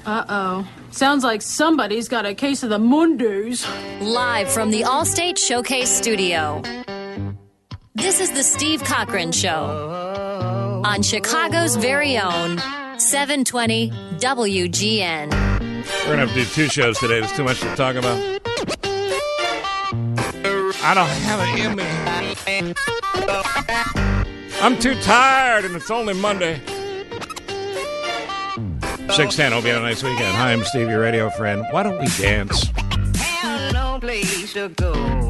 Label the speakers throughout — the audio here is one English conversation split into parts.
Speaker 1: Uh-oh. Sounds like somebody's got a case of the Mundus.
Speaker 2: Live from the Allstate Showcase Studio. This is the Steve Cochran Show on Chicago's very own 720 WGN.
Speaker 3: We're going to have to do two shows today. There's too much to talk about. I don't have it in me. I'm too tired, and it's only Monday. 6:10. Hope you had a nice weekend. Hi, I'm Steve, your radio friend. Why don't we dance?
Speaker 4: Have no place to go.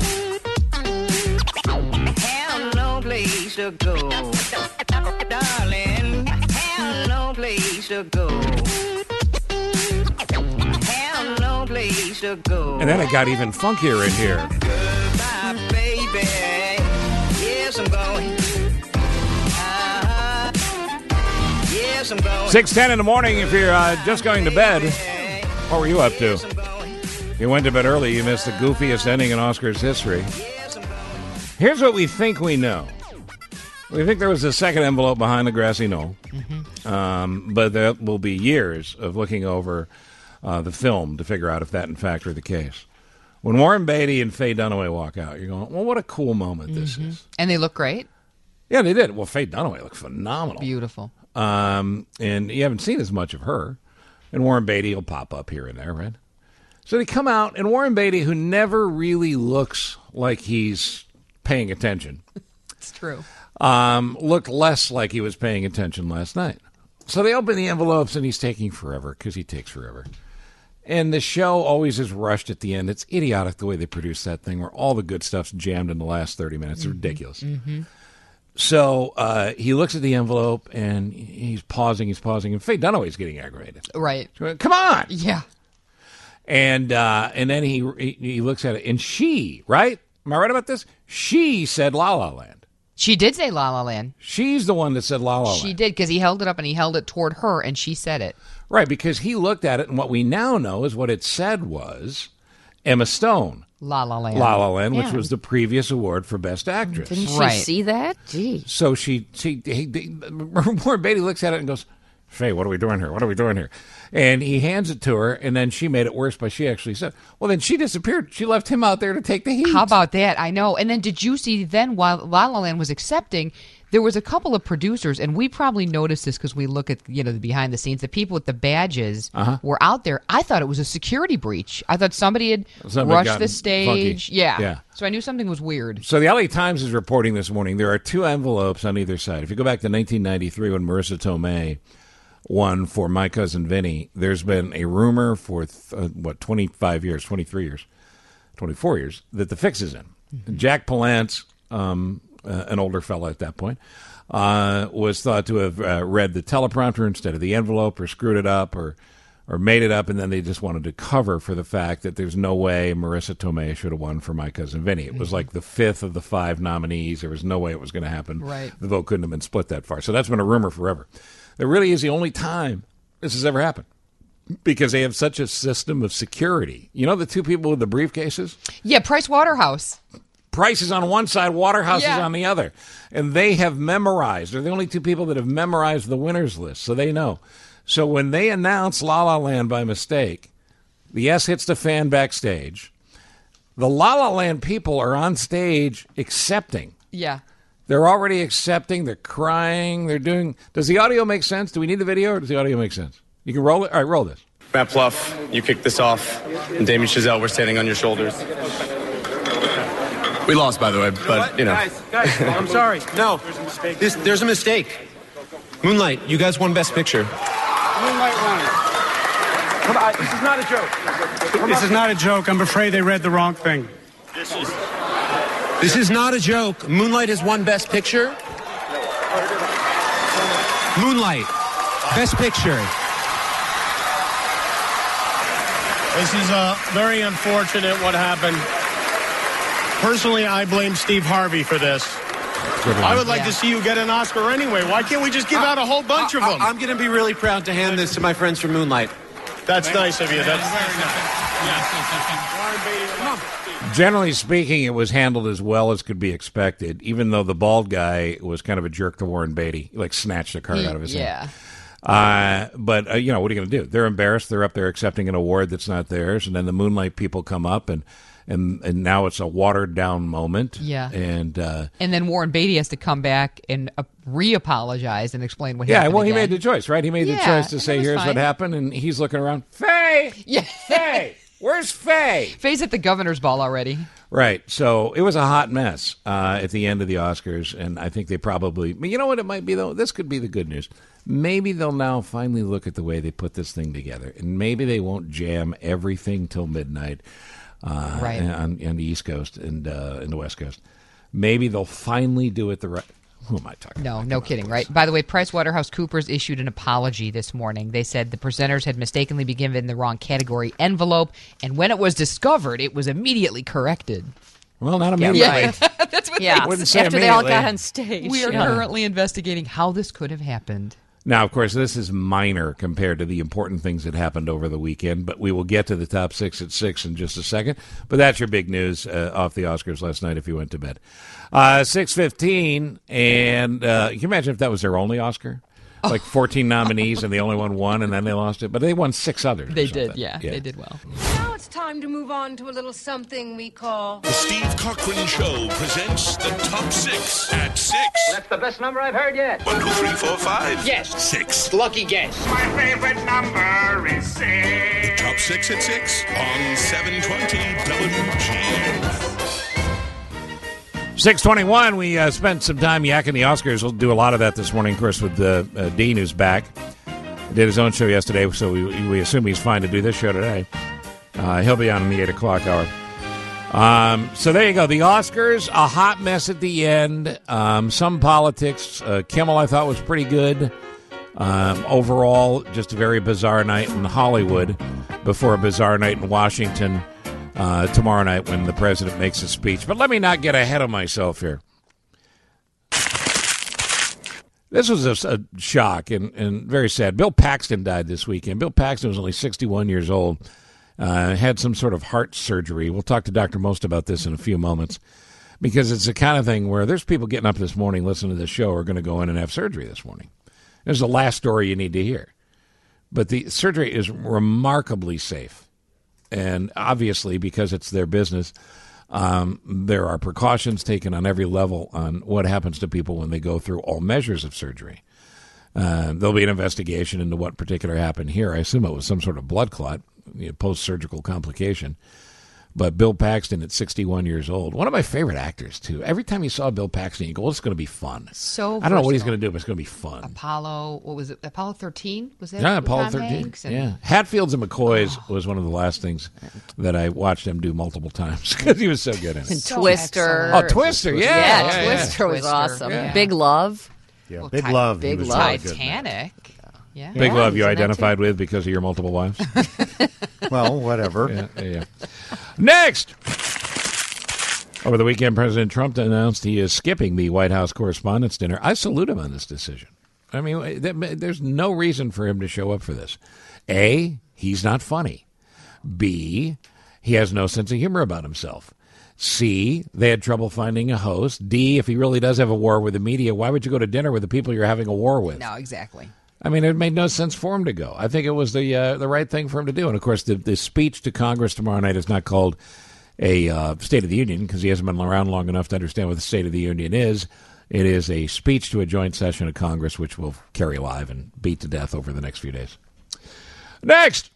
Speaker 4: Have no place to go. Darling, have no place to go. Have no place to go.
Speaker 3: And then it got even funkier in here.
Speaker 4: Goodbye, baby. Yes, I'm going. Yes, I'm going.
Speaker 3: 6:10 in the morning. If you're just going to bed, what were you up to? You went to bed early. You missed the goofiest ending in Oscars history. Here's what we think we know. We think there was a second envelope behind the grassy knoll. But there will be years of looking over the film to figure out if that, in fact, are the case. When Warren Beatty and Faye Dunaway walk out, you're going, well, what a cool moment this is.
Speaker 5: And they look great.
Speaker 3: Yeah, they did. Well, Faye Dunaway looked phenomenal.
Speaker 5: Beautiful.
Speaker 3: And you haven't seen as much of her. And Warren Beatty will pop up here and there, right? So they come out, and Warren Beatty, who never really looks like he's paying attention.
Speaker 5: It's true.
Speaker 3: Looked less like he was paying attention last night. So they open the envelopes, and he's taking forever, because he takes forever. And the show always is rushed at the end. It's idiotic the way they produce that thing, where all the good stuff's jammed in the last 30 minutes. It's ridiculous. So he looks at the envelope, and he's pausing, and Faye Dunaway's getting aggravated.
Speaker 5: Right.
Speaker 3: Come on!
Speaker 5: Yeah.
Speaker 3: And then he looks at it, and she, right? Am I right about this? She said La La Land.
Speaker 5: She did say La La Land.
Speaker 3: She's the one that said La La Land.
Speaker 5: She did, because he held it up, and he held it toward her, and she said it.
Speaker 3: Right, because he looked at it, and what we now know is what it said was Emma Stone.
Speaker 5: La La Land.
Speaker 3: La La Land, which was the previous award for Best Actress.
Speaker 6: Didn't she see that? Gee.
Speaker 3: So Warren Beatty looks at it and goes, Faye, what are we doing here? What are we doing here? And he hands it to her, and then she made it worse by she actually said, well, then she disappeared. She left him out there to take the heat.
Speaker 5: How about that? I know. And then did you see then while La La Land was accepting, there was a couple of producers, and we probably noticed this because we look at, the behind the scenes, the people with the badges were out there. I thought it was a security breach. I thought somebody had rushed the stage. Yeah. So I knew something was weird.
Speaker 3: So the LA Times is reporting this morning there are two envelopes on either side. If you go back to 1993 when Marissa Tomei won for My Cousin Vinny, there's been a rumor for, 25 years, 23 years, 24 years, that the fix is in. Jack Palance, an older fellow at that point, was thought to have read the teleprompter instead of the envelope or screwed it up or made it up, and then they just wanted to cover for the fact that there's no way Marissa Tomei should have won for My Cousin Vinny. It was like the fifth of the five nominees. There was no way it was going to happen.
Speaker 5: Right.
Speaker 3: The vote couldn't have been split that far. So that's been a rumor forever. It really is the only time this has ever happened because they have such a system of security. You know the two people with the briefcases?
Speaker 5: Yeah, Price Waterhouse.
Speaker 3: Price is on one side, Waterhouse is on the other. And they have memorized. They're the only two people that have memorized the winners list, so they know. So when they announce La La Land by mistake, the S hits the fan backstage. The La La Land people are on stage accepting.
Speaker 5: Yeah.
Speaker 3: They're already accepting. They're crying. They're doing... Does the audio make sense? Do we need the video, or does the audio make sense? You can roll it? All right, roll this.
Speaker 7: Matt Pluff, you kicked this off. And Damien Chazelle, we're standing on your shoulders. We lost, by the way, but,
Speaker 8: Guys, I'm sorry.
Speaker 7: No, there's a mistake. Moonlight, you guys won Best Picture.
Speaker 8: Moonlight won. Come on, this is not a joke. This is not a joke. I'm afraid they read the wrong thing.
Speaker 7: This is not a joke. Moonlight has won Best Picture. Moonlight, Best Picture.
Speaker 8: This is very unfortunate what happened. Personally, I blame Steve Harvey for this. I would like to see you get an Oscar anyway. Why can't we just give out a whole bunch of them?
Speaker 7: I'm going to be really proud to hand this to my friends from Moonlight.
Speaker 8: That's nice of you. That's very nice.
Speaker 3: Generally speaking, it was handled as well as could be expected, even though the bald guy was kind of a jerk to Warren Beatty, like snatched the card out of his hand. But what are you going to do? They're embarrassed. They're up there accepting an award that's not theirs, and then the Moonlight people come up, and now it's a watered down moment.
Speaker 5: Yeah.
Speaker 3: And
Speaker 5: then Warren Beatty has to come back and re-apologize and explain what
Speaker 3: yeah,
Speaker 5: happened.
Speaker 3: well, he
Speaker 5: again.
Speaker 3: made the choice, right? He made the choice to say, here's what happened, and he's looking around. Faye!
Speaker 5: Yeah.
Speaker 3: Faye! Where's Faye?
Speaker 5: Faye's at the governor's ball already.
Speaker 3: Right. So it was a hot mess at the end of the Oscars, and I think they probably... You know what it might be, though? This could be the good news. Maybe they'll now finally look at the way they put this thing together, and maybe they won't jam everything till midnight
Speaker 5: right.
Speaker 3: on the East Coast and in the West Coast. Maybe they'll finally do it the right... Who am I talking about?
Speaker 5: No kidding, right? By the way, PricewaterhouseCoopers issued an apology this morning. They said the presenters had mistakenly been given the wrong category envelope, and when it was discovered, it was immediately corrected.
Speaker 3: Well, not immediately.
Speaker 6: Right.
Speaker 5: That's what
Speaker 6: Yeah,
Speaker 3: Wouldn't say
Speaker 6: after they all
Speaker 3: immediately.
Speaker 6: got on stage.
Speaker 5: we are
Speaker 6: Yeah.
Speaker 5: currently investigating how this could have happened.
Speaker 3: Now, of course, this is minor compared to the important things that happened over the weekend, but we will get to the top 6 at 6 in just a second. But that's your big news off the Oscars last night if you went to bed. 6:15, and can you imagine if that was their only Oscar? Like 14 nominees and the only one won, and then they lost it. But they won 6 others.
Speaker 5: They
Speaker 3: or something.
Speaker 5: did, yeah. They did well.
Speaker 9: Now it's time to move on to a little something we call...
Speaker 10: The Steve Cochran Show presents the top 6 at 6.
Speaker 4: That's the best number I've heard yet.
Speaker 10: 1, 2, 3, 4, 5.
Speaker 4: Yes.
Speaker 10: 6.
Speaker 4: Lucky guess.
Speaker 10: My favorite number is 6. Top 6 at 6 on 720 WGN.
Speaker 3: 6:21, we spent some time yakking the Oscars. We'll do a lot of that this morning, of course, with Dean, who's back. Did his own show yesterday, so we assume he's fine to do this show today. He'll be on in the 8 o'clock hour. So there you go. The Oscars, a hot mess at the end. Some politics. Kimmel, I thought, was pretty good. Overall, just a very bizarre night in Hollywood before a bizarre night in Washington tomorrow night when the president makes a speech. But let me not get ahead of myself here. This was a shock and very sad. Bill Paxton died this weekend. Bill Paxton was only 61 years old. Had some sort of heart surgery. We'll talk to Dr. Most about this in a few moments because it's the kind of thing where there's people getting up this morning listening to this show are going to go in and have surgery this morning. This is the last story you need to hear. But the surgery is remarkably safe. And obviously, because it's their business, there are precautions taken on every level on what happens to people when they go through all measures of surgery. There'll be an investigation into what particular happened here. I assume it was some sort of blood clot, post-surgical complication. But Bill Paxton at 61 years old, one of my favorite actors, too. Every time you saw Bill Paxton, you go, well, it's going to be fun.
Speaker 5: So
Speaker 3: I don't know what he's going to do, but it's going to be fun.
Speaker 5: Apollo, what was it? Apollo 13? Was that?
Speaker 3: Yeah, Apollo
Speaker 5: Tom
Speaker 3: 13.
Speaker 5: Hanks and-
Speaker 3: Yeah. Hatfields and McCoys was one of the last things that I watched him do multiple times because he was so good in it.
Speaker 6: And
Speaker 5: So
Speaker 6: Twister.
Speaker 5: excellent.
Speaker 3: Oh, Twister,
Speaker 6: Yeah,
Speaker 3: yeah.
Speaker 6: Twister was
Speaker 5: Twister,
Speaker 6: awesome.
Speaker 5: yeah.
Speaker 6: Big Love.
Speaker 11: Yeah,
Speaker 5: Well,
Speaker 11: Big Love.
Speaker 6: Big
Speaker 11: He was
Speaker 6: Love.
Speaker 11: really good in that.
Speaker 5: Titanic. Yeah.
Speaker 3: Big Love you
Speaker 6: he's in that
Speaker 3: identified with because of your multiple wives?
Speaker 11: Well, whatever.
Speaker 3: Yeah. Next! Over the weekend, President Trump announced he is skipping the White House Correspondents' Dinner. I salute him on this decision. I mean, there's no reason for him to show up for this. A, he's not funny. B, he has no sense of humor about himself. C, they had trouble finding a host. D, if he really does have a war with the media, why would you go to dinner with the people you're having a war with?
Speaker 5: No, exactly.
Speaker 3: I mean, it made no sense for him to go. I think it was the right thing for him to do. And, of course, the speech to Congress tomorrow night is not called a State of the Union because he hasn't been around long enough to understand what the State of the Union is. It is a speech to a joint session of Congress, which will carry live and beat to death over the next few days. Next!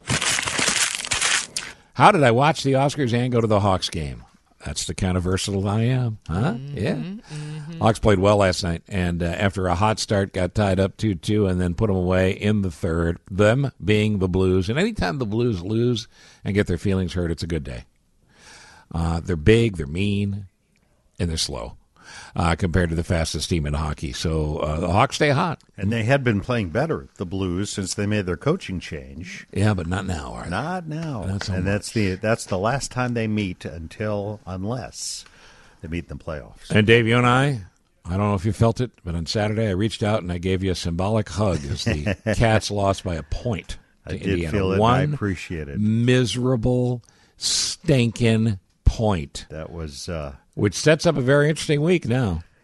Speaker 3: How did I watch the Oscars and go to the Hawks game? That's the kind of versatile I am, huh? Yeah. Hawks played well last night, and after a hot start, got tied up 2-2 and then put them away in the third, them being the Blues. And anytime the Blues lose and get their feelings hurt, it's a good day. They're big, they're mean, and they're slow compared to the fastest team in hockey. So the Hawks stay hot.
Speaker 11: And they had been playing better, the Blues, since they made their coaching change.
Speaker 3: Yeah, but not now, are they?
Speaker 11: Not now.
Speaker 3: Not so
Speaker 11: and
Speaker 3: much.
Speaker 11: that's the last time they meet unless they meet in the playoffs.
Speaker 3: And Dave, you and I don't know if you felt it, but on Saturday I reached out and I gave you a symbolic hug as the Cats lost by a point to
Speaker 11: I did
Speaker 3: Indiana.
Speaker 11: feel it,
Speaker 3: One
Speaker 11: and I appreciate it.
Speaker 3: miserable, stinking point.
Speaker 11: That was...
Speaker 3: which sets up a very interesting week now.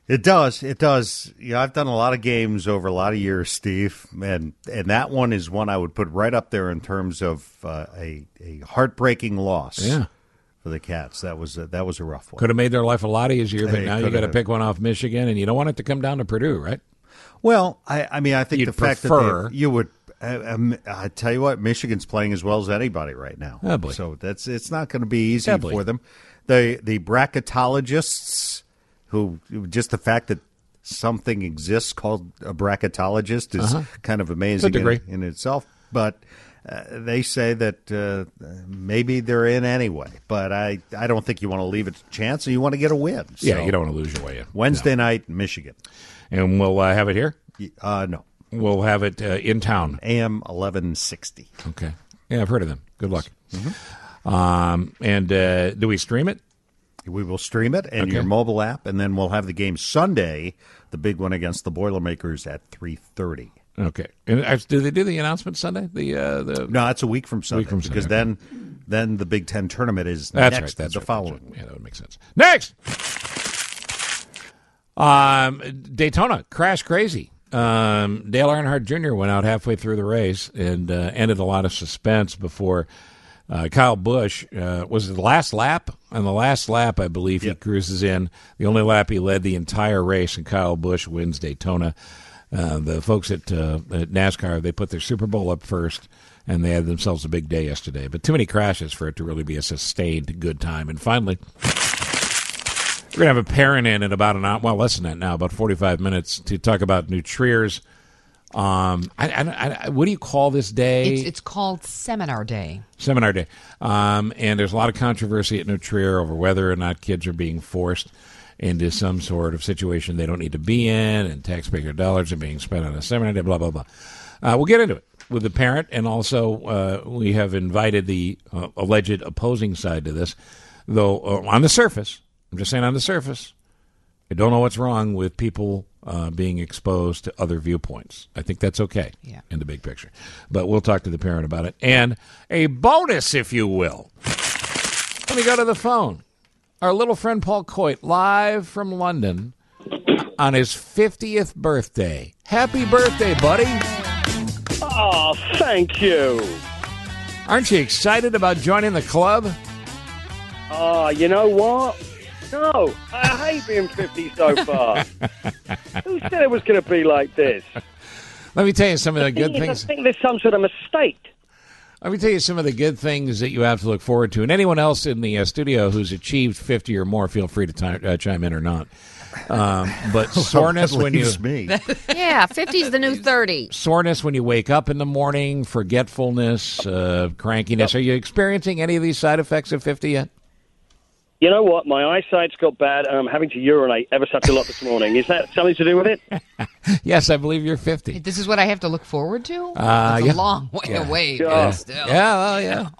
Speaker 11: It does. It does. Yeah, I've done a lot of games over a lot of years, Steve, and that one is one I would put right up there in terms of a heartbreaking loss.
Speaker 3: Yeah.
Speaker 11: For the Cats, that was a rough one.
Speaker 3: Could have made their life a lot easier, but
Speaker 11: Hey,
Speaker 3: now you
Speaker 11: could
Speaker 3: got to
Speaker 11: have.
Speaker 3: pick one off Michigan, and you don't want it to come down to Purdue, right?
Speaker 11: Well, I mean, I think
Speaker 3: You'd
Speaker 11: the fact
Speaker 3: prefer-
Speaker 11: that you would. I tell you what, Michigan's playing as well as anybody right now.
Speaker 3: Oh, boy.
Speaker 11: So it's not going to be easy
Speaker 3: Yeah, boy.
Speaker 11: for them. The bracketologists, who just the fact that something exists called a bracketologist is kind of amazing
Speaker 3: degree.
Speaker 11: in itself. But they say that maybe they're in anyway. But I don't think you want to leave it to chance, and you want to get a win.
Speaker 3: Yeah,
Speaker 11: So
Speaker 3: you don't want to lose your way in.
Speaker 11: Wednesday night, Michigan.
Speaker 3: And we'll have it here?
Speaker 11: No.
Speaker 3: We'll have it in town.
Speaker 11: AM 1160.
Speaker 3: Okay. Yeah, I've heard of them. Good luck. And do we stream it?
Speaker 11: We will stream it and
Speaker 3: Okay.
Speaker 11: your mobile app, and then we'll have the game Sunday, the big one against the Boilermakers at 3:30.
Speaker 3: Okay. And do they do the announcement Sunday? The
Speaker 11: No, it's a week from Sunday.
Speaker 3: Week from Sunday,
Speaker 11: because
Speaker 3: okay.
Speaker 11: then the Big Ten tournament is
Speaker 3: That's
Speaker 11: next
Speaker 3: right. That's
Speaker 11: the
Speaker 3: right,
Speaker 11: following.
Speaker 3: that's right. Yeah, that would make sense. Next, Daytona crash crazy. Dale Earnhardt Jr. went out halfway through the race and ended a lot of suspense before Kyle Busch was it the last lap. On the last lap, I believe he cruises in. The only lap he led the entire race, and Kyle Busch wins Daytona. The folks at NASCAR, they put their Super Bowl up first, and they had themselves a big day yesterday. But too many crashes for it to really be a sustained good time. And finally, we're going to have a parent in about an hour, well, less than that now, about 45 minutes, to talk about Nutrier's. What do you call this day?
Speaker 5: It's called Seminar Day.
Speaker 3: Seminar Day. And there's a lot of controversy at Nutrier over whether or not kids are being forced into some sort of situation they don't need to be in, and taxpayer dollars are being spent on a seminar day, blah, blah, blah. We'll get into it with the parent, and also we have invited the alleged opposing side to this, though on the surface, I'm just saying on the surface, I don't know what's wrong with people being exposed to other viewpoints. I think that's okay in the big picture. But we'll talk to the parent about it. And a bonus, if you will. Let me go to the phone. Our little friend Paul Coit, live from London on his 50th birthday. Happy birthday, buddy.
Speaker 12: Oh, thank you.
Speaker 3: Aren't you excited about joining the club?
Speaker 12: Oh, you know what? No, I hate being 50 so far. Who said it was going to be like this?
Speaker 3: Let me tell you some of the good
Speaker 12: thing is,
Speaker 3: things.
Speaker 12: I think there's some sort of mistake.
Speaker 3: Let me tell you some of the good things that you have to look forward to. And anyone else in the studio who's achieved 50 or more, feel free to chime in or not. But soreness when you...
Speaker 11: me.
Speaker 6: Yeah, 50's the new 30.
Speaker 3: Soreness when you wake up in the morning, forgetfulness, crankiness. Are you experiencing any of these side effects of 50 yet?
Speaker 12: You know what? My eyesight's got bad, and I'm having to urinate ever such a lot this morning. Is that something to do with it?
Speaker 3: Yes, I believe you're 50.
Speaker 5: This is what I have to look forward to? It's
Speaker 3: yeah.
Speaker 5: a long way away.
Speaker 12: Yeah.
Speaker 5: But still.
Speaker 3: Yeah.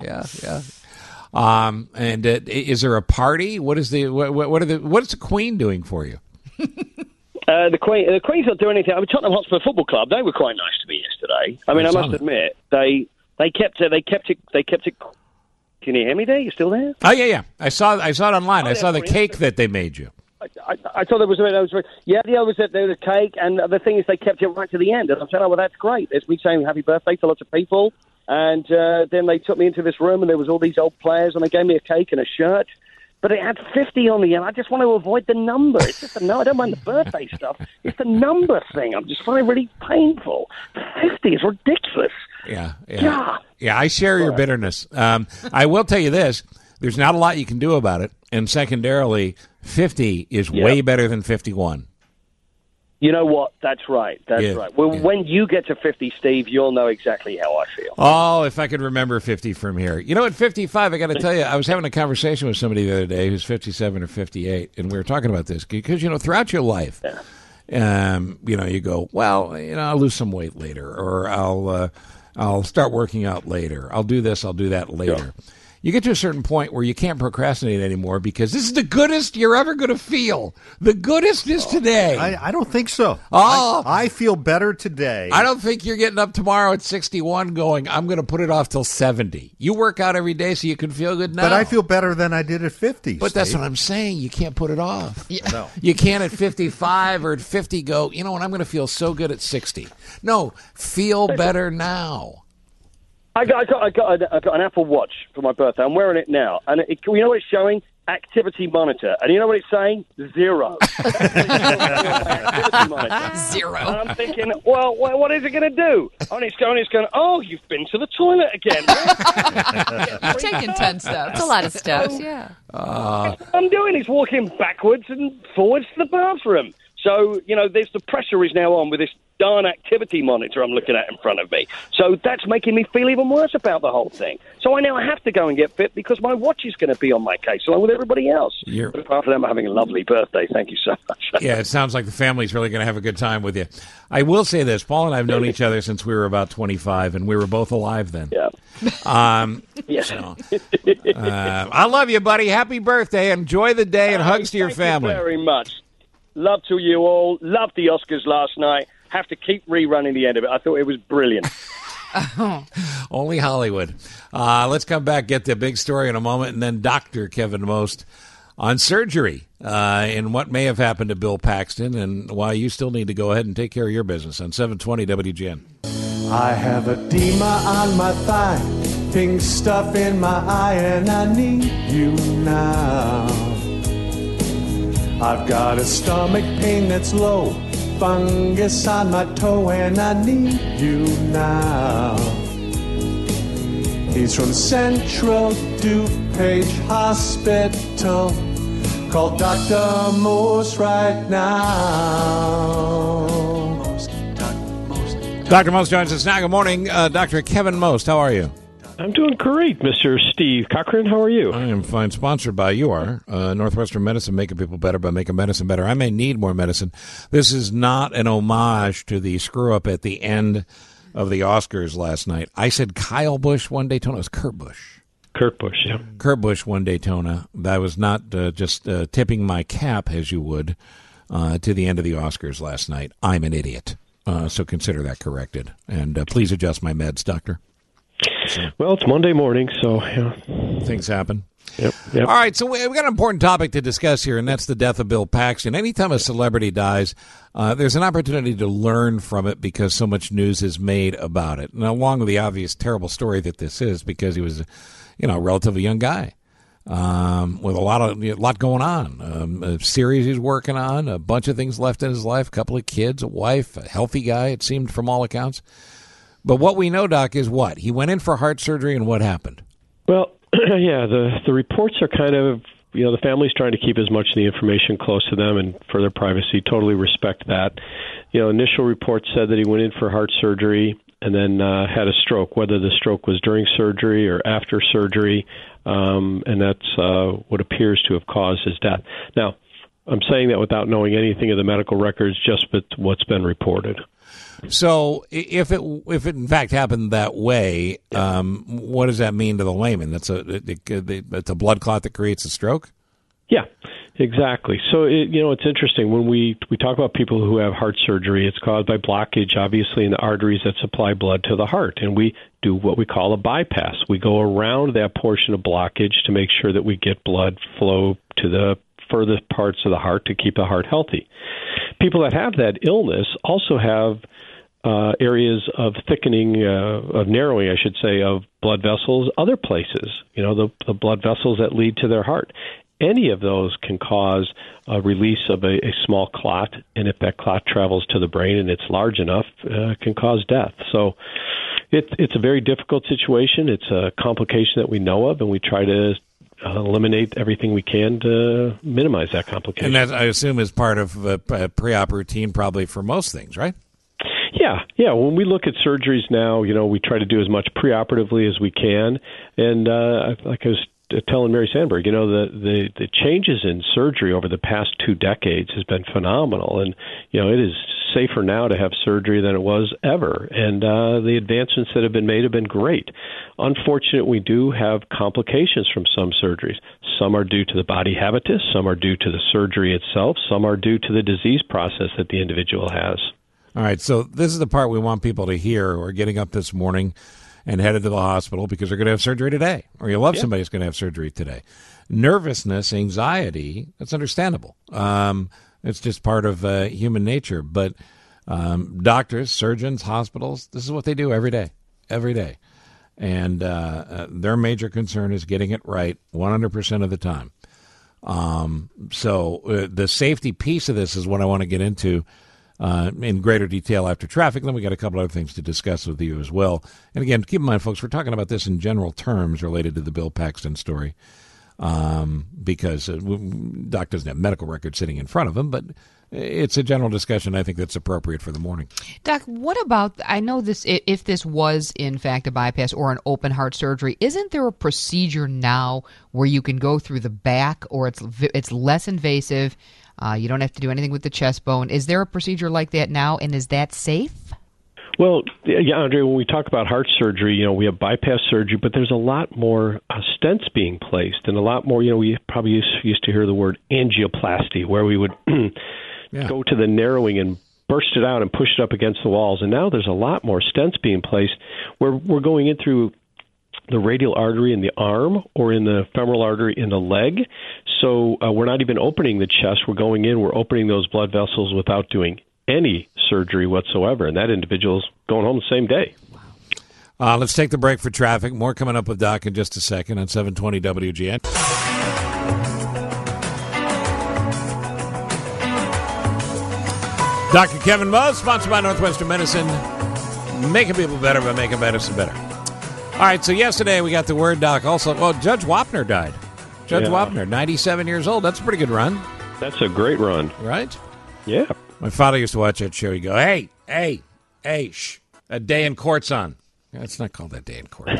Speaker 3: And is there a party? What is the Queen doing for you?
Speaker 12: The Queen's not doing anything. I mean, Tottenham Hotspur Football Club, they were quite nice to me yesterday. I mean, I must admit, they kept it. Can you hear me there? You still there?
Speaker 3: Oh yeah. I saw it online. I saw the cake that they made you.
Speaker 12: I thought there was the cake, and the thing is, they kept it right to the end. And I'm saying, oh, well, that's great. There's me saying happy birthday to lots of people, and then they took me into this room, and there was all these old players, and they gave me a cake and a shirt. But it had 50 on the end. I just want to avoid the number. It's just I don't mind the birthday stuff. It's the number thing. I'm just finding it really painful. 50 is ridiculous.
Speaker 3: Yeah. I share your bitterness. I will tell you this: there's not a lot you can do about it, and secondarily, 50 is way better than 51.
Speaker 12: You know what? That's right. That's right. Well, when you get to 50, Steve, you'll know exactly how I feel.
Speaker 3: Oh, if I could remember 50 from here. You know, at 55, I got to tell you, I was having a conversation with somebody the other day who's 57 or 58, and we were talking about this because, throughout your life, you go, well, I'll lose some weight later, or I'll start working out later. I'll do this, I'll do that later. You get to a certain point where you can't procrastinate anymore because this is the goodest you're ever going to feel. The goodest is today.
Speaker 11: I don't think so.
Speaker 3: Oh,
Speaker 11: I feel better today.
Speaker 3: I don't think you're getting up tomorrow at 61 going, I'm going to put it off till 70. You work out every day so you can feel good now.
Speaker 11: But I feel better than I did at 50.
Speaker 3: But that's what I'm saying. You can't put it off.
Speaker 5: Yeah.
Speaker 11: No.
Speaker 3: You can't at 55 or at 50 go, you know what, I'm going to feel so good at 60. No, feel better now.
Speaker 12: I got an Apple Watch for my birthday. I'm wearing it now. And you know what it's showing? Activity monitor. And you know what it's saying? 0. Activity monitor.
Speaker 5: 0.
Speaker 12: And I'm thinking, well, what is it going to do? And it's going, oh, you've been to the toilet again.
Speaker 5: Taking 10 steps.
Speaker 6: That's a lot of steps, yeah.
Speaker 12: What I'm doing is walking backwards and forwards to the bathroom. So, there's the pressure is now on with this darn activity monitor I'm looking at in front of me. So that's making me feel even worse about the whole thing. So I now have to go and get fit because my watch is going to be on my case along with everybody else. But apart from them, I'm having a lovely birthday. Thank you so much.
Speaker 3: Yeah, it sounds like the family's really going to have a good time with you. I will say this. Paul and I have known each other since we were about 25, and we were both alive then.
Speaker 12: Yeah.
Speaker 3: Yes. So, I love you, buddy. Happy birthday. Enjoy the day and hugs to your family.
Speaker 12: Thank you very much. Love to you all. Loved the Oscars last night. Have to keep rerunning the end of it. I thought it was brilliant.
Speaker 3: Only Hollywood. Let's come back, get the big story in a moment, and then Dr. Kevin Most on surgery and what may have happened to Bill Paxton and why you still need to go ahead and take care of your business on 720 WGN.
Speaker 13: I have edema on my thigh, pink stuff in my eye, and I need you now. I've got a stomach pain that's low, fungus on my toe, and I need you now. He's from Central DuPage Hospital. Call Dr. Most right now.
Speaker 3: Dr. Most joins us now. Good morning, Dr. Kevin Most. How are you?
Speaker 14: I'm doing great, Mr. Steve Cochran. How are you?
Speaker 3: I am fine. Sponsored by Northwestern Medicine, making people better by making medicine better. I may need more medicine. This is not an homage to the screw-up at the end of the Oscars last night. I said Kyle Busch won Daytona. It was Kurt Busch.
Speaker 14: Kurt Busch, yeah.
Speaker 3: Kurt Busch won Daytona. That was not just tipping my cap, as you would, to the end of the Oscars last night. I'm an idiot. So consider that corrected. And please adjust my meds, doctor.
Speaker 14: Well, it's Monday morning, so
Speaker 3: things happen.
Speaker 14: Yep.
Speaker 3: All right, so we've got an important topic to discuss here, and that's the death of Bill Paxton. Anytime a celebrity dies, there's an opportunity to learn from it because so much news is made about it. And along with the obvious terrible story that this is, because he was, a relatively young guy with a lot going on. A series he's working on, a bunch of things left in his life, a couple of kids, a wife, a healthy guy, it seemed from all accounts. But what we know, Doc, is what? He went in for heart surgery, and what happened?
Speaker 14: Well, yeah, the reports are kind of, the family's trying to keep as much of the information close to them and for their privacy. Totally respect that. Initial reports said that he went in for heart surgery and then had a stroke, whether the stroke was during surgery or after surgery, and that's what appears to have caused his death. Now, I'm saying that without knowing anything of the medical records, just what's been reported.
Speaker 3: So if it in fact happened that way, what does that mean to the layman? It's a blood clot that creates a stroke?
Speaker 14: Yeah, exactly. So, it's interesting. When we talk about people who have heart surgery, it's caused by blockage, obviously, in the arteries that supply blood to the heart. And we do what we call a bypass. We go around that portion of blockage to make sure that we get blood flow to the furthest parts of the heart to keep the heart healthy. People that have that illness also have areas of thickening, of narrowing, I should say, of blood vessels, other places, the blood vessels that lead to their heart. Any of those can cause a release of a small clot, and if that clot travels to the brain and it's large enough, can cause death. So it's a very difficult situation. It's a complication that we know of, and we try to eliminate everything we can to minimize that complication.
Speaker 3: And that, I assume, is part of a pre-op routine probably for most things, right?
Speaker 14: Yeah. When we look at surgeries now, we try to do as much preoperatively as we can. And like I was telling Mary Sandberg, the changes in surgery over the past 2 decades has been phenomenal. And, it is safer now to have surgery than it was ever. And the advancements that have been made have been great. Unfortunately, we do have complications from some surgeries. Some are due to the body habitus, some are due to the surgery itself, some are due to the disease process that the individual has.
Speaker 3: All right, so this is the part we want people to hear who are getting up this morning and headed to the hospital because they're going to have surgery today, or you love somebody who's going to have surgery today. Nervousness, anxiety, that's understandable. It's just part of human nature. But doctors, surgeons, hospitals, this is what they do every day. And their major concern is getting it right 100% of the time. So the safety piece of this is what I want to get into in greater detail after traffic. Then we got a couple other things to discuss with you as well. And again, keep in mind, folks, we're talking about this in general terms related to the Bill Paxton story, because Doc doesn't have medical records sitting in front of him, but it's a general discussion I think that's appropriate for the morning.
Speaker 5: Doc, what about, I know this, if this was in fact a bypass or an open heart surgery, isn't there a procedure now where you can go through the back, or it's less invasive? You don't have to do anything with the chest bone. Is there a procedure like that now, and is that safe?
Speaker 14: Well, yeah, Andre, when we talk about heart surgery, we have bypass surgery, but there's a lot more stents being placed, and a lot more, we probably used to hear the word angioplasty, where we would go to the narrowing and burst it out and push it up against the walls. And now there's a lot more stents being placed where we're going in through the radial artery in the arm or in the femoral artery in the leg. So we're not even opening the chest. We're going in, we're opening those blood vessels without doing any surgery whatsoever. And that individual's going home the same day.
Speaker 3: Let's take the break for traffic. More coming up with Doc in just a second on 720 WGN. Dr. Kevin Moe, sponsored by Northwestern Medicine. Making people better by making medicine better. All right, so yesterday we got the word, Doc, also, Judge Wapner died. Judge Wapner, 97 years old. That's a pretty good run.
Speaker 14: That's a great run.
Speaker 3: Right?
Speaker 14: Yeah.
Speaker 3: My father used to watch that show. He'd go, hey, shh, a day in court's on. It's not called that day in court.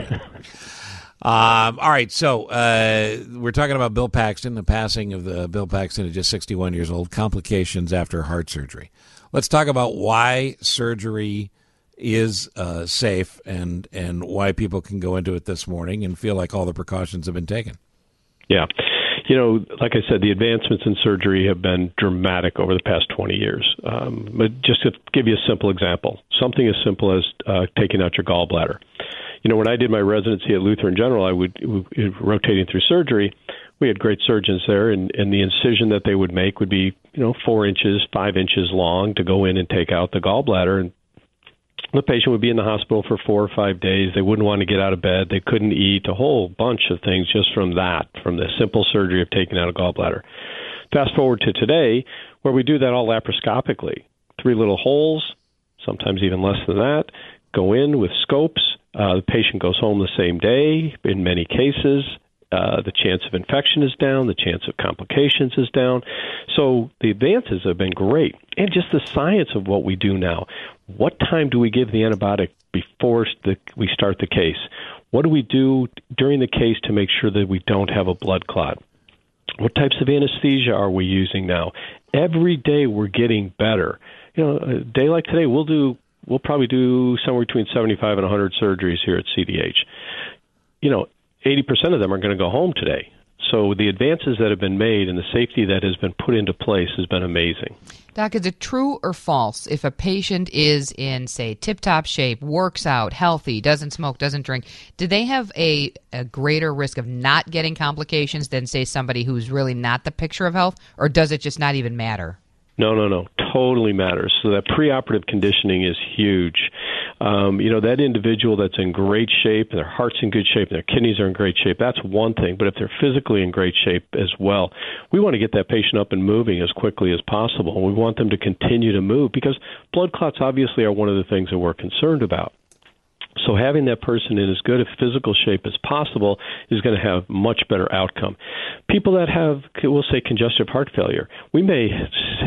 Speaker 3: All right, so we're talking about Bill Paxton, the passing of Bill Paxton at just 61 years old, complications after heart surgery. Let's talk about why surgery is safe and why people can go into it this morning and feel like all the precautions have been taken.
Speaker 14: Yeah. Like I said, the advancements in surgery have been dramatic over the past 20 years. But just to give you a simple example, something as simple as taking out your gallbladder. When I did my residency at Lutheran General, I would rotating through surgery. We had great surgeons there, and the incision that they would make would be, 4 inches, 5 inches long to go in and take out the gallbladder. And the patient would be in the hospital for 4 or 5 days. They wouldn't want to get out of bed. They couldn't eat, a whole bunch of things just from the simple surgery of taking out a gallbladder. Fast forward to today, where we do that all laparoscopically. 3 little holes, sometimes even less than that, go in with scopes. The patient goes home the same day in many cases. The chance of infection is down. The chance of complications is down. So the advances have been great. And just the science of what we do now. What time do we give the antibiotic before we start the case? What do we do during the case to make sure that we don't have a blood clot? What types of anesthesia are we using now? Every day we're getting better. A day like today, we'll probably do somewhere between 75 and 100 surgeries here at CDH. 80% of them are going to go home today. So the advances that have been made and the safety that has been put into place has been amazing.
Speaker 5: Doc, is it true or false if a patient is in, say, tip-top shape, works out, healthy, doesn't smoke, doesn't drink, do they have a greater risk of not getting complications than, say, somebody who's really not the picture of health? Or does it just not even matter?
Speaker 14: No. Totally matters. So that preoperative conditioning is huge. That individual that's in great shape, their heart's in good shape, and their kidneys are in great shape, that's one thing. But if they're physically in great shape as well, we want to get that patient up and moving as quickly as possible. We want them to continue to move because blood clots obviously are one of the things that we're concerned about. So having that person in as good a physical shape as possible is going to have much better outcome. People that have, we'll say, congestive heart failure, we may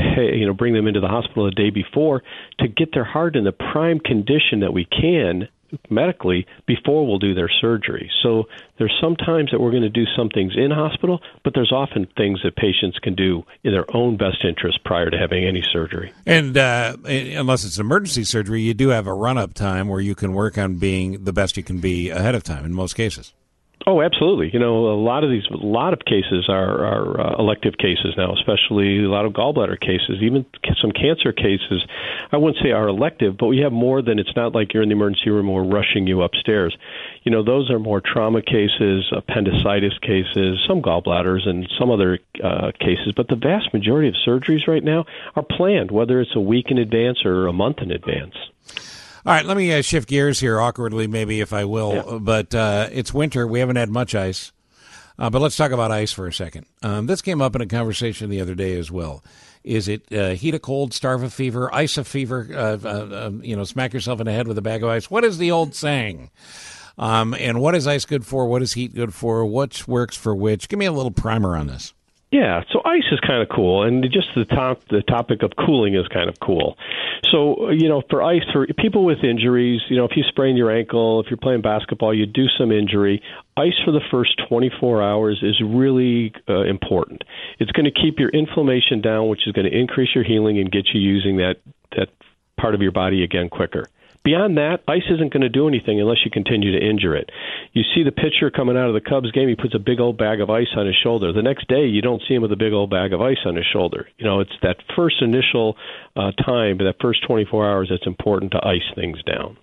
Speaker 14: bring them into the hospital the day before to get their heart in the prime condition that we can medically before we'll do their surgery. So there's some times that we're going to do some things in hospital, but there's often things that patients can do in their own best interest prior to having any surgery.
Speaker 3: And unless it's emergency surgery, you do have a run-up time where you can work on being the best you can be ahead of time in most cases.
Speaker 14: Oh, absolutely. You know, a lot of cases are elective cases now, especially a lot of gallbladder cases, even some cancer cases. I wouldn't say are elective, but we have more than it's not like you're in the emergency room and we're rushing you upstairs. You know, those are more trauma cases, appendicitis cases, some gallbladders, and some other cases. But the vast majority of surgeries right now are planned, whether it's a week in advance or a month in advance.
Speaker 3: All right, let me shift gears here awkwardly, maybe, if I will. Yeah. But it's winter. We haven't had much ice. But let's talk about ice for a second. This came up in a conversation the other day as well. Is it heat a cold, starve a fever, ice a fever, smack yourself in the head with a bag of ice? What is the old saying? And what is ice good for? What is heat good for? What works for which? Give me a little primer on this.
Speaker 14: Yeah, so ice is kind of cool, and just the topic of cooling is kind of cool. So, you know, for ice, for people with injuries, you know, if you sprain your ankle, if you're playing basketball, you do some injury, ice for the first 24 hours is really important. It's going to keep your inflammation down, which is going to increase your healing and get you using that part of your body again quicker. Beyond that, ice isn't going to do anything unless you continue to injure it. You see the pitcher coming out of the Cubs game, he puts a big old bag of ice on his shoulder. The next day, you don't see him with a big old bag of ice on his shoulder. You know, it's that first initial time, that first 24 hours, that's important to ice things down.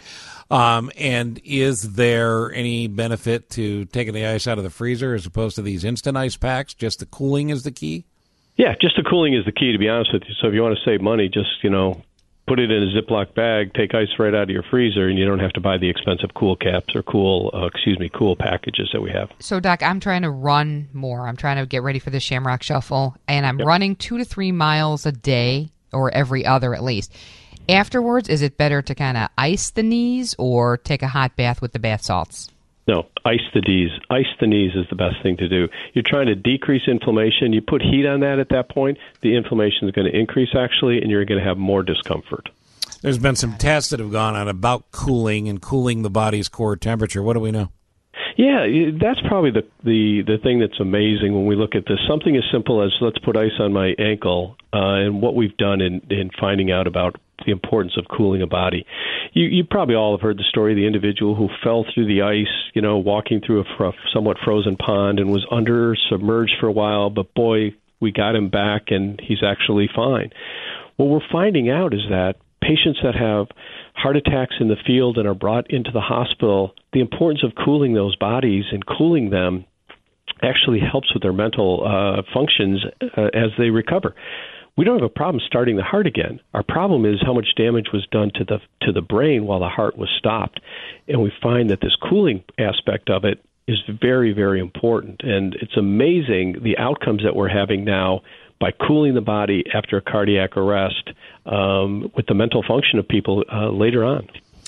Speaker 3: And is there any benefit to taking the ice out of the freezer as opposed to these instant ice packs? Just the cooling is the key?
Speaker 14: Yeah, just the cooling is the key, to be honest with you. So if you want to save money, just, you know, put it in a Ziploc bag, take ice right out of your freezer, and you don't have to buy the expensive cool caps or cool packages that we have.
Speaker 5: So, Doc, I'm trying to run more. I'm trying to get ready for the Shamrock Shuffle, and I'm running 2 to 3 miles a day, or every other at least. Afterwards, is it better to kind of ice the knees or take a hot bath with the bath salts?
Speaker 14: No, ice the knees. Ice the knees is the best thing to do. You're trying to decrease inflammation. You put heat on that at that point, the inflammation is going to increase, actually, and you're going to have more discomfort.
Speaker 3: There's been some tests that have gone on about cooling and cooling the body's core temperature. What do we know?
Speaker 14: Yeah, that's probably the thing that's amazing when we look at this. Something as simple as let's put ice on my ankle, and what we've done in finding out about the importance of cooling a body. You probably all have heard the story of the individual who fell through the ice, you know, walking through a somewhat frozen pond and was submerged for a while, but boy, we got him back and he's actually fine. What we're finding out is that patients that have heart attacks in the field and are brought into the hospital, the importance of cooling those bodies and cooling them actually helps with their mental functions as they recover. We don't have a problem starting the heart again. Our problem is how much damage was done to the brain while the heart was stopped. And we find that this cooling aspect of it is very, very important. And it's amazing the outcomes that we're having now by cooling the body after a cardiac arrest with the mental function of people later on.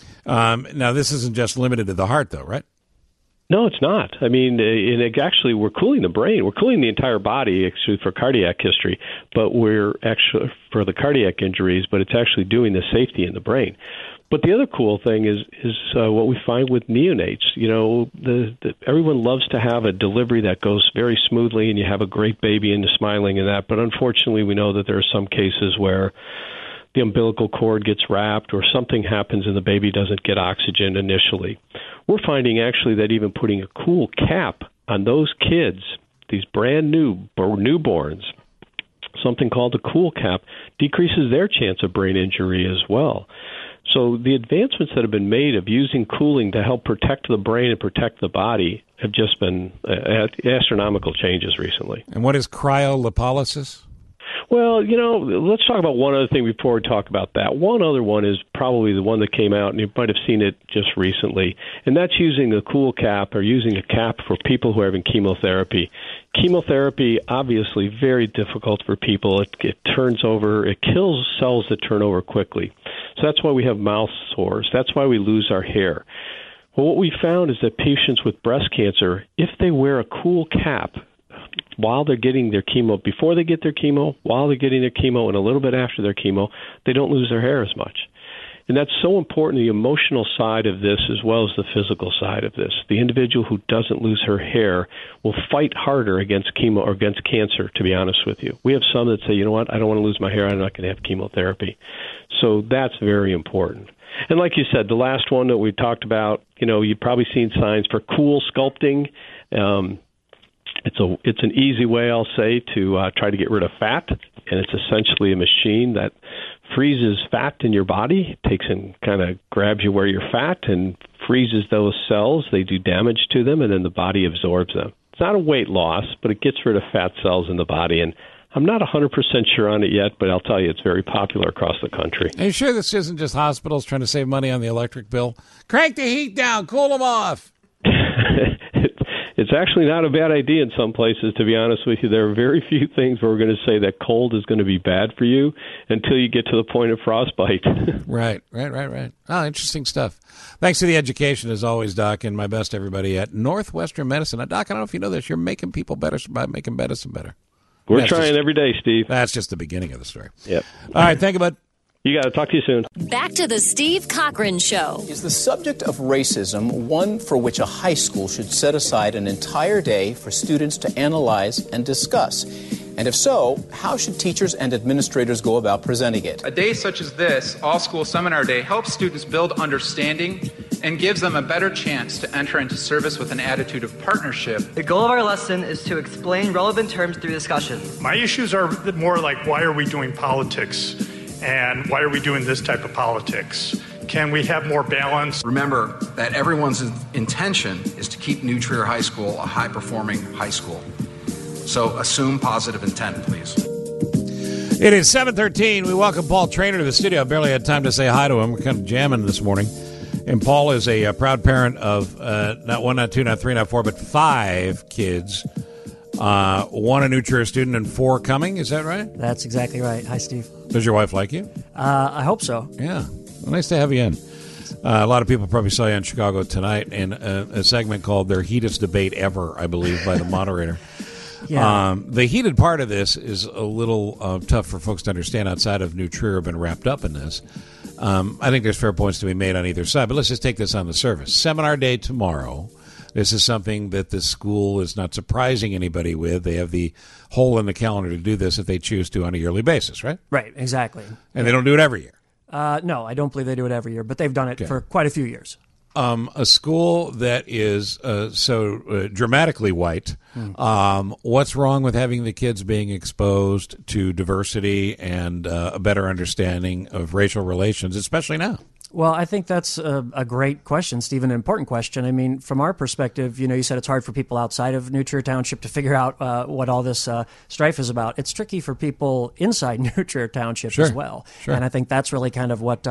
Speaker 3: Now, this isn't just limited to the heart, though, right?
Speaker 14: No, it's not. I mean, actually, we're cooling the brain. We're cooling the entire body, actually, for cardiac history, but we're actually for the cardiac injuries, but it's actually doing the safety in the brain. But the other cool thing is what we find with neonates. You know, everyone loves to have a delivery that goes very smoothly and you have a great baby and smiling and that. But unfortunately, we know that there are some cases where the umbilical cord gets wrapped or something happens and the baby doesn't get oxygen initially. We're finding actually that even putting a cool cap on those kids, these brand new newborns, something called a cool cap, decreases their chance of brain injury as well. So the advancements that have been made of using cooling to help protect the brain and protect the body have just been astronomical changes recently.
Speaker 3: And what is cryolipolysis?
Speaker 14: Well, you know, let's talk about one other thing before we talk about that. One other one is probably the one that came out, and you might have seen it just recently, and that's using a cool cap or using a cap for people who are having chemotherapy. Chemotherapy, obviously, very difficult for people. It turns over. It kills cells that turn over quickly. So that's why we have mouth sores. That's why we lose our hair. Well, what we found is that patients with breast cancer, if they wear a cool cap while they're getting their chemo, before they get their chemo, while they're getting their chemo, and a little bit after their chemo, they don't lose their hair as much. And that's so important, the emotional side of this as well as the physical side of this. The individual who doesn't lose her hair will fight harder against chemo or against cancer, to be honest with you. We have some that say, you know what, I don't want to lose my hair, I'm not going to have chemotherapy. So that's very important. And like you said, the last one that we talked about, you've probably seen signs for cool sculpting. It's an easy way, I'll say, to try to get rid of fat, and it's essentially a machine that freezes fat in your body, takes and kind of grabs you where you're fat and freezes those cells. They do damage to them, and then the body absorbs them. It's not a weight loss, but it gets rid of fat cells in the body, and I'm not 100% sure on it yet, but I'll tell you it's very popular across the country.
Speaker 3: Are you sure this isn't just hospitals trying to save money on the electric bill? Crank the heat down, cool them off.
Speaker 14: It's actually not a bad idea in some places, to be honest with you. There are very few things where we're going to say that cold is going to be bad for you until you get to the point of frostbite.
Speaker 3: Right. Oh, interesting stuff. Thanks for the education, as always, Doc, and my best to everybody at Northwestern Medicine. Now, Doc, I don't know if you know this. You're making people better by making medicine better.
Speaker 14: We're trying every day, Steve.
Speaker 3: That's just the beginning of the story.
Speaker 14: Yep.
Speaker 3: All right, thank you, bud.
Speaker 14: You got to talk to you soon.
Speaker 2: Back to the Steve Cochran Show.
Speaker 15: Is the subject of racism one for which a high school should set aside an entire day for students to analyze and discuss? And if so, how should teachers and administrators go about presenting it?
Speaker 16: A day such as this, All School Seminar Day, helps students build understanding and gives them a better chance to enter into service with an attitude of partnership.
Speaker 17: The goal of our lesson is to explain relevant terms through discussion.
Speaker 18: My issues are more like, why are we doing politics? And why are we doing this type of politics? Can we have more balance?
Speaker 19: Remember that everyone's intention is to keep New Trier High School a high-performing high school. So assume positive intent, please.
Speaker 3: It is 7:13. We welcome Paul Traynor to the studio. I barely had time to say hi to him. We're kind of jamming this morning. And Paul is a proud parent of not one, not two, not three, not four, but 5 kids. 1 a New Trier student and 4 coming. Is that right?
Speaker 17: That's exactly right. Hi, Steve.
Speaker 3: Does your wife like you?
Speaker 17: I hope so.
Speaker 3: Yeah. Well, nice to have you in. A lot of people probably saw you in Chicago tonight in a segment called Their Heatest Debate Ever, I believe, by the moderator.
Speaker 17: Yeah.
Speaker 3: The heated part of this is a little tough for folks to understand outside of New Trier have been wrapped up in this. I think there's fair points to be made on either side, but let's just take this on the surface. Seminar day tomorrow. This is something that the school is not surprising anybody with. They have the hole in the calendar to do this if they choose to on a yearly basis, right?
Speaker 17: Right, exactly.
Speaker 3: And they don't do it every year.
Speaker 17: No, I don't believe they do it every year, but they've done it for quite a few years.
Speaker 3: A school that is so dramatically white, what's wrong with having the kids being exposed to diversity and a better understanding of racial relations, especially now?
Speaker 17: Well, I think that's a great question, Steve, an important question. I mean, from our perspective, you said it's hard for people outside of New Trier Township to figure out what all this strife is about. It's tricky for people inside New Trier Township as well.
Speaker 3: Sure.
Speaker 17: And I think that's really kind of what,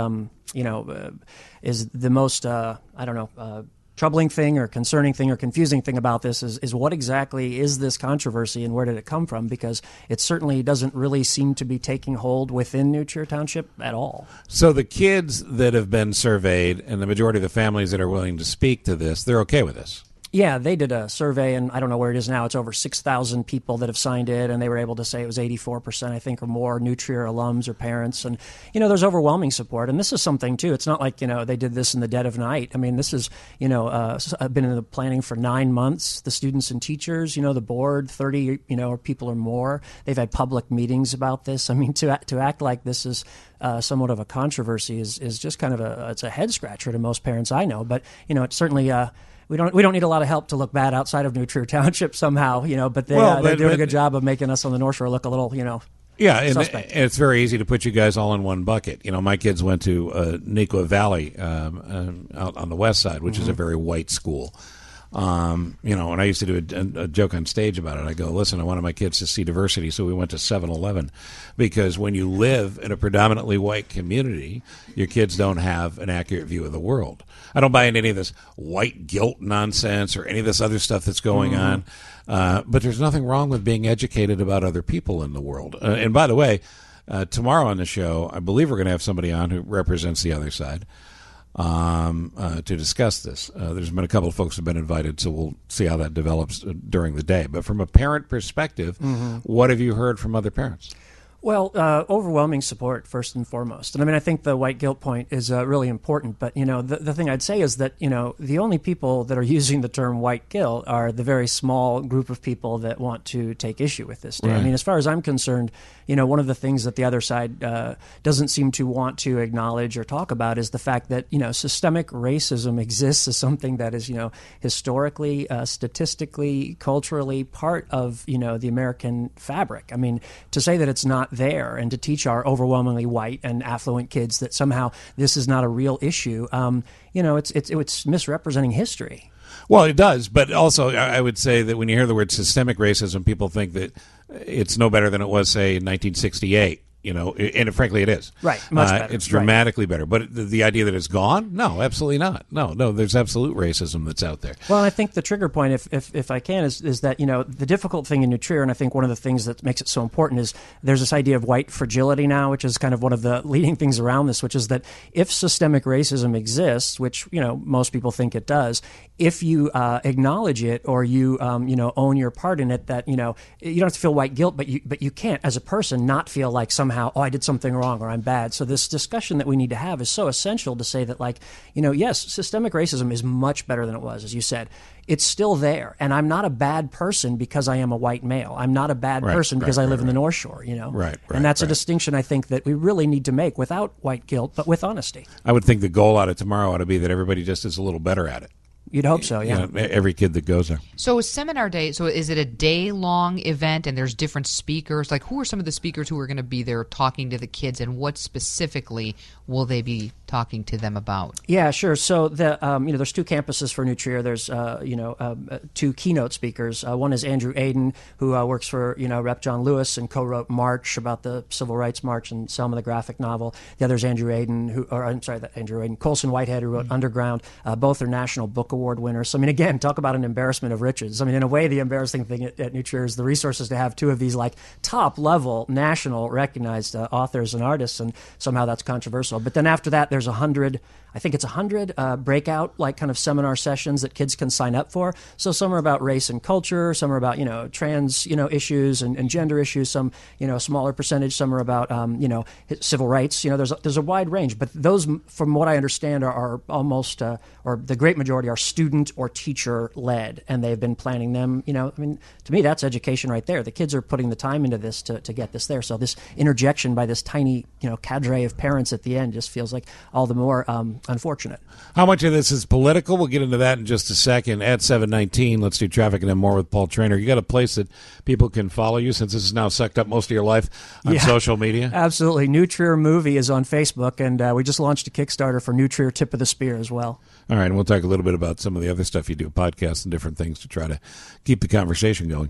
Speaker 17: is the most, troubling thing or concerning thing or confusing thing about this is what exactly is this controversy and where did it come from? Because it certainly doesn't really seem to be taking hold within New Trier Township at all.
Speaker 3: So the kids that have been surveyed and the majority of the families that are willing to speak to this, they're okay with this?
Speaker 17: Yeah, they did a survey, and I don't know where it is now. It's over 6,000 people that have signed it, and they were able to say it was 84%, I think, or more New Trier alums or parents. And, there's overwhelming support. And this is something, too. It's not like, they did this in the dead of night. I mean, this is, been in the planning for 9 months. The students and teachers, the board, 30, people or more. They've had public meetings about this. I mean, to act like this is somewhat of a controversy is just kind of it's a head-scratcher to most parents I know. But, it's certainly... We don't need a lot of help to look bad outside of New Trier Township somehow, but they're doing a good job of making us on the North Shore look a little,
Speaker 3: Yeah, and
Speaker 17: suspect.
Speaker 3: It's very easy to put you guys all in one bucket. My kids went to Neuqua Valley out on the west side, which is a very white school. And I used to do a joke on stage about it. I go, listen, I wanted my kids to see diversity, so we went to 7-Eleven. Because when you live in a predominantly white community, your kids don't have an accurate view of the world. I don't buy into any of this white guilt nonsense or any of this other stuff that's going on. But there's nothing wrong with being educated about other people in the world. And by the way, tomorrow on the show, I believe we're going to have somebody on who represents the other side. To discuss this. There's been a couple of folks who have been invited, so we'll see how that develops during the day. But from a parent perspective, what have you heard from other parents?
Speaker 17: Well, overwhelming support, first and foremost. And I mean, I think the white guilt point is really important. But, the thing I'd say is that, the only people that are using the term white guilt are the very small group of people that want to take issue with this. Right. I mean, as far as I'm concerned, one of the things that the other side doesn't seem to want to acknowledge or talk about is the fact that, systemic racism exists as something that is, historically, statistically, culturally part of, the American fabric. I mean, to say that it's not there and to teach our overwhelmingly white and affluent kids that somehow this is not a real issue, it's misrepresenting history.
Speaker 3: Well, it does, but also I would say that when you hear the word systemic racism, people think that it's no better than it was, say, in 1968. And frankly, it is.
Speaker 17: Right, much better.
Speaker 3: It's dramatically better. But the idea that it's gone? No, absolutely not. No, there's absolute racism that's out there.
Speaker 17: Well, I think the trigger point, if I can, is that, the difficult thing in New Trier, and I think one of the things that makes it so important is there's this idea of white fragility now, which is kind of one of the leading things around this, which is that if systemic racism exists, which, most people think it does, if you acknowledge it or you, own your part in it, that, you don't have to feel white guilt, but you can't, as a person, not feel like somehow, I did something wrong or I'm bad. So this discussion that we need to have is so essential to say that, yes, systemic racism is much better than it was, as you said. It's still there. And I'm not a bad person because I am a white male. I'm not a bad person because I live in the North Shore,
Speaker 3: Right.
Speaker 17: And that's a distinction I think that we really need to make without white guilt, but with honesty.
Speaker 3: I would think the goal out of tomorrow ought to be that everybody just is a little better at it.
Speaker 17: You'd hope so, yeah.
Speaker 3: Every kid that goes there.
Speaker 5: So seminar day, so is it a day-long event and there's different speakers? Like, who are some of the speakers who are going to be there talking to the kids, and what specifically will they be talking to them about?
Speaker 17: Yeah, sure. So there's two campuses for New Trier. There's two keynote speakers. One is Andrew Aden, who works for Rep. John Lewis and co-wrote March, about the Civil Rights March, and Selma the graphic novel. The other is Andrew Aden, Colson Whitehead, who wrote Underground. Both are National Book Award winners. So, I mean, again, talk about an embarrassment of riches. I mean, in a way, the embarrassing thing at New Trier is the resources to have two of these top-level, national recognized authors and artists, and somehow that's controversial. But then after that, there's 100 breakout kind of seminar sessions that kids can sign up for. So some are about race and culture, some are about trans issues and gender issues, some a smaller percentage, some are about civil rights. There's a wide range, but those, from what I understand, are almost or the great majority are student or teacher led, and they've been planning them. To me, that's education right there. The kids are putting the time into this to get this there. So this interjection by this tiny cadre of parents at the end just feels like all the more unfortunate.
Speaker 3: How much of this is political? We'll get into that in just a second. At 7:19, let's do traffic and then more with Paul Traynor. You got a place that people can follow you, since this has now sucked up most of your life on social media?
Speaker 17: Absolutely. New Trier Movie is on Facebook, and we just launched a Kickstarter for New Trier Tip of the Spear as well.
Speaker 3: All right, and we'll talk a little bit about some of the other stuff you do, podcasts and different things, to try to keep the conversation going.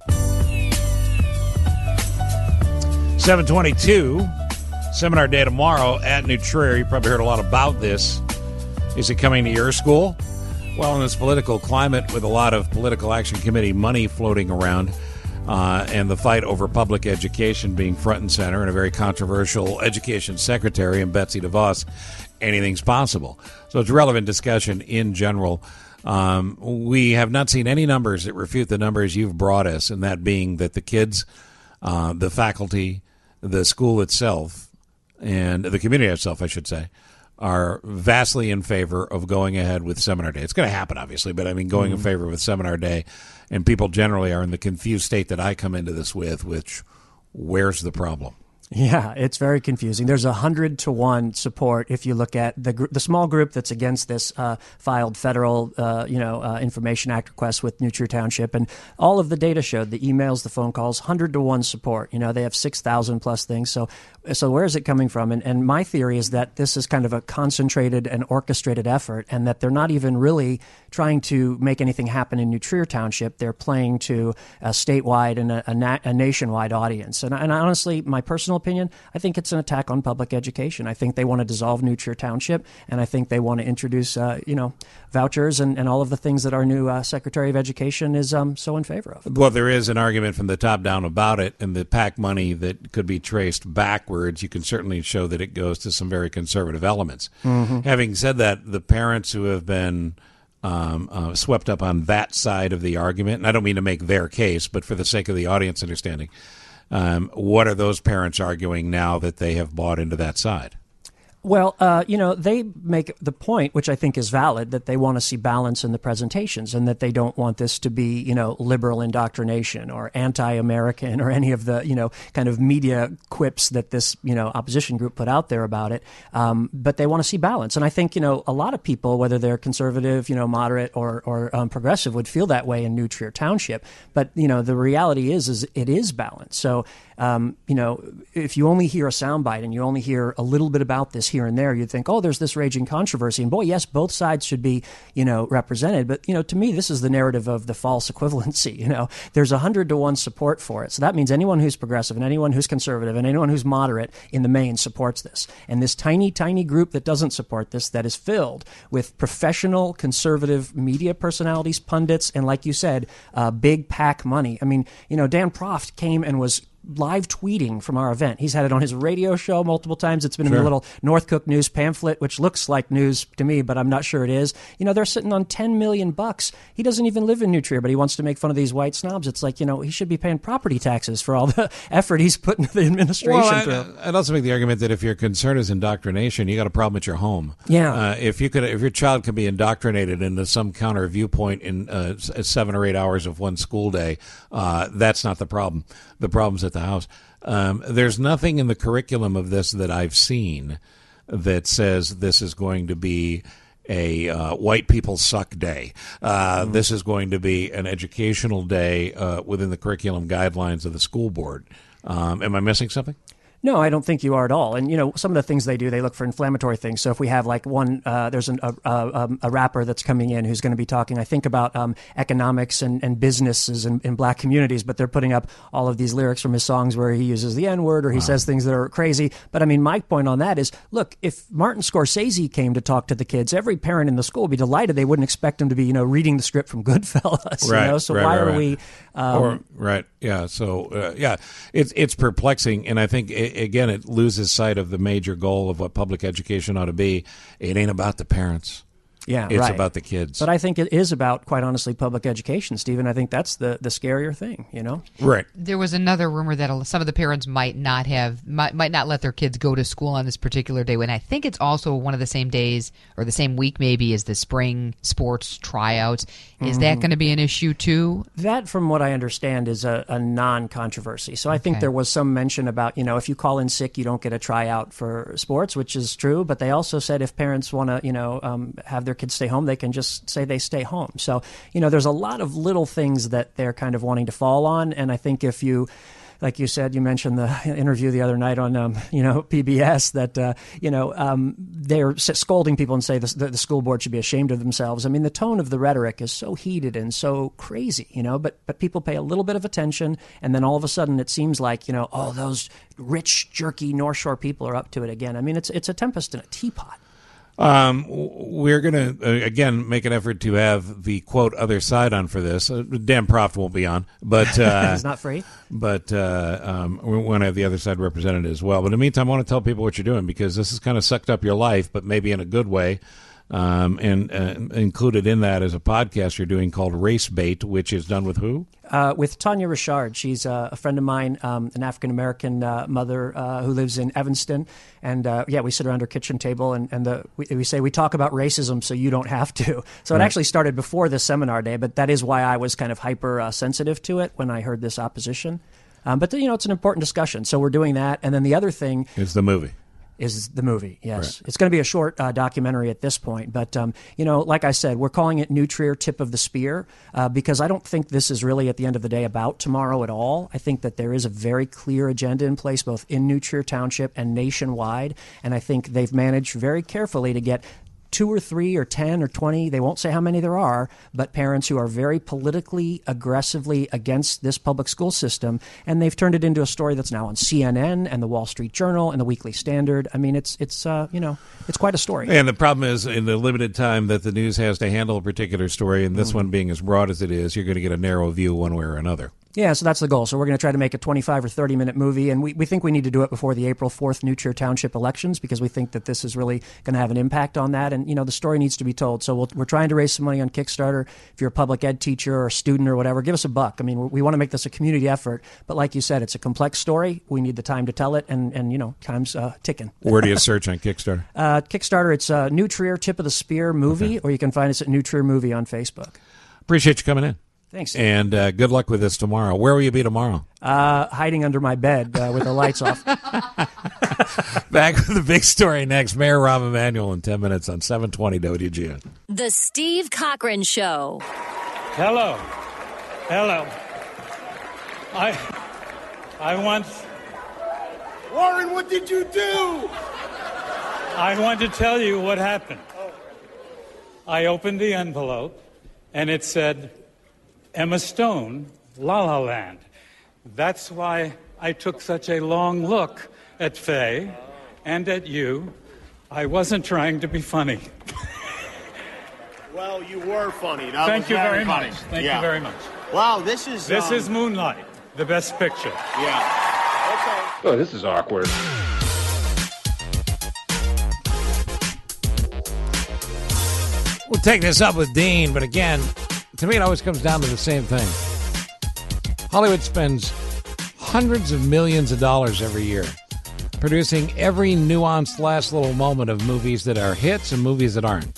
Speaker 3: 7:22, seminar day tomorrow at New Trier. You probably heard a lot about this. Is it coming to your school? Well, in this political climate, with a lot of political action committee money floating around, and the fight over public education being front and center, and a very controversial education secretary in Betsy DeVos, anything's possible. So it's a relevant discussion in general. We have not seen any numbers that refute the numbers you've brought us, and that being that the kids, the faculty, the school itself, and the community itself, I should say, are vastly in favor of going ahead with Seminar Day. It's going to happen, obviously, but I mean going in favor with Seminar Day. And people generally are in the confused state that I come into this with, which, where's the problem?
Speaker 17: Yeah, it's very confusing. There's 100-to-1 support if you look at the small group that's against this filed federal Information Act request with New Trier Township, and all of the data showed, the emails, the phone calls, 100-to-1 support. They have 6,000 plus things. So where is it coming from? And my theory is that this is kind of a concentrated and orchestrated effort, and that they're not even really trying to make anything happen in New Trier Township. They're playing to a statewide and a nationwide audience. And honestly, my personal opinion, I think it's an attack on public education. I think they want to dissolve New Trier Township, and I think they want to introduce, vouchers and all of the things that our new Secretary of Education is so in favor of.
Speaker 3: Well, there is an argument from the top down about it, and the PAC money that could be traced backwards, you can certainly show that it goes to some very conservative elements. Mm-hmm. Having said that, the parents who have been swept up on that side of the argument, and I don't mean to make their case, but for the sake of the audience understanding, What are those parents arguing now that they have bought into that side?
Speaker 17: Well, they make the point, which I think is valid, that they want to see balance in the presentations and that they don't want this to be, liberal indoctrination or anti-American or any of the, kind of media quips that this, opposition group put out there about it. But they want to see balance. And I think, a lot of people, whether they're conservative, moderate or progressive, would feel that way in New Trier Township. But, the reality is it is balanced. So, if you only hear a soundbite and you only hear a little bit about this here and there, you'd think, oh, there's this raging controversy. And boy, yes, both sides should be, represented. But, to me, this is the narrative of the false equivalency. There's 100-to-1 support for it. So that means anyone who's progressive and anyone who's conservative and anyone who's moderate in the main supports this. And this tiny, tiny group that doesn't support this, that is filled with professional conservative media personalities, pundits, and like you said, big PAC money. I mean, Dan Proft came and was live tweeting from our event. He's had it on his radio show multiple times. It's been in the little North Cook News pamphlet, which looks like news to me, but I'm not sure it is. They're sitting on $10 million. He doesn't even live in New Trier, but he wants to make fun of these white snobs. It's like, he should be paying property taxes for all the effort he's put into the administration through.
Speaker 3: I'd also make the argument that if your concern is indoctrination, you got a problem at your home.
Speaker 17: Yeah.
Speaker 3: If your child can be indoctrinated into some counter viewpoint in 7 or 8 hours of one school day, that's not the problem. The problem's at the house. There's nothing in the curriculum of this that I've seen that says this is going to be a white people suck day. This is going to be an educational day within the curriculum guidelines of the school board. Am I missing something?
Speaker 17: No, I don't think you are at all. And, some of the things they do, they look for inflammatory things. So if we have like there's a rapper that's coming in who's going to be talking, I think, about economics and businesses in black communities, but they're putting up all of these lyrics from his songs where he uses the N-word or he says things that are crazy. But I mean, my point on that is, look, if Martin Scorsese came to talk to the kids, every parent in the school would be delighted. They wouldn't expect him to be, reading the script from Goodfellas.
Speaker 3: Right,
Speaker 17: So why are we...
Speaker 3: Yeah. So, it's perplexing. And I think, again, it loses sight of the major goal of what public education ought to be. It ain't about the parents.
Speaker 17: Yeah,
Speaker 3: it's about the kids.
Speaker 17: But I think it is about, quite honestly, public education, Stephen. I think that's the scarier thing,
Speaker 3: Right.
Speaker 5: There was another rumor that some of the parents might not let their kids go to school on this particular day. And I think it's also one of the same days or the same week maybe as the spring sports tryouts. Is that going to be an issue too?
Speaker 17: That, from what I understand, is a non-controversy. So I think there was some mention about, if you call in sick, you don't get a tryout for sports, which is true. But they also said if parents want to, have their kids stay home, they can just say they stay home. So, there's a lot of little things that they're kind of wanting to fall on. And I think if you, like you said, you mentioned the interview the other night on, PBS that, they're scolding people and say the school board should be ashamed of themselves. I mean, the tone of the rhetoric is so heated and so crazy, but people pay a little bit of attention. And then all of a sudden it seems like, those rich, jerky North Shore people are up to it again. I mean, it's a tempest in a teapot.
Speaker 3: We're going to, again, make an effort to have the, quote, other side on for this. Dan Proft won't be on, but...
Speaker 17: He's not free?
Speaker 3: But we want to have the other side represented as well. But in the meantime, I want to tell people what you're doing, because this has kind of sucked up your life, but maybe in a good way. And included in that is a podcast you're doing called Race Bait, which is done with who?
Speaker 17: With Tanya Richard. She's a friend of mine, an African-American mother who lives in Evanston. And, we sit around her kitchen table and we say we talk about racism so you don't have to. So it actually started before this seminar day, but that is why I was kind of hyper sensitive to it when I heard this opposition. But, it's an important discussion. So we're doing that. And then the other thing
Speaker 3: is the movie.
Speaker 17: Is the movie, yes.
Speaker 3: Right.
Speaker 17: It's going to be a short documentary at this point. But, like I said, we're calling it New Trier Tip of the Spear because I don't think this is really, at the end of the day, about tomorrow at all. I think that there is a very clear agenda in place, both in New Trier Township and nationwide. And I think they've managed very carefully to get 2 or 3 or 10 or 20, they won't say how many there are, but parents who are very politically, aggressively against this public school system, and they've turned it into a story that's now on CNN and the Wall Street Journal and the Weekly Standard. I mean, it's quite a story.
Speaker 3: And the problem is, in the limited time that the news has to handle a particular story, and this one being as broad as it is, you're going to get a narrow view one way or another.
Speaker 17: Yeah, so that's the goal. So we're going to try to make a 25 or 30-minute movie, and we think we need to do it before the April 4th New Trier Township elections because we think that this is really going to have an impact on that. And, the story needs to be told. So we're trying to raise some money on Kickstarter. If you're a public ed teacher or a student or whatever, give us $1. I mean, we want to make this a community effort. But like you said, it's a complex story. We need the time to tell it, and time's ticking.
Speaker 3: Where do you search on Kickstarter?
Speaker 17: Kickstarter, it's New Trier Tip of the Spear movie, or you can find us at New Trier Movie on Facebook.
Speaker 3: Appreciate you coming in.
Speaker 17: Thanks.
Speaker 3: And good luck with this tomorrow. Where will you be tomorrow?
Speaker 17: Hiding under my bed with the lights off.
Speaker 3: Back with the big story next. Mayor Rahm Emanuel in 10 minutes on 720 WGN.
Speaker 2: The Steve Cochran Show.
Speaker 20: Hello. I want...
Speaker 8: Warren, what did you do?
Speaker 20: I want to tell you what happened. I opened the envelope, and it said... Emma Stone, La La Land. That's why I took such a long look at Faye and at you. I wasn't trying to be funny.
Speaker 8: Well, you were funny.
Speaker 20: Thank you very much. Thank you very much.
Speaker 8: Wow, this is
Speaker 20: Moonlight, the best picture.
Speaker 8: Yeah.
Speaker 19: Oh, this is awkward.
Speaker 3: We'll take this up with Dean, but again, to me, it always comes down to the same thing. Hollywood spends hundreds of millions of dollars every year producing every nuanced last little moment of movies that are hits and movies that aren't.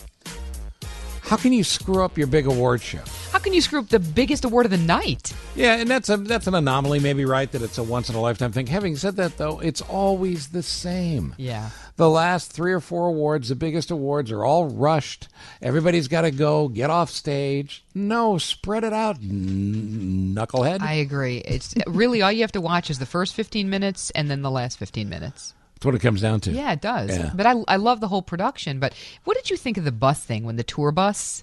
Speaker 3: How can you screw up your big award show?
Speaker 5: How can you screw up the biggest award of the night?
Speaker 3: Yeah, and that's an anomaly, maybe, right, that it's a once-in-a-lifetime thing. Having said that, though, it's always the same.
Speaker 5: Yeah.
Speaker 3: The last 3 or 4 awards, the biggest awards, are all rushed. Everybody's got to go, get off stage. No, spread it out, knucklehead.
Speaker 5: I agree. It's really all you have to watch is the first 15 minutes and then the last 15 minutes.
Speaker 3: That's what it comes down to.
Speaker 5: Yeah, it does.
Speaker 3: Yeah.
Speaker 5: But I love the whole production. But what did you think of the bus thing when the tour bus?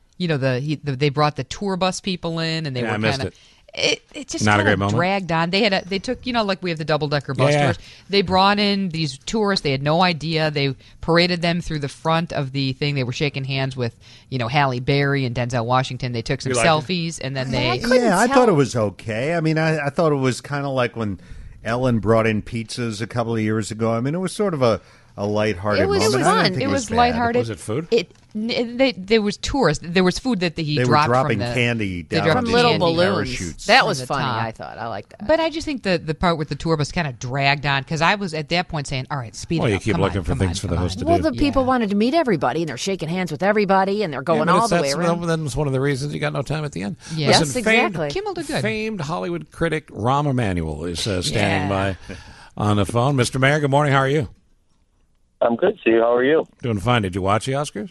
Speaker 5: They brought the tour bus people in, and they were
Speaker 3: I missed
Speaker 5: kind of. It just
Speaker 3: not a
Speaker 5: kind
Speaker 3: great
Speaker 5: of
Speaker 3: moment.
Speaker 5: dragged on. They took like we have the double-decker bus
Speaker 3: Yeah.
Speaker 5: tours. They brought in these tourists. They had no idea. They paraded them through the front of the thing. They were shaking hands with Halle Berry and Denzel Washington. They took some
Speaker 3: You liked
Speaker 5: selfies, and then they.
Speaker 11: I thought it was okay. I mean, I thought it was kind of like when Ellen brought in pizzas a couple of years ago. I mean, it was sort of a lighthearted moment.
Speaker 6: It was
Speaker 11: I didn't
Speaker 6: fun.
Speaker 11: think
Speaker 5: It was
Speaker 11: bad.
Speaker 5: lighthearted.
Speaker 3: Was it food?
Speaker 5: There was tourists. There was food that he
Speaker 11: They were
Speaker 5: dropped
Speaker 11: dropping
Speaker 5: from the
Speaker 11: candy
Speaker 5: they
Speaker 11: down
Speaker 5: dropped
Speaker 6: From
Speaker 11: the
Speaker 6: little
Speaker 5: candy.
Speaker 6: balloons.
Speaker 11: parachutes.
Speaker 6: That was
Speaker 5: From the
Speaker 6: funny,
Speaker 5: top.
Speaker 6: I thought. I liked that.
Speaker 5: But I just think the part with the tour bus kind of dragged on because I was at that point saying, "All right, speed it
Speaker 3: Well,
Speaker 5: up.
Speaker 3: you keep
Speaker 5: Come
Speaker 3: looking
Speaker 5: on,
Speaker 3: for
Speaker 5: come
Speaker 3: things
Speaker 5: on,
Speaker 3: for the
Speaker 5: come
Speaker 3: host
Speaker 5: on."
Speaker 3: to
Speaker 6: Well,
Speaker 3: do.
Speaker 6: the people wanted to meet everybody, and they're shaking hands with everybody, and they're going
Speaker 3: but
Speaker 6: all the way
Speaker 3: that's
Speaker 6: around.
Speaker 3: That's one of the reasons you got no time at the end.
Speaker 5: Yeah.
Speaker 6: Yes,
Speaker 3: Listen,
Speaker 6: exactly.
Speaker 5: Kimmel did good.
Speaker 3: Famed Hollywood critic Rahm Emanuel is standing by on the phone. Mr. Mayor, good morning. How are you?
Speaker 21: I'm good, Steve. How are you?
Speaker 3: Doing fine. Did you watch the Oscars?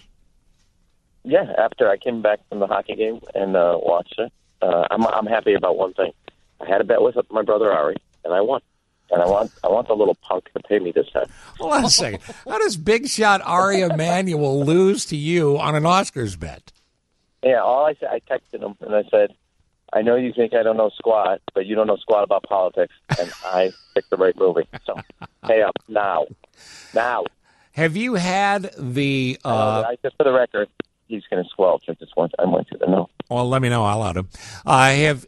Speaker 21: Yeah, after I came back from the hockey game and watched it, I'm happy about one thing. I had a bet with my brother Ari, and I won. And I want the little punk to pay me this time.
Speaker 3: Hold on a second. How does big shot Ari Emanuel lose to you on an Oscars bet?
Speaker 21: Yeah, all I said, I texted him and I said, I know you think I don't know squat, but you don't know squat about politics, and I picked the right movie. So pay up now.
Speaker 3: Have you had the?
Speaker 21: Just for the record, he's going to squelch if I went to the no.
Speaker 3: Well, let me know. I'll out him. Have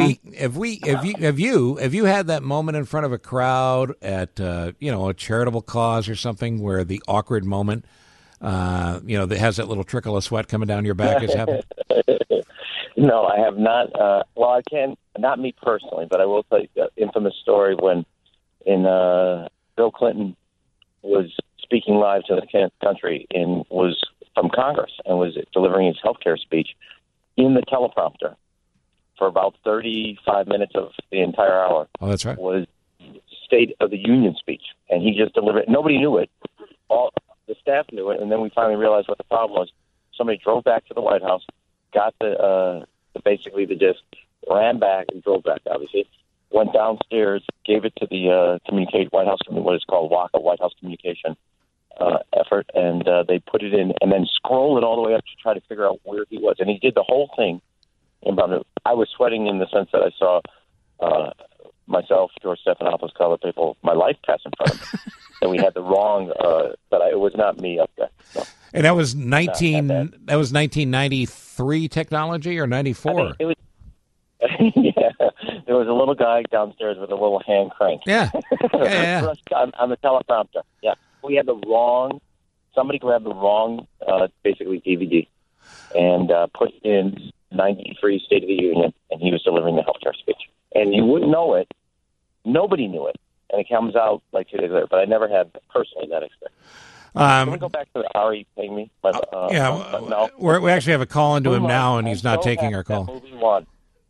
Speaker 3: you had that moment in front of a crowd at a charitable cause or something where the awkward moment, that has that little trickle of sweat coming down your back has happened?
Speaker 21: No, I have not. Well, I can not me personally, but I will tell you the infamous story when Bill Clinton was speaking live to the country and was from Congress and was delivering his healthcare speech in the teleprompter for about 35 minutes of the entire hour.
Speaker 3: Oh, that's right.
Speaker 21: Was State of the Union speech, and he just delivered it. Nobody knew it. All the staff knew it, and then we finally realized what the problem was. Somebody drove back to the White House, got basically the disc, ran back and drove back, obviously, went downstairs, gave it to the White House, what is called WACA, White House Communication effort, and they put it in and then scroll it all the way up to try to figure out where he was. And he did the whole thing in about a minute. I was sweating in the sense that I saw myself, George Stephanopoulos, other people, my life pass in front of me. And we had the wrong, it was not me up there. No.
Speaker 3: And that was 1993 technology or 94?
Speaker 21: Yeah, there was a little guy downstairs with a little hand crank.
Speaker 3: Yeah.
Speaker 21: On the teleprompter. Yeah, somebody grabbed the wrong, basically DVD, and put in 93 State of the Union, and he was delivering the healthcare speech. And you wouldn't know it. Nobody knew it. And it comes out like 2 days later. But I never had personally that experience. Can we go back to the Ari paying me? No.
Speaker 3: We actually have a call into him now, and he's not taking our call.
Speaker 21: Movie won.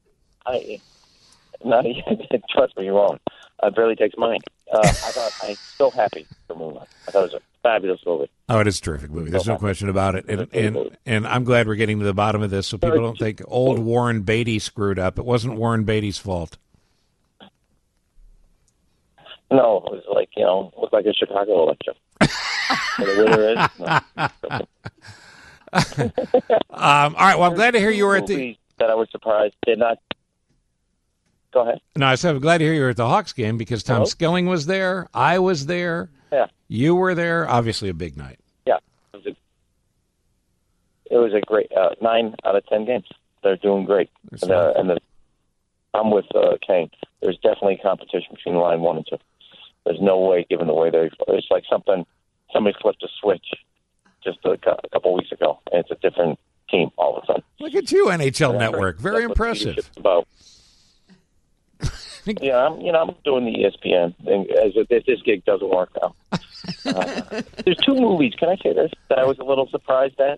Speaker 21: Trust me, you won't. It barely takes mine. I'm so happy for Moonlight. I thought it was a fabulous movie.
Speaker 3: Oh, it is a terrific movie. There's no question about it. And I'm glad we're getting to the bottom of this so people don't think old Warren Beatty screwed up. It wasn't Warren Beatty's fault.
Speaker 21: No, it was like, looked like a Chicago election. The winner is.
Speaker 3: All right, well, I'm glad to hear you were at the...
Speaker 21: That I was surprised did not... Go ahead.
Speaker 3: No, I said I'm glad to hear you were at the Hawks game because Tom Skilling was there. I was there.
Speaker 21: Yeah.
Speaker 3: You were there. Obviously a big night.
Speaker 21: Yeah. It was a great 9 out of 10 games. They're doing great. I'm with Kane. There's definitely competition between line 1 and 2. There's no way, given the way it's like somebody flipped a switch just a couple weeks ago, and it's a different team all of a sudden.
Speaker 3: Look at you, NHL Network. Very impressive.
Speaker 21: Yeah, I'm doing the ESPN thing as if this gig doesn't work now. There's 2 movies, can I say this, that I was a little surprised at?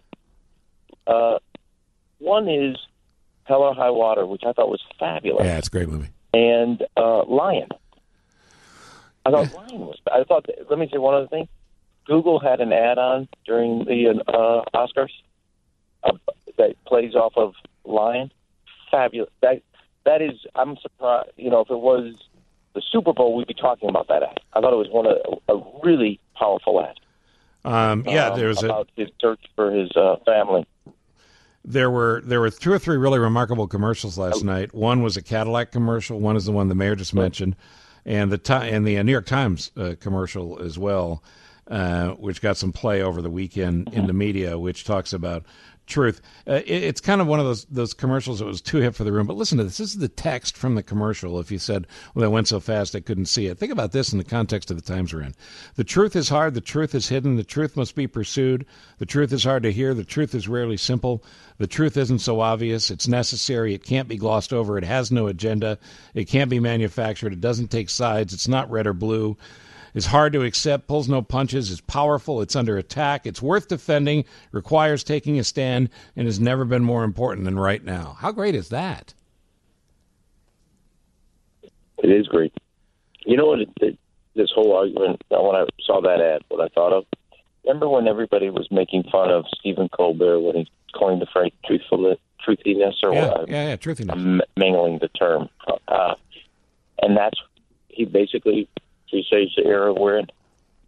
Speaker 21: One is Hell or High Water, which I thought was fabulous.
Speaker 3: Yeah, it's a great movie.
Speaker 21: And Lion. I thought Lion was... let me say one other thing. Google had an add-on during the Oscars that plays off of Lion. Fabulous. That is, I'm surprised, if it was the Super Bowl, we'd be talking about that ad. I thought it was a really powerful ad.
Speaker 3: There was
Speaker 21: about his search for his family.
Speaker 3: There were 2 or 3 really remarkable commercials last night. One was a Cadillac commercial. One is the one the mayor just mentioned, and the New York Times commercial as well, which got some play over the weekend in the media, which talks about truth. It's kind of one of those commercials that was too hip for the room. But listen to this. This is the text from the commercial. If you said, well, that went so fast I couldn't see it. Think about this in the context of the times we're in. The truth is hard. The truth is hidden. The truth must be pursued. The truth is hard to hear. The truth is rarely simple. The truth isn't so obvious. It's necessary. It can't be glossed over. It has no agenda. It can't be manufactured. It doesn't take sides. It's not red or blue. It's hard to accept, pulls no punches, is powerful, it's under attack, it's worth defending, requires taking a stand, and has never been more important than right now. How great is that?
Speaker 21: It is great. You know what, this whole argument, when I saw that ad, what I thought of? Remember when everybody was making fun of Stephen Colbert when he coined the phrase truthiness or what?
Speaker 3: Yeah, truthiness.
Speaker 21: I'm mangling the term. And he basically... presaged the era we're in.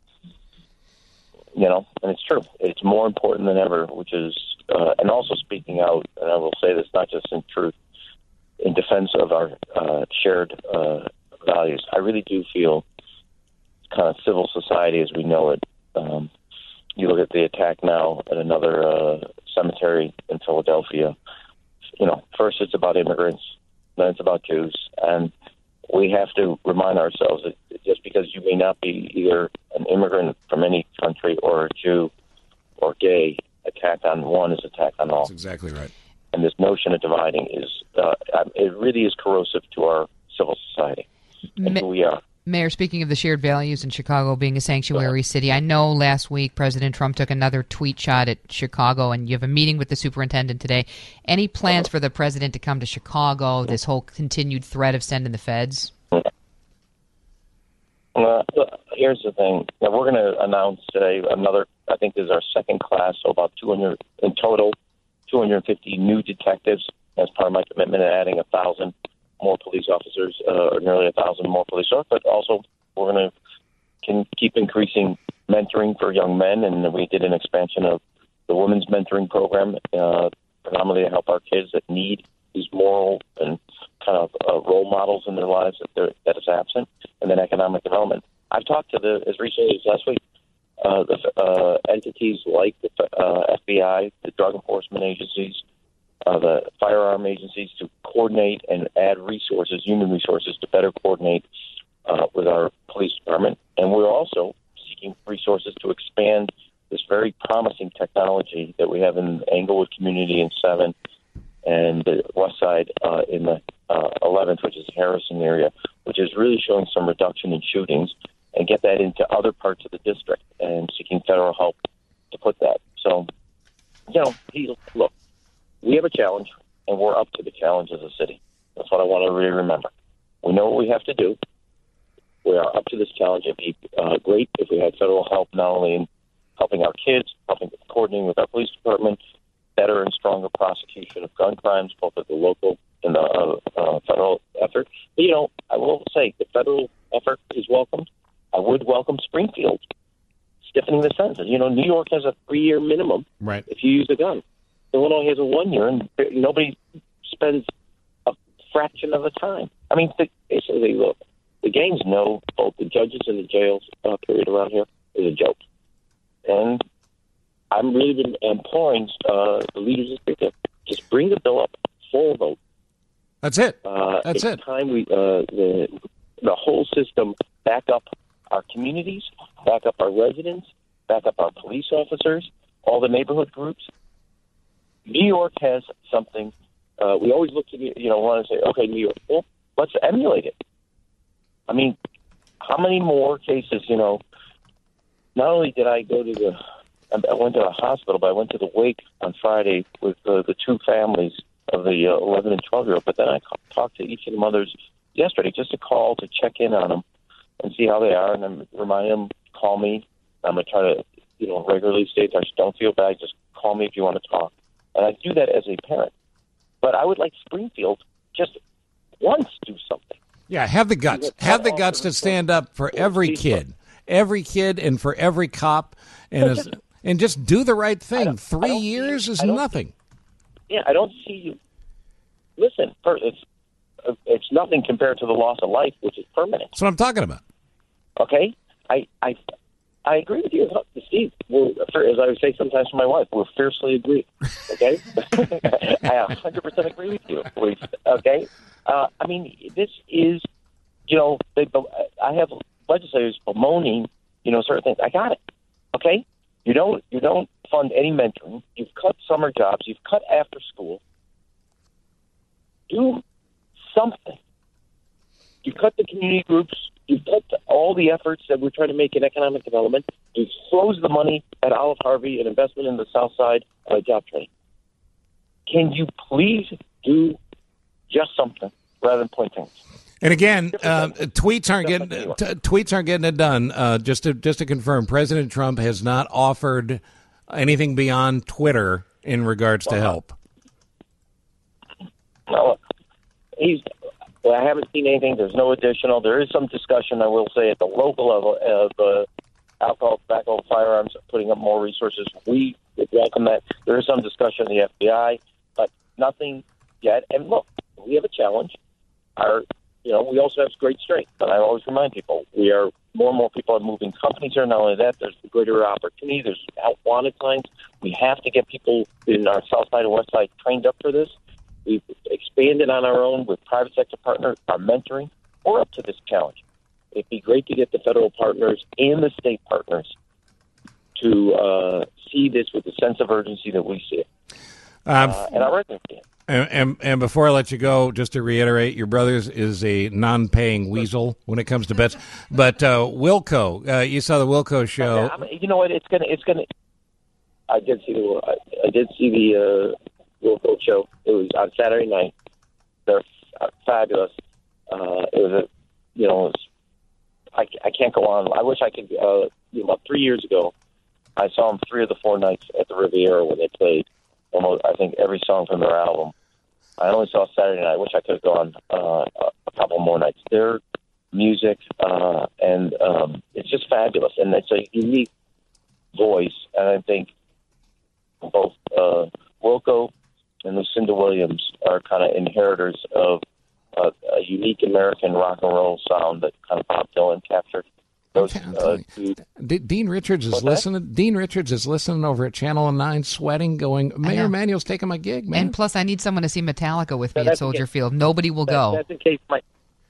Speaker 21: And it's true. It's more important than ever, which is, and also speaking out, and I will say this not just in truth, in defense of our shared values. I really do feel kind of civil society as we know it. You look at the attack now at another cemetery in Philadelphia. First it's about immigrants, then it's about Jews, and we have to remind ourselves that just because you may not be either an immigrant from any country or a Jew or gay, attack on one is attack on all.
Speaker 3: That's exactly right.
Speaker 21: And this notion of dividing it really is corrosive to our civil society and who we are.
Speaker 5: Mayor, speaking of the shared values in Chicago being a sanctuary city, I know last week President Trump took another tweet shot at Chicago, and you have a meeting with the superintendent today. Any plans for the president to come to Chicago, this whole continued threat of sending the feds?
Speaker 21: Here's the thing. Now, we're going to announce today another, I think this is our second class, so about 200 in total, 250 new detectives as part of my commitment to adding 1,000 more police officers, or nearly 1,000 more police officers. But also, we're going to keep increasing mentoring for young men, and we did an expansion of the women's mentoring program, predominantly to help our kids that need these moral and kind of role models in their lives that is absent, and then economic development. I've talked to as recently as last week, the entities like the FBI, the drug enforcement agencies, the firearm agencies to coordinate and add resources, human resources, to better coordinate with our police department. And we're also seeking resources to expand this very promising technology that we have in the Englewood community in 7 and the West Side in the 11th, which is the Harrison area, which is really showing some reduction in shootings, and get that into other parts of the district and seeking federal help to put that. So, look, we have a challenge, and we're up to the challenge as a city. That's what I want to really remember. We know what we have to do. We are up to this challenge. It'd be great if we had federal help, not only in helping our kids, helping coordinating with our police department, better and stronger prosecution of gun crimes, both at the local and the federal effort. But, I will say the federal effort is welcomed. I would welcome Springfield stiffening the sentences. New York has a 3-year minimum if you use a gun. Illinois has a 1 year, and nobody spends a fraction of the time. I mean, basically, look, the gangs know both the judges and the jails period around here is a joke. And I'm really been imploring the leaders of the just bring the bill up for a vote.
Speaker 3: That's it.
Speaker 21: It's time we the whole system back up our communities, back up our residents, back up our police officers, all the neighborhood groups. New York has something. We always look to want to say, okay, New York, well, let's emulate it. I mean, how many more cases? Not only did I go to I went to the hospital, but I went to the wake on Friday with the two families of the 11 and 12-year-old. But then I talked to each of the mothers yesterday, just a call to check in on them and see how they are, and then remind them, call me. I'm going to try to, regularly state, don't feel bad, just call me if you want to talk. And I do that as a parent. But I would like Springfield just once do something.
Speaker 3: Yeah, have the guts. Have the guts to stand up for every kid, and for every cop, and just do the right thing. 3 years is nothing.
Speaker 21: Yeah, I don't see you. Listen, it's nothing compared to the loss of life, which is permanent.
Speaker 3: That's what I'm talking about.
Speaker 21: Okay, I agree with you, Steve. As I would say sometimes to my wife, we're fiercely agree. Okay, I 100% agree with you. Okay, I mean, this is, I have legislators bemoaning, certain things. I got it. Okay, you don't fund any mentoring. You've cut summer jobs. You've cut after school. Do something. You cut the community groups. You cut all the efforts that we're trying to make in economic development. You froze the money at Olive Harvey and investment in the South Side job training. Can you please do just something rather than point fingers?
Speaker 3: And again, tweets aren't getting it done. Just to confirm, President Trump has not offered anything beyond Twitter in regards to help.
Speaker 21: No, I haven't seen anything. There's no additional. There is some discussion, I will say, at the local level of alcohol, tobacco, firearms, putting up more resources. We would welcome that. There is some discussion in the FBI, but nothing yet. And look, we have a challenge. We also have great strength. And I always remind people, more and more people are moving companies here. Not only that, there's greater opportunity. There's wanted signs. We have to get people in our South Side and West Side trained up for this. We've expanded on our own with private sector partners, our mentoring. We're up to this challenge. It'd be great to get the federal partners and the state partners to see this with the sense of urgency that we see it. And our residents see it.
Speaker 3: And before I let you go, just to reiterate, your brother's is a non-paying weasel when it comes to bets. But Wilco, you saw the Wilco show.
Speaker 21: You know what? It's gonna. I did see the Wilco show. It was on Saturday night. They're fabulous. It was I can't go on. I wish I could. About 3 years ago, I saw them 3 of the 4 nights at the Riviera when they played almost, I think, every song from their album. I only saw Saturday night. I wish I could have gone a couple more nights. Their music and it's just fabulous, and it's a unique voice. And I think both Wilco and Lucinda Williams are kind of inheritors of a unique American rock and roll sound that kind of Bob Dylan captured.
Speaker 3: Dean Richards is listening. Dean Richards is listening over at Channel 9, sweating, going, Mayor Emanuel's taking my gig, man.
Speaker 5: And plus, I need someone to see Metallica with me at Soldier Field. Nobody will go.
Speaker 21: That's in case my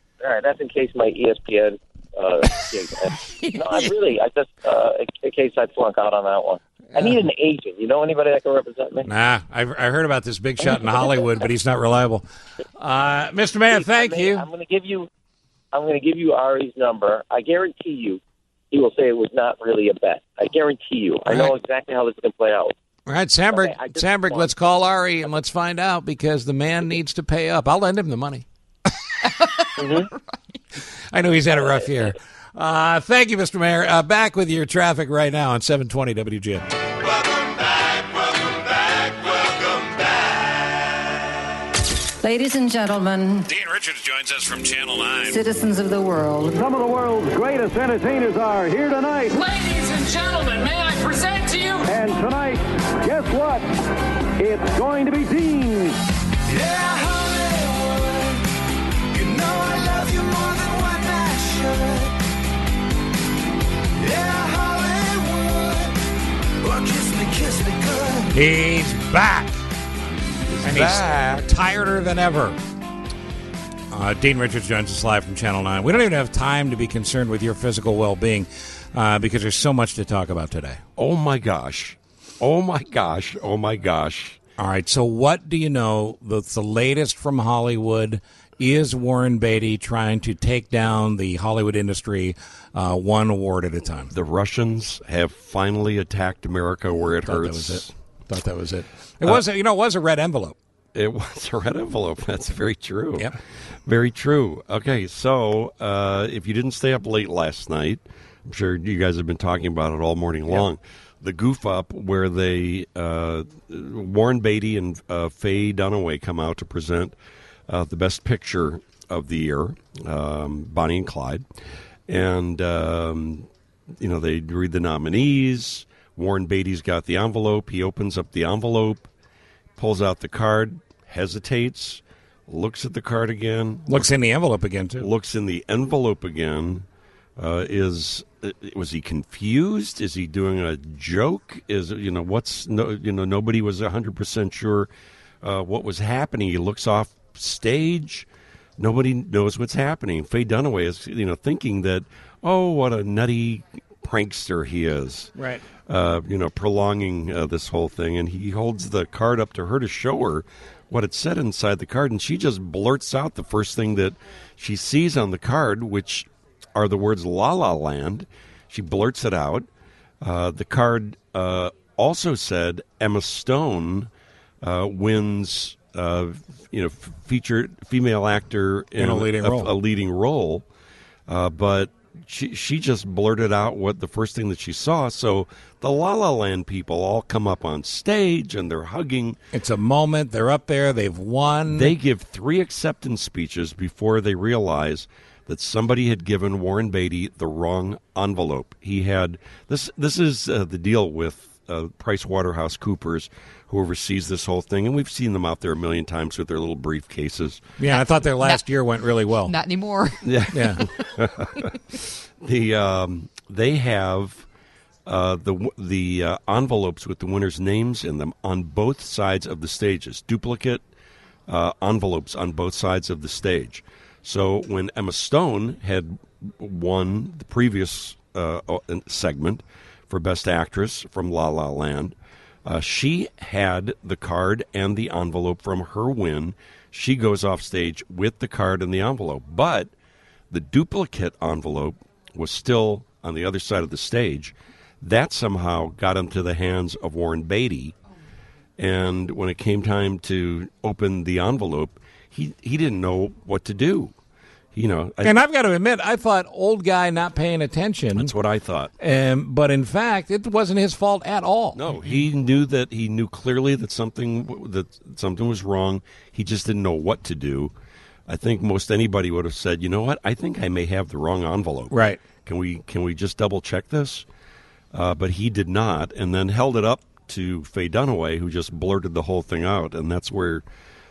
Speaker 21: ESPN gig. No, I just in case I flunk out on that one. I need an agent. You know anybody that can represent me?
Speaker 3: Nah, I heard about this big shot in Hollywood, but he's not reliable. Mr. Mayor, thank you.
Speaker 21: I'm going to give you Ari's number. I guarantee you, he will say it was not really a bet. I guarantee you. I know exactly how this is going to play out.
Speaker 3: All right, Sandberg, let's call Ari and let's find out because the man needs to pay up. I'll lend him the money. I know he's had a rough year. Thank you, Mr. Mayor. Back with your traffic right now on 720 WGN.
Speaker 1: Ladies and gentlemen,
Speaker 3: Dean Richards joins us from Channel 9.
Speaker 1: Citizens of the world.
Speaker 22: Some of the world's greatest entertainers are here tonight.
Speaker 23: Ladies and gentlemen, may I present to you?
Speaker 22: And tonight, guess what? It's going to be Dean.
Speaker 24: Yeah, Hollywood, you know I love you more than what I should. Yeah, Hollywood, well, kiss me good.
Speaker 3: He's back. And he's tireder than ever. Dean Richards joins us live from Channel 9. We don't even have time to be concerned with your physical well-being because there's so much to talk about today.
Speaker 25: Oh, my gosh. Oh, my gosh. Oh, my gosh.
Speaker 3: All right, so what do you know that's the latest from Hollywood? Is Warren Beatty trying to take down the Hollywood industry one award at a time?
Speaker 25: The Russians have finally attacked America where it hurts.
Speaker 3: Thought that was it. It was, it was a red envelope.
Speaker 25: It was a red envelope. That's very true.
Speaker 3: Yep.
Speaker 25: Very true. Okay, so if you didn't stay up late last night, I'm sure you guys have been talking about it all morning long. The goof up where they Warren Beatty and Faye Dunaway come out to present the best picture of the year, Bonnie and Clyde, and they read the nominees. Warren Beatty's got the envelope. He opens up the envelope, pulls out the card, hesitates, looks at the card again.
Speaker 3: Looks in the envelope again, too.
Speaker 25: Looks in the envelope again. Was he confused? Is he doing a joke? Nobody was 100% sure what was happening. He looks off stage. Nobody knows what's happening. Faye Dunaway is, thinking that, oh, what a nutty prankster he is.
Speaker 3: Right.
Speaker 25: Prolonging this whole thing. And he holds the card up to her to show her what it said inside the card. And she just blurts out the first thing that she sees on the card, which are the words La La Land. She blurts it out. The card also said Emma Stone wins, featured female actor in
Speaker 3: a leading role.
Speaker 25: But she just blurted out what the first thing that she saw. So the La La Land people all come up on stage and they're hugging.
Speaker 3: It's a moment. They're up there. They've won.
Speaker 25: They give 3 acceptance speeches before they realize that somebody had given Warren Beatty the wrong envelope. He had this. This is the deal with PricewaterhouseCoopers, who oversees this whole thing, and we've seen them out there a million times with their little briefcases.
Speaker 3: Yeah, I thought their last year went really well.
Speaker 5: Not anymore.
Speaker 25: Yeah. They have the envelopes with the winners' names in them on both sides of the stages. Duplicate envelopes on both sides of the stage. So when Emma Stone had won the previous segment for Best Actress from La La Land, she had the card and the envelope from her win. She goes off stage with the card and the envelope. But the duplicate envelope was still on the other side of the stage. That somehow got into the hands of Warren Beatty. And when it came time to open the envelope, he didn't know what to do.
Speaker 3: And I've got to admit, I thought old guy not paying attention.
Speaker 25: That's what I thought.
Speaker 3: But in fact, it wasn't his fault at all.
Speaker 25: No, he knew clearly that something was wrong. He just didn't know what to do. I think most anybody would have said, you know what? I think I may have the wrong envelope.
Speaker 3: Right.
Speaker 25: Can we just double check this? But he did not, and then held it up to Faye Dunaway, who just blurted the whole thing out, and that's where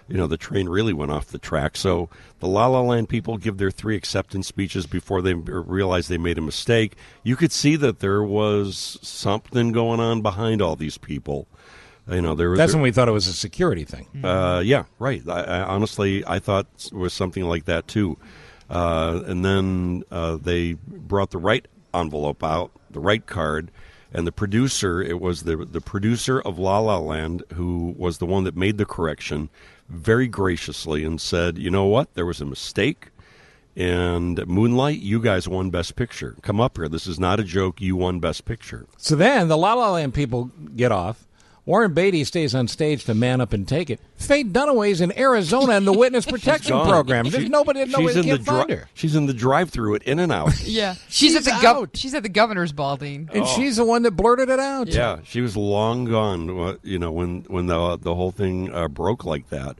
Speaker 25: the train really went off the track. So the La La Land people give their 3 acceptance speeches before they realized they made a mistake. You could see that there was something going on behind all these people. That's
Speaker 3: when we thought it was a security thing.
Speaker 25: Yeah, right. I honestly, I thought it was something like that too. And then they brought the right envelope out, the right card, and the producer, it was the producer of La La Land, who was the one that made the correction, very graciously, and said, you know what, there was a mistake, and Moonlight, you guys won Best Picture. Come up here. This is not a joke. You won Best Picture.
Speaker 3: So then the La La Land people get off. Warren Beatty stays on stage to man up and take it. Faye Dunaway's in Arizona in the witness protection program. There's nobody can't find her.
Speaker 25: She's in the drive-thru at In-N-Out.
Speaker 5: Yeah, she's at the governor's ball, Dean,
Speaker 3: and she's the one that blurted it out.
Speaker 25: Yeah, she was long gone. When the whole thing broke like that.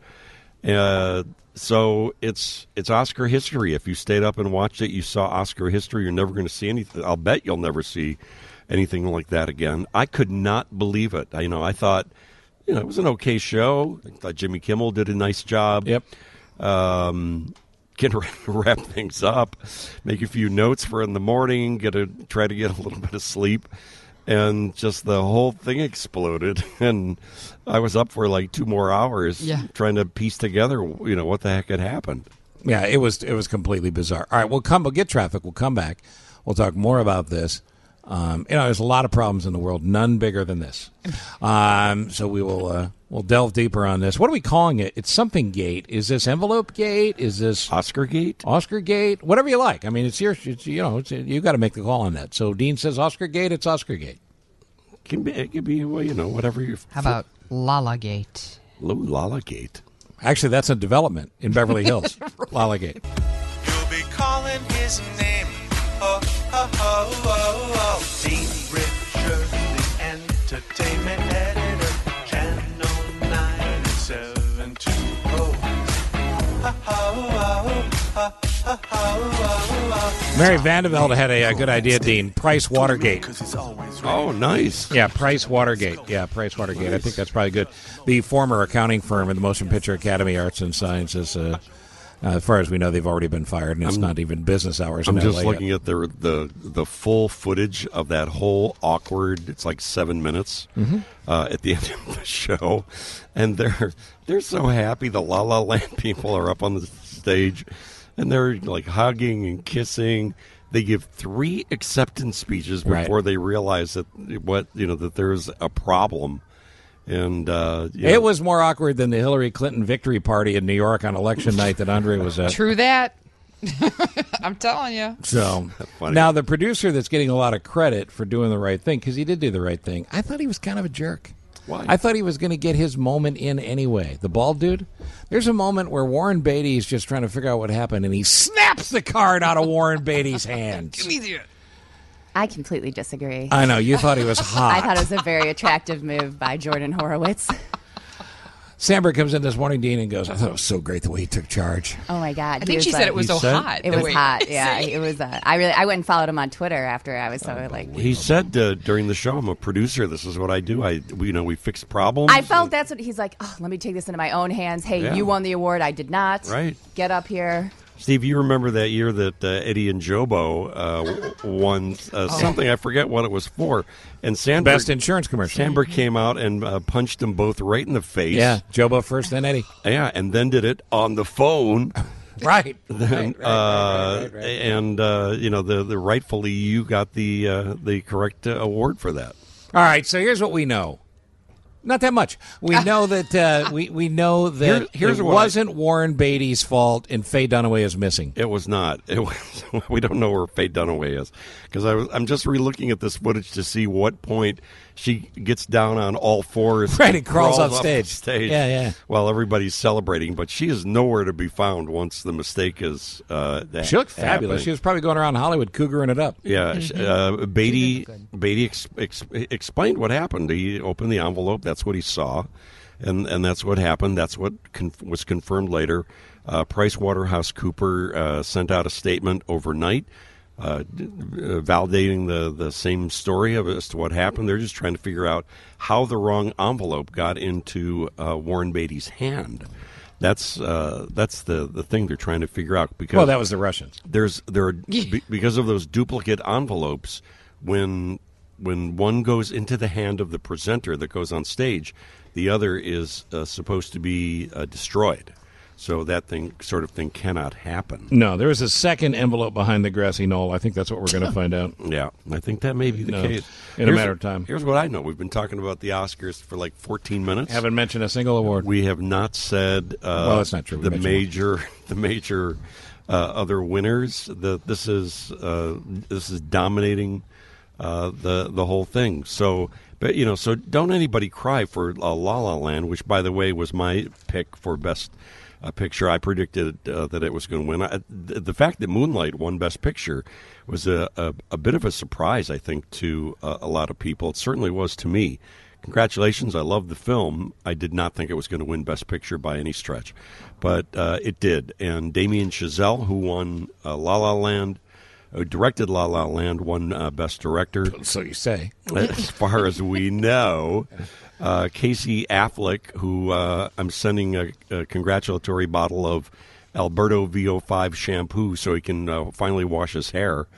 Speaker 25: So it's Oscar history. If you stayed up and watched it, you saw Oscar history. You're never going to see anything. I'll bet you'll never see anything like that again. I could not believe it. I thought, it was an okay show. I thought Jimmy Kimmel did a nice job.
Speaker 3: Yep.
Speaker 25: Get ready to wrap things up, make a few notes for in the morning, try to get a little bit of sleep, and just the whole thing exploded. And I was up for like 2 more hours trying to piece together, what the heck had happened.
Speaker 3: Yeah, it was completely bizarre. All right, we'll get traffic. We'll come back. We'll talk more about this. There's a lot of problems in the world, none bigger than this. So we will we'll delve deeper on this. What are we calling it? It's something gate. Is this envelope gate? Is this
Speaker 25: Oscar gate?
Speaker 3: Oscar gate? Whatever you like. I mean, it's you got to make the call on that. So Dean says Oscar gate. It's Oscar gate.
Speaker 25: It can be whatever you.
Speaker 5: How about Lala Gate?
Speaker 25: Lala Gate.
Speaker 3: Actually, that's a development in Beverly Hills. Lala Gate.
Speaker 24: You'll be calling his name. Oh, oh, oh, oh, oh. Dean Richard, the entertainment editor, Channel 9720. Oh, oh, oh, oh.
Speaker 3: Mary Vandervelde had a good idea, Dean. Price Watergate.
Speaker 25: Oh, nice.
Speaker 3: Yeah, Price Watergate. I think that's probably good. The former accounting firm in the Motion Picture Academy Arts and Sciences, as far as we know, they've already been fired, and it's not even business hours.
Speaker 25: I'm just looking at the full footage of that whole awkward. It's like 7 minutes at the end of the show, and they're so happy. The La La Land people are up on the stage, and they're like hugging and kissing. They give 3 acceptance speeches before they realize that that there's a problem. And
Speaker 3: it was more awkward than the Hillary Clinton victory party in New York on election night that Andre was at.
Speaker 5: True that. I'm telling you.
Speaker 3: So now the producer that's getting a lot of credit for doing the right thing, because he did do the right thing, I thought he was kind of a jerk.
Speaker 25: Why?
Speaker 3: I thought he was going to get his moment in anyway. The bald dude. There's a moment where Warren Beatty is just trying to figure out what happened, and he snaps the card out of Warren Beatty's hands.
Speaker 5: Give me the...
Speaker 4: I completely disagree.
Speaker 3: I know. You thought he was hot.
Speaker 4: I thought it was a very attractive move by Jordan Horowitz.
Speaker 3: Sandberg comes in this morning, Dean, and goes, I thought it was so great the way he took charge.
Speaker 4: Oh, my God.
Speaker 5: I think she said it was so hot.
Speaker 4: It was hot, yeah. It was. I went and followed him on Twitter after I was so like...
Speaker 25: He said during the show, I'm a producer. This is what I do. We fix problems.
Speaker 4: I felt that's what... He's like, let me take this into my own hands. Hey, you won the award. I did not.
Speaker 25: Right.
Speaker 4: Get up here.
Speaker 25: Steve, you remember that year that Eddie and Jobo won something? I forget what it was for. And Sandberg,
Speaker 3: Best insurance commercial.
Speaker 25: Sandberg came out and punched them both right in the face.
Speaker 3: Yeah, Jobo first, then Eddie.
Speaker 25: Yeah, and then did it on the phone.
Speaker 3: Right.
Speaker 25: Then,
Speaker 3: right.
Speaker 25: And the rightfully you got the correct award for that.
Speaker 3: All right. So here's what we know. Not that much. We know that we know that it wasn't Warren Beatty's fault, and Faye Dunaway is missing.
Speaker 25: It was not. We don't know where Faye Dunaway is, because I'm just re-looking at this footage to see what point she gets down on all fours,
Speaker 3: right, and crawls off stage. Yeah.
Speaker 25: While everybody's celebrating, but she is nowhere to be found once the mistake is.
Speaker 3: She looked fabulous. She was probably going around Hollywood cougering it up.
Speaker 25: Yeah, Beatty explained what happened. He opened the envelope. That's what he saw, and that's what happened. That's what was confirmed later. PricewaterhouseCoopers sent out a statement overnight, validating the same story as to what happened. They're just trying to figure out how the wrong envelope got into Warren Beatty's hand. That's the thing they're trying to figure out. Because
Speaker 3: that was the Russians.
Speaker 25: Because of those duplicate envelopes, when one goes into the hand of the presenter that goes on stage, the other is supposed to be destroyed. So that sort of thing cannot happen.
Speaker 3: No, there was a second envelope behind the grassy knoll. I think that's what we're going to find out.
Speaker 25: Yeah, I think that may be the case.
Speaker 3: In a matter of time.
Speaker 25: Here's what I know. We've been talking about the Oscars for like 14 minutes.
Speaker 3: Haven't mentioned a single award.
Speaker 25: We have not said
Speaker 3: that's not true.
Speaker 25: The major other winners. This is dominating the whole thing. So, so don't anybody cry for La La Land, which, by the way, was my pick for best picture. I predicted that it was going to win. The fact that Moonlight won Best Picture was a bit of a surprise, I think, to a lot of people. It certainly was to me. Congratulations. I love the film. I did not think it was going to win Best Picture by any stretch, but it did. And Damien Chazelle, who won La La Land, directed La La Land, won Best Director.
Speaker 3: So you say.
Speaker 25: As far as we know. Casey Affleck, who I'm sending a congratulatory bottle of Alberto VO5 shampoo so he can finally wash his hair.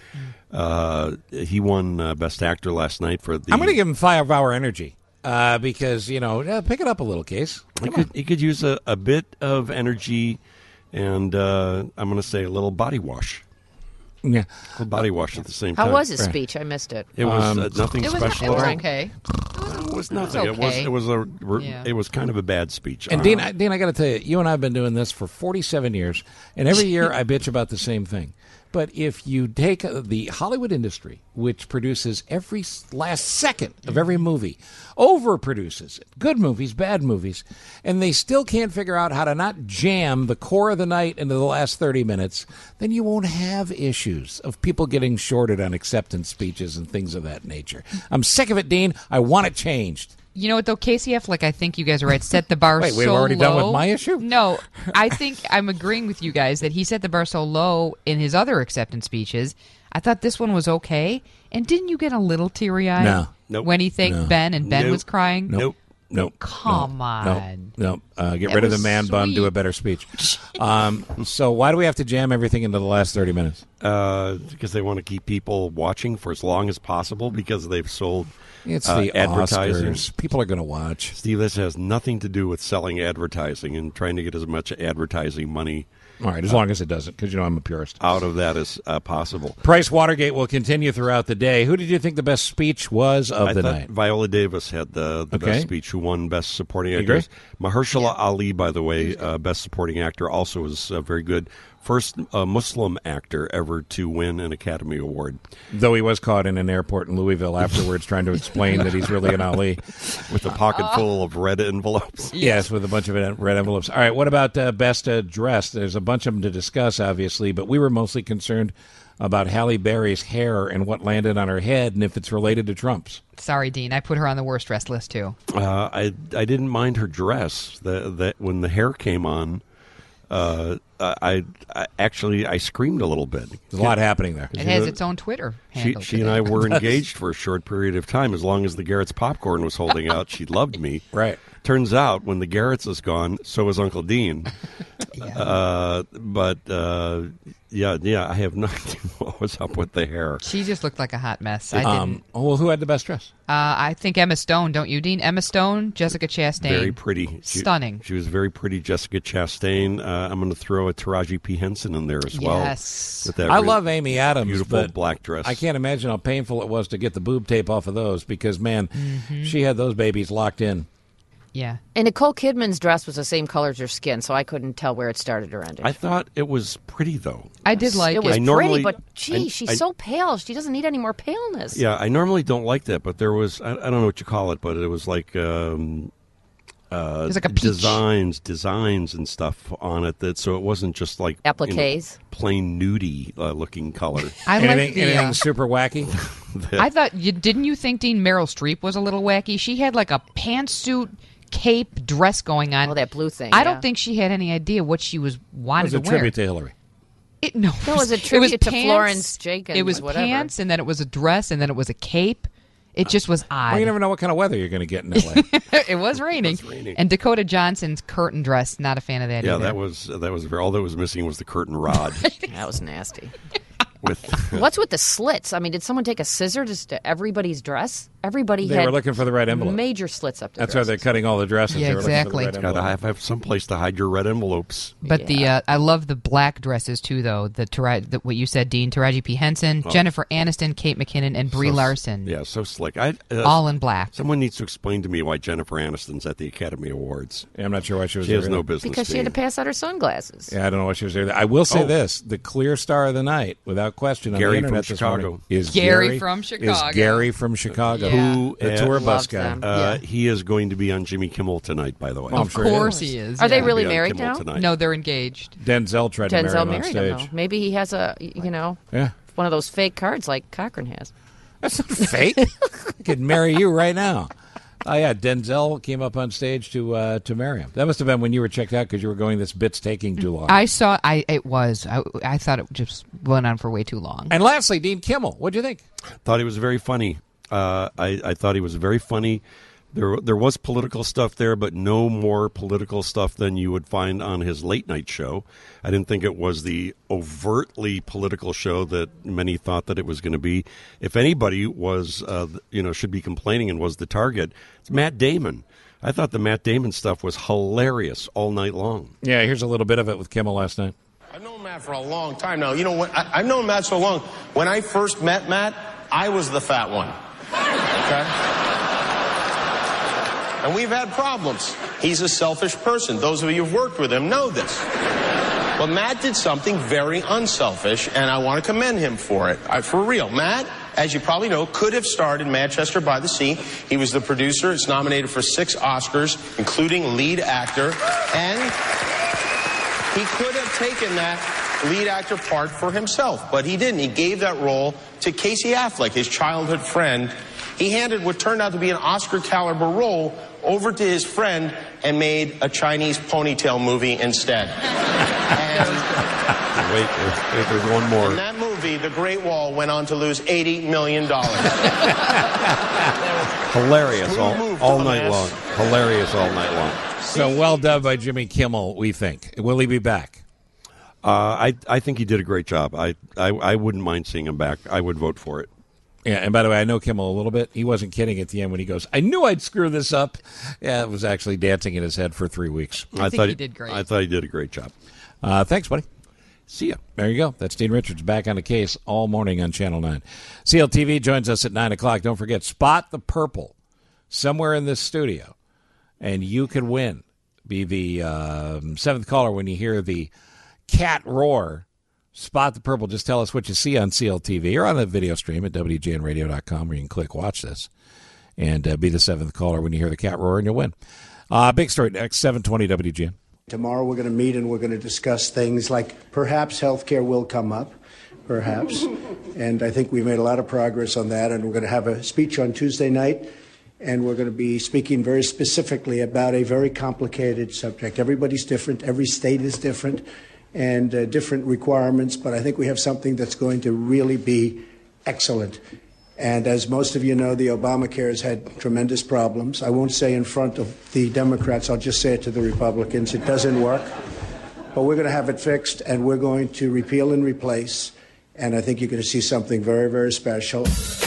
Speaker 25: He won Best Actor last night for the...
Speaker 3: I'm going to give him 5 Hour Energy because, pick it up a little, Case.
Speaker 25: He could use a bit of energy and, I'm going to say, a little body wash.
Speaker 3: Yeah.
Speaker 25: A little body wash at the same time.
Speaker 6: How was his speech? I missed it.
Speaker 25: It was nothing special
Speaker 5: It was
Speaker 25: at all.
Speaker 5: okay.
Speaker 25: It was nothing.
Speaker 5: Okay.
Speaker 25: It was kind of a bad speech.
Speaker 3: And Dean, I got to tell you, you and I have been doing this for 47 years, and every year I bitch about the same thing. But if you take the Hollywood industry, which produces every last second of every movie, overproduces it, good movies, bad movies, and they still can't figure out how to not jam the core of the night into the last 30 minutes, then you won't have issues of people getting shorted on acceptance speeches and things of that nature. I'm sick of it, Dean. I want it changed.
Speaker 5: You know what, though? Casey Affleck, I think you guys are right, set the bar
Speaker 3: Wait,
Speaker 5: so
Speaker 3: we've already
Speaker 5: low.
Speaker 3: done with my issue?
Speaker 5: No, I think I'm agreeing with you guys that he set the bar so low in his other acceptance speeches. I thought this one was okay. And didn't you get a little teary-eyed
Speaker 3: No.
Speaker 25: Nope.
Speaker 5: when he thanked
Speaker 3: No.
Speaker 5: Ben and Ben
Speaker 25: Nope.
Speaker 5: was crying?
Speaker 3: Nope. Nope.
Speaker 5: Come on.
Speaker 3: Nope. Get
Speaker 5: That
Speaker 3: rid of the
Speaker 5: was
Speaker 3: man bun, do a
Speaker 5: sweet.
Speaker 3: better speech. So why do we have to jam everything into the last 30 minutes?
Speaker 25: Because they want to keep people watching for as long as possible because they've sold
Speaker 3: It's the
Speaker 25: advertising.
Speaker 3: Oscars. People are going to watch.
Speaker 25: Steve, this has nothing to do with selling advertising and trying to get as much advertising money.
Speaker 3: All right, as long as it doesn't, because I'm a purist.
Speaker 25: Out of that as possible.
Speaker 3: Price Watergate will continue throughout the day. Who did you think the best speech was of the
Speaker 25: thought
Speaker 3: night?
Speaker 25: Viola Davis had the best speech, who won Best Supporting
Speaker 3: agree?
Speaker 25: Actress. Mahershala Ali, by the way, Best Supporting Actor, also was very good. First Muslim actor ever to win an Academy Award.
Speaker 3: Though he was caught in an airport in Louisville afterwards trying to explain that he's really an Ali.
Speaker 25: With a pocket full of red envelopes.
Speaker 3: Yes, with a bunch of red envelopes. All right, what about Best Dressed? There's a bunch of them to discuss, obviously, but we were mostly concerned about Halle Berry's hair and what landed on her head and if it's related to Trump's.
Speaker 5: Sorry, Dean. I put her on the worst dress list, too.
Speaker 25: I didn't mind her dress. When the hair came on, I screamed a little bit.
Speaker 3: There's a lot happening there.
Speaker 5: It has its own Twitter handle.
Speaker 25: She and I were engaged for a short period of time. As long as the Garrett's popcorn was holding out, she loved me.
Speaker 3: Right.
Speaker 25: Turns out, when the Garrett's is gone, so is Uncle Dean. I have no idea what was up with the hair.
Speaker 5: She just looked like a hot mess. I didn't.
Speaker 3: Well, who had the best dress?
Speaker 5: I think Emma Stone, don't you, Dean? Emma Stone, Jessica Chastain.
Speaker 25: Very pretty.
Speaker 5: Stunning.
Speaker 25: She was very pretty, Jessica Chastain. I'm going to throw a Taraji P. Henson in there as well.
Speaker 5: Yes.
Speaker 25: With that
Speaker 3: I love Amy Adams.
Speaker 25: Beautiful
Speaker 3: but
Speaker 25: black dress.
Speaker 3: I can't imagine how painful it was to get the boob tape off of those because, man, she had those babies locked in.
Speaker 5: Yeah.
Speaker 6: And Nicole Kidman's dress was the same color as her skin, so I couldn't tell where it started or ended.
Speaker 25: I thought it was pretty, though.
Speaker 5: I did like it.
Speaker 6: It was
Speaker 25: pretty,
Speaker 6: but she's so pale. She doesn't need any more paleness.
Speaker 25: Yeah, I normally don't like that, but there was, I don't know what you call it, but it was like
Speaker 5: was like a peach.
Speaker 25: designs and stuff on it. So it wasn't just like
Speaker 6: appliques,
Speaker 25: plain nudie looking color.
Speaker 3: Anything super wacky?
Speaker 5: I thought, didn't you think, Dean, Meryl Streep was a little wacky? She had like a pantsuit, cape, dress going on.
Speaker 6: Oh, that blue thing.
Speaker 5: I don't think she had any idea what she was wanted to wear.
Speaker 3: It was a tribute to Hillary.
Speaker 5: No,
Speaker 6: it was a tribute to
Speaker 5: pants,
Speaker 6: Florence Jenkins.
Speaker 5: It was
Speaker 6: whatever.
Speaker 5: pants, and then it was a dress, and then it was a cape. It just was odd.
Speaker 3: Well, you never know what kind of weather you're going to get in L.A.
Speaker 5: It was raining. And Dakota Johnson's curtain dress, not a fan of that either.
Speaker 25: Yeah, that was all that was missing was the curtain rod.
Speaker 6: That was nasty.
Speaker 25: What's
Speaker 6: with the slits? I mean, did someone take a scissor to everybody's dress? Everybody
Speaker 3: They were looking for the red envelope.
Speaker 6: Major slits up their
Speaker 3: That's why they're cutting all the dresses.
Speaker 5: Yeah,
Speaker 3: They were looking for the
Speaker 5: exactly.
Speaker 3: red envelope.
Speaker 25: Got to have some place to hide your red envelopes.
Speaker 5: But I love the black dresses too, though. What you said, Dean, Taraji P. Henson, Jennifer Aniston, Kate McKinnon, and Brie Larson.
Speaker 25: Yeah, so slick.
Speaker 5: All in black.
Speaker 25: Someone needs to explain to me why Jennifer Aniston's at the Academy Awards.
Speaker 3: Yeah, I'm not sure why she was
Speaker 25: She
Speaker 3: there.
Speaker 25: has no business
Speaker 6: because she had to pass out her sunglasses.
Speaker 3: Yeah, I don't know why she was there. I will say this: the clear star of the night, without question, on
Speaker 25: Gary
Speaker 3: the internet
Speaker 25: from
Speaker 3: this
Speaker 25: Chicago.
Speaker 3: morning is
Speaker 5: Gary from Chicago.
Speaker 3: Is Gary from Chicago,
Speaker 25: Who
Speaker 3: the tour bus guy.
Speaker 25: He is going to be on Jimmy Kimmel tonight, by the way.
Speaker 5: Of course he is.
Speaker 6: Are they
Speaker 5: yeah.
Speaker 6: really
Speaker 25: He'll be on
Speaker 6: married
Speaker 25: Kimmel
Speaker 6: now?
Speaker 25: tonight.
Speaker 5: No, they're engaged.
Speaker 3: Denzel tried to marry him on
Speaker 6: married him,
Speaker 3: stage.
Speaker 6: though. Maybe he has one of those fake cards like Cochran has.
Speaker 3: That's not fake. I could marry you right now. Oh, yeah, Denzel came up on stage to marry him. That must have been when you were checked out because you were going, this bit's taking too long.
Speaker 5: I thought it just went on for way too long.
Speaker 3: And lastly, Dean Kimmel. What'd you think?
Speaker 25: Thought he was very funny. I thought he was very funny. There was political stuff there, but no more political stuff than you would find on his late night show. I didn't think it was the overtly political show that many thought that it was going to be. If anybody was, should be complaining and was the target, it's Matt Damon. I thought the Matt Damon stuff was hilarious all night long.
Speaker 3: Yeah, here's a little bit of it with Kimmel last night.
Speaker 8: I've known Matt for a long time now. You know what? I've known Matt so long. When I first met Matt, I was the fat one. Okay? And we've had problems. He's a selfish person. Those of you who've worked with him know this. But Matt did something very unselfish, and I want to commend him for it. For real. Matt, as you probably know, could have starred in Manchester by the Sea. He was the producer. It's nominated for 6 Oscars, including lead actor. And he could have taken that lead actor part for himself, but he didn't. He gave that role to Casey Affleck, his childhood friend. He handed what turned out to be an Oscar-caliber role over to his friend and made a Chinese ponytail movie instead.
Speaker 25: Wait, there's one more.
Speaker 8: In that movie, The Great Wall went on to lose $80 million.
Speaker 25: Hilarious all night long. Hilarious all night long.
Speaker 3: So well done by Jimmy Kimmel, we think. Will he be back?
Speaker 25: I think he did a great job. I wouldn't mind seeing him back. I would vote for it.
Speaker 3: Yeah, and by the way, I know Kimmel a little bit. He wasn't kidding at the end when he goes, I knew I'd screw this up. Yeah, it was actually dancing in his head for 3 weeks.
Speaker 5: I thought he did great.
Speaker 25: I thought he did a great job.
Speaker 3: Thanks, buddy.
Speaker 25: See ya.
Speaker 3: There you go. That's Dean Richards back on the case all morning on Channel 9. CLTV joins us at 9 o'clock. Don't forget, spot the purple somewhere in this studio, and you could win. Be the 7th caller when you hear the cat roar. Spot the purple. Just tell us what you see on CLTV or on the video stream at WGNradio.com where you can click watch this and be the 7th caller when you hear the cat roar and you'll win. Big story next, 720 WGN.
Speaker 7: Tomorrow we're going to meet and we're going to discuss things like perhaps health care will come up, perhaps. And I think we've made a lot of progress on that. And we're going to have a speech on Tuesday night. And we're going to be speaking very specifically about a very complicated subject. Everybody's different. Every state is different. And different requirements, but I think we have something that's going to really be excellent. And as most of you know, the Obamacare has had tremendous problems. I won't say in front of the Democrats, I'll just say it to the Republicans. It doesn't work. But we're going to have it fixed, and we're going to repeal and replace. And I think you're going to see something very, very special.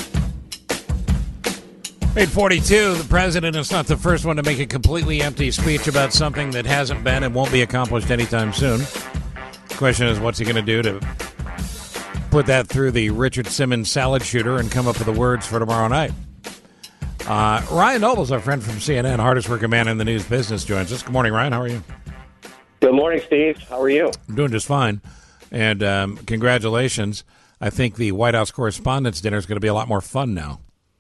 Speaker 3: 842, the president is not the first one to make a completely empty speech about something that hasn't been and won't be accomplished anytime soon. The question is, what's he going to do to put that through the Richard Simmons salad shooter and come up with the words for tomorrow night? Ryan Noble's our friend from CNN, hardest working man in the news business, joins us. Good morning, Ryan. How are you?
Speaker 9: Good morning, Steve. How are you?
Speaker 3: I'm doing just fine. And congratulations. I think the White House Correspondents' Dinner is going to be a lot more fun now.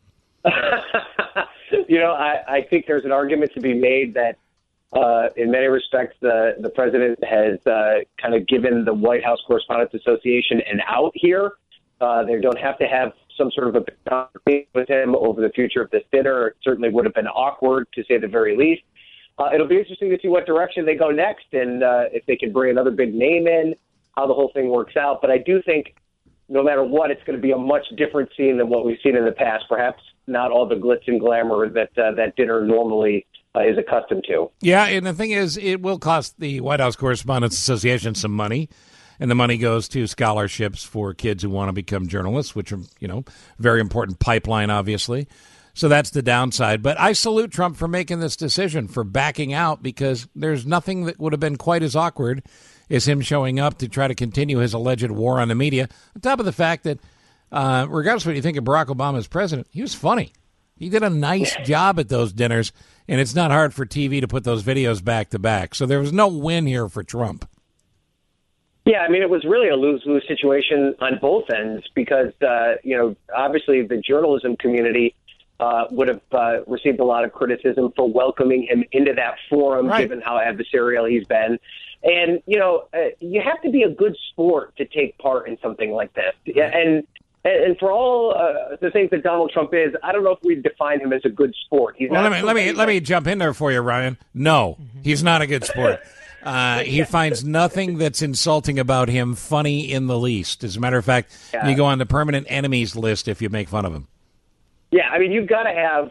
Speaker 9: I think there's an argument to be made that in many respects, the president has kind of given the White House Correspondents Association an out here. They don't have to have some sort of a conversation with him over the future of this dinner. It certainly would have been awkward, to say the very least. It'll be interesting to see what direction they go next and if they can bring another big name in, how the whole thing works out. But I do think no matter what, it's going to be a much different scene than what we've seen in the past. Perhaps not all the glitz and glamour that that dinner normally is accustomed to.
Speaker 3: Yeah, and the thing is, it will cost the White House Correspondents Association some money, and the money goes to scholarships for kids who want to become journalists, which are, very important pipeline, obviously. So that's the downside. But I salute Trump for making this decision, for backing out, because there's nothing that would have been quite as awkward as him showing up to try to continue his alleged war on the media. On top of the fact that, regardless of what you think of Barack Obama as president, he was funny. He did a nice job at those dinners, and it's not hard for TV to put those videos back to back. So there was no win here for Trump.
Speaker 9: Yeah, I mean, it was really a lose-lose situation on both ends because, obviously the journalism community would have received a lot of criticism for welcoming him into that forum, given how adversarial he's been. And, you have to be a good sport to take part in something like this. And for all the things that Donald Trump is, I don't know if we'd define him as a good sport. He's not
Speaker 3: let me jump in there for you, Ryan. No, he's not a good sport. He finds nothing that's insulting about him funny in the least. As a matter of fact, you go on the permanent enemies list if you make fun of him.
Speaker 9: Yeah, I mean, you've got to have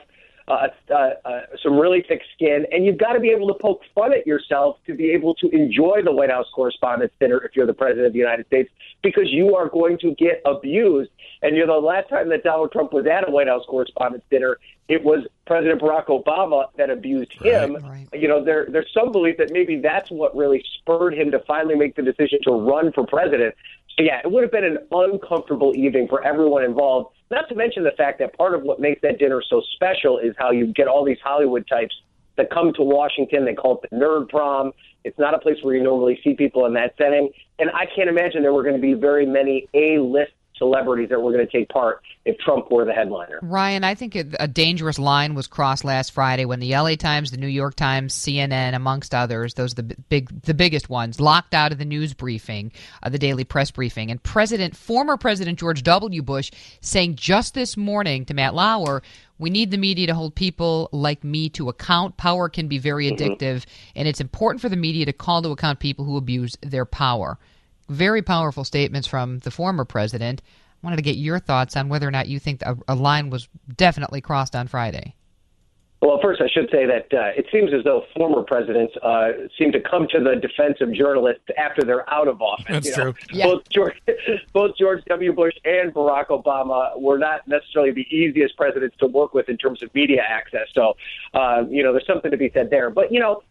Speaker 9: some really thick skin, and you've got to be able to poke fun at yourself to be able to enjoy the White House Correspondents' Dinner if you're the President of the United States, because you are going to get abused. And the last time that Donald Trump was at a White House Correspondents' Dinner, it was President Barack Obama that abused him. Right. There's some belief that maybe that's what really spurred him to finally make the decision to run for president. So, yeah, it would have been an uncomfortable evening for everyone involved, not to mention the fact that part of what makes that dinner so special is how you get all these Hollywood types that come to Washington. They call it the Nerd Prom. It's not a place where you normally see people in that setting. And I can't imagine there were going to be very many A-list celebrities that were going to take part if Trump were the headliner.
Speaker 5: Ryan, I think a dangerous line was crossed last Friday when the LA Times, the New York Times, CNN, amongst others, those are the biggest ones, locked out of the news briefing, the daily press briefing. And former President George W. Bush saying just this morning to Matt Lauer, we need the media to hold people like me to account. Power can be very addictive, and it's important for the media to call to account people who abuse their power. Very powerful statements from the former president. I wanted to get your thoughts on whether or not you think a line was definitely crossed on Friday.
Speaker 9: Well, first, I should say that it seems as though former presidents seem to come to the defense of journalists after they're out of office.
Speaker 3: That's true.
Speaker 9: Yeah. Both George W. Bush and Barack Obama were not necessarily the easiest presidents to work with in terms of media access. So, there's something to be said there. But,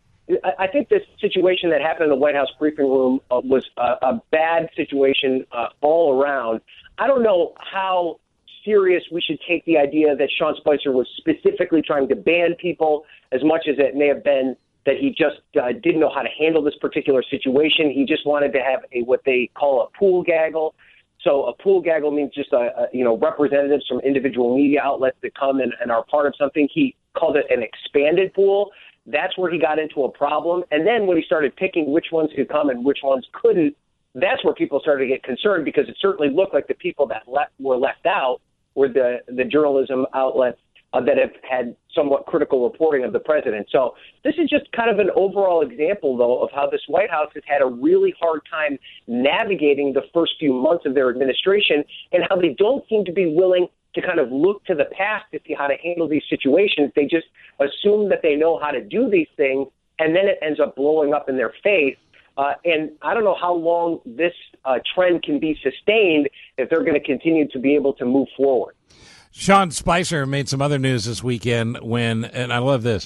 Speaker 9: I think this situation that happened in the White House briefing room was a bad situation all around. I don't know how serious we should take the idea that Sean Spicer was specifically trying to ban people as much as it may have been that he just didn't know how to handle this particular situation. He just wanted to have what they call a pool gaggle. So a pool gaggle means just representatives from individual media outlets that come and are part of something. He called it an expanded pool. That's where he got into a problem. And then when he started picking which ones could come and which ones couldn't, that's where people started to get concerned, because it certainly looked like the people that were left out were the journalism outlets that have had somewhat critical reporting of the president. So this is just kind of an overall example, though, of how this White House has had a really hard time navigating the first few months of their administration, and how they don't seem to be willing to kind of look to the past to see how to handle these situations. They just assume that they know how to do these things, and then it ends up blowing up in their face. And I don't know how long this trend can be sustained if they're going to continue to be able to move forward.
Speaker 3: Sean Spicer made some other news this weekend and I love this,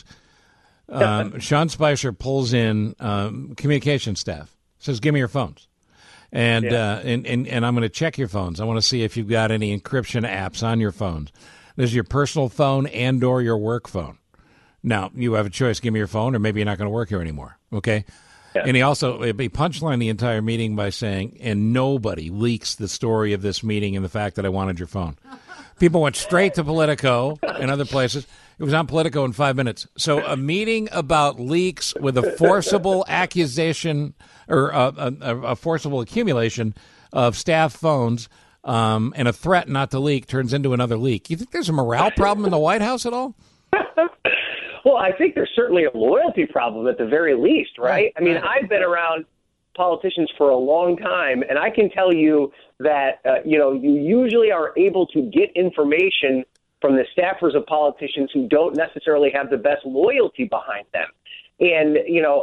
Speaker 3: Sean Spicer pulls in communication staff, says, give me your phones. And I'm going to check your phones. I want to see if you've got any encryption apps on your phones. This is your personal phone and or your work phone. Now, you have a choice. Give me your phone, or maybe you're not going to work here anymore. Okay? Yeah. And he punchlined the entire meeting by saying, and nobody leaks the story of this meeting and the fact that I wanted your phone. People went straight to Politico and other places. It was on Politico in 5 minutes. So a meeting about leaks with a forcible accusation or a forcible accumulation of staff phones and a threat not to leak turns into another leak. You think there's a morale problem in the White House at all?
Speaker 9: Well, I think there's certainly a loyalty problem at the very least, right? I mean, I've been around politicians for a long time, and I can tell you that, you usually are able to get information from the staffers of politicians who don't necessarily have the best loyalty behind them. And,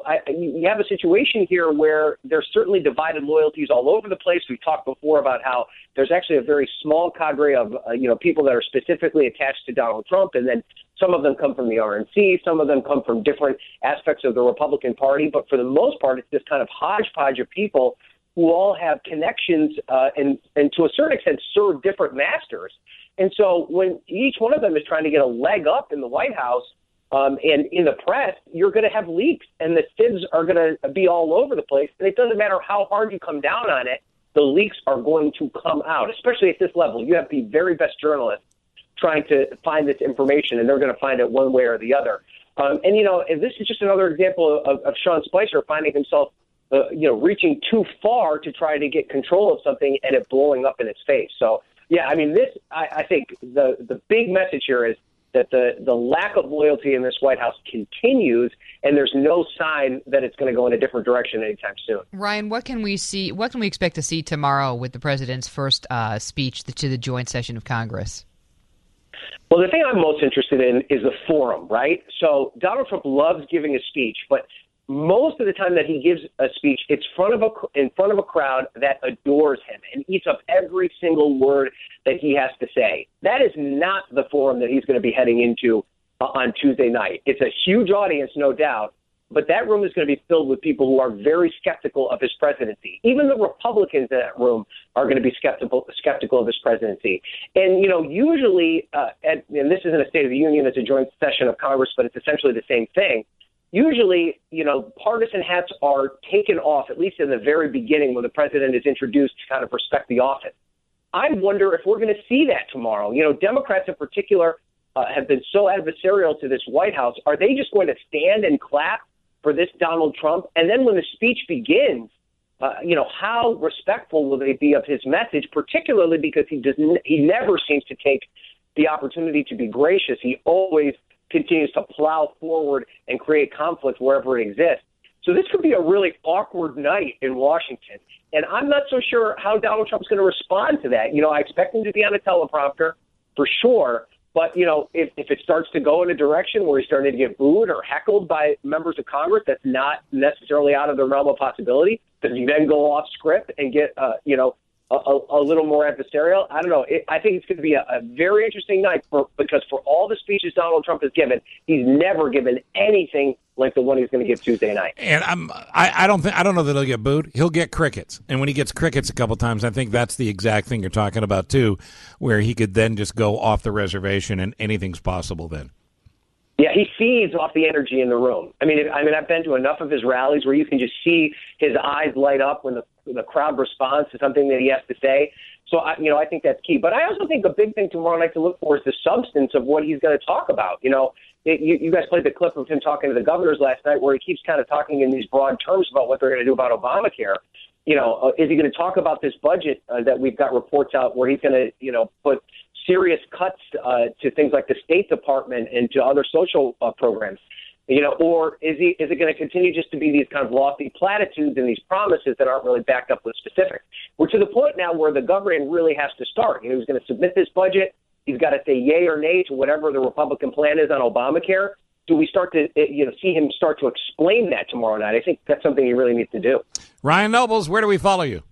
Speaker 9: you have a situation here where there's certainly divided loyalties all over the place. We've talked before about how there's actually a very small cadre of, people that are specifically attached to Donald Trump. And then some of them come from the RNC. Some of them come from different aspects of the Republican Party. But for the most part, it's this kind of hodgepodge of people who all have connections and to a certain extent serve different masters. And so when each one of them is trying to get a leg up in the White House, and in the press, you're going to have leaks, and the sieves are going to be all over the place. And it doesn't matter how hard you come down on it, the leaks are going to come out, especially at this level. You have the very best journalists trying to find this information, and they're going to find it one way or the other. And this is just another example of Sean Spicer finding himself, reaching too far to try to get control of something and it blowing up in his face. So, yeah, I mean, I think the big message here is that the lack of loyalty in this White House continues, and there's no sign that it's going to go in a different direction anytime soon.
Speaker 5: Ryan, what can we see? What can we expect to see tomorrow with the president's first speech to the joint session of Congress?
Speaker 9: Well, the thing I'm most interested in is the forum, right? So Donald Trump loves giving a speech, but most of the time that he gives a speech, it's in front of a crowd that adores him and eats up every single word that he has to say. That is not the forum that he's going to be heading into on Tuesday night. It's a huge audience, no doubt, but that room is going to be filled with people who are very skeptical of his presidency. Even the Republicans in that room are going to be skeptical of his presidency. And, usually, and this isn't a State of the Union, it's a joint session of Congress, but it's essentially the same thing. Usually, partisan hats are taken off, at least in the very beginning when the president is introduced to kind of respect the office. I wonder if we're going to see that tomorrow. Democrats in particular have been so adversarial to this White House. Are they just going to stand and clap for this Donald Trump? And then when the speech begins, how respectful will they be of his message, particularly because he never seems to take the opportunity to be gracious. He always continues to plow forward and create conflict wherever it exists. So this could be a really awkward night in Washington. And I'm not so sure how Donald Trump's going to respond to that. I expect him to be on a teleprompter for sure. But, if it starts to go in a direction where he's starting to get booed or heckled by members of Congress, that's not necessarily out of the realm of possibility. Does he then go off script and get, a little more adversarial? I don't know. I think it's going to be a very interesting night because for all the speeches Donald Trump has given, he's never given anything like the one he's going to give Tuesday night.
Speaker 3: And I don't know that he'll get booed. He'll get crickets. And when he gets crickets a couple times, I think that's the exact thing you're talking about too, where he could then just go off the reservation and anything's possible then.
Speaker 9: Yeah, he feeds off the energy in the room. I mean, I've been to enough of his rallies where you can just see his eyes light up when the crowd responds to something that he has to say. So, I think that's key. But I also think a big thing tomorrow night to look for is the substance of what he's going to talk about. You guys played the clip of him talking to the governors last night where he keeps kind of talking in these broad terms about what they're going to do about Obamacare. Is he going to talk about this budget that we've got reports out where he's going to, put serious cuts to things like the State Department and to other social programs? Or is it going to continue just to be these kind of lofty platitudes and these promises that aren't really backed up with specifics? We're to the point now where the government really has to start. He's going to submit this budget. He's got to say yay or nay to whatever the Republican plan is on Obamacare. Do we start to see him start to explain that tomorrow night? I think that's something he really needs to do.
Speaker 3: Ryan Nobles, where do we follow you?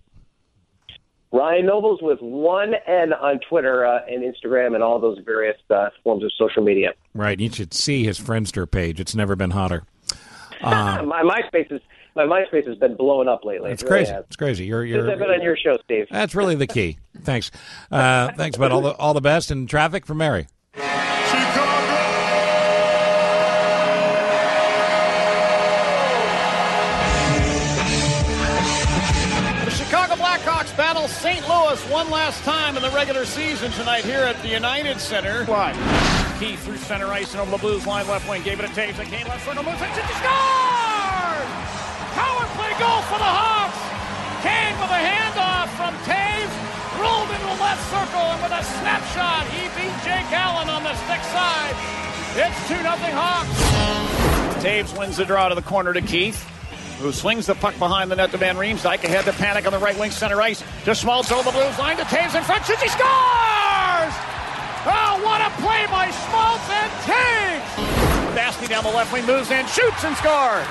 Speaker 9: Ryan Nobles with one N on Twitter and Instagram and all those various forms of social media.
Speaker 3: Right. You should see his Friendster page. It's never been hotter.
Speaker 9: My MySpace has been blowing up lately.
Speaker 3: It's crazy. It's crazy.
Speaker 9: Since I've been on your show, Steve.
Speaker 3: That's really the key. Thanks. Thanks, bud. All the best. And traffic for Mary.
Speaker 10: Battle St. Louis one last time in the regular season tonight here at the United Center. Why? Key through center ice and over the Blues line left wing. Gave it to Taves. It came left circle. Moves it. He scores! Power play goal for the Hawks. Kane with a handoff from Taves. Rolled into the left circle and with a snapshot, he beat Jake Allen on the stick side. It's 2-0 Hawks. Taves wins the draw to the corner to Keith, who swings the puck behind the net to Van Riemsdyk. Ahead to Panic on the right wing, center ice. To Schmaltz over the Blues line to Taves in front. Shoots, he scores! Oh, what a play by Schmaltz and Tate! Basti down the left wing, moves in, shoots and scores.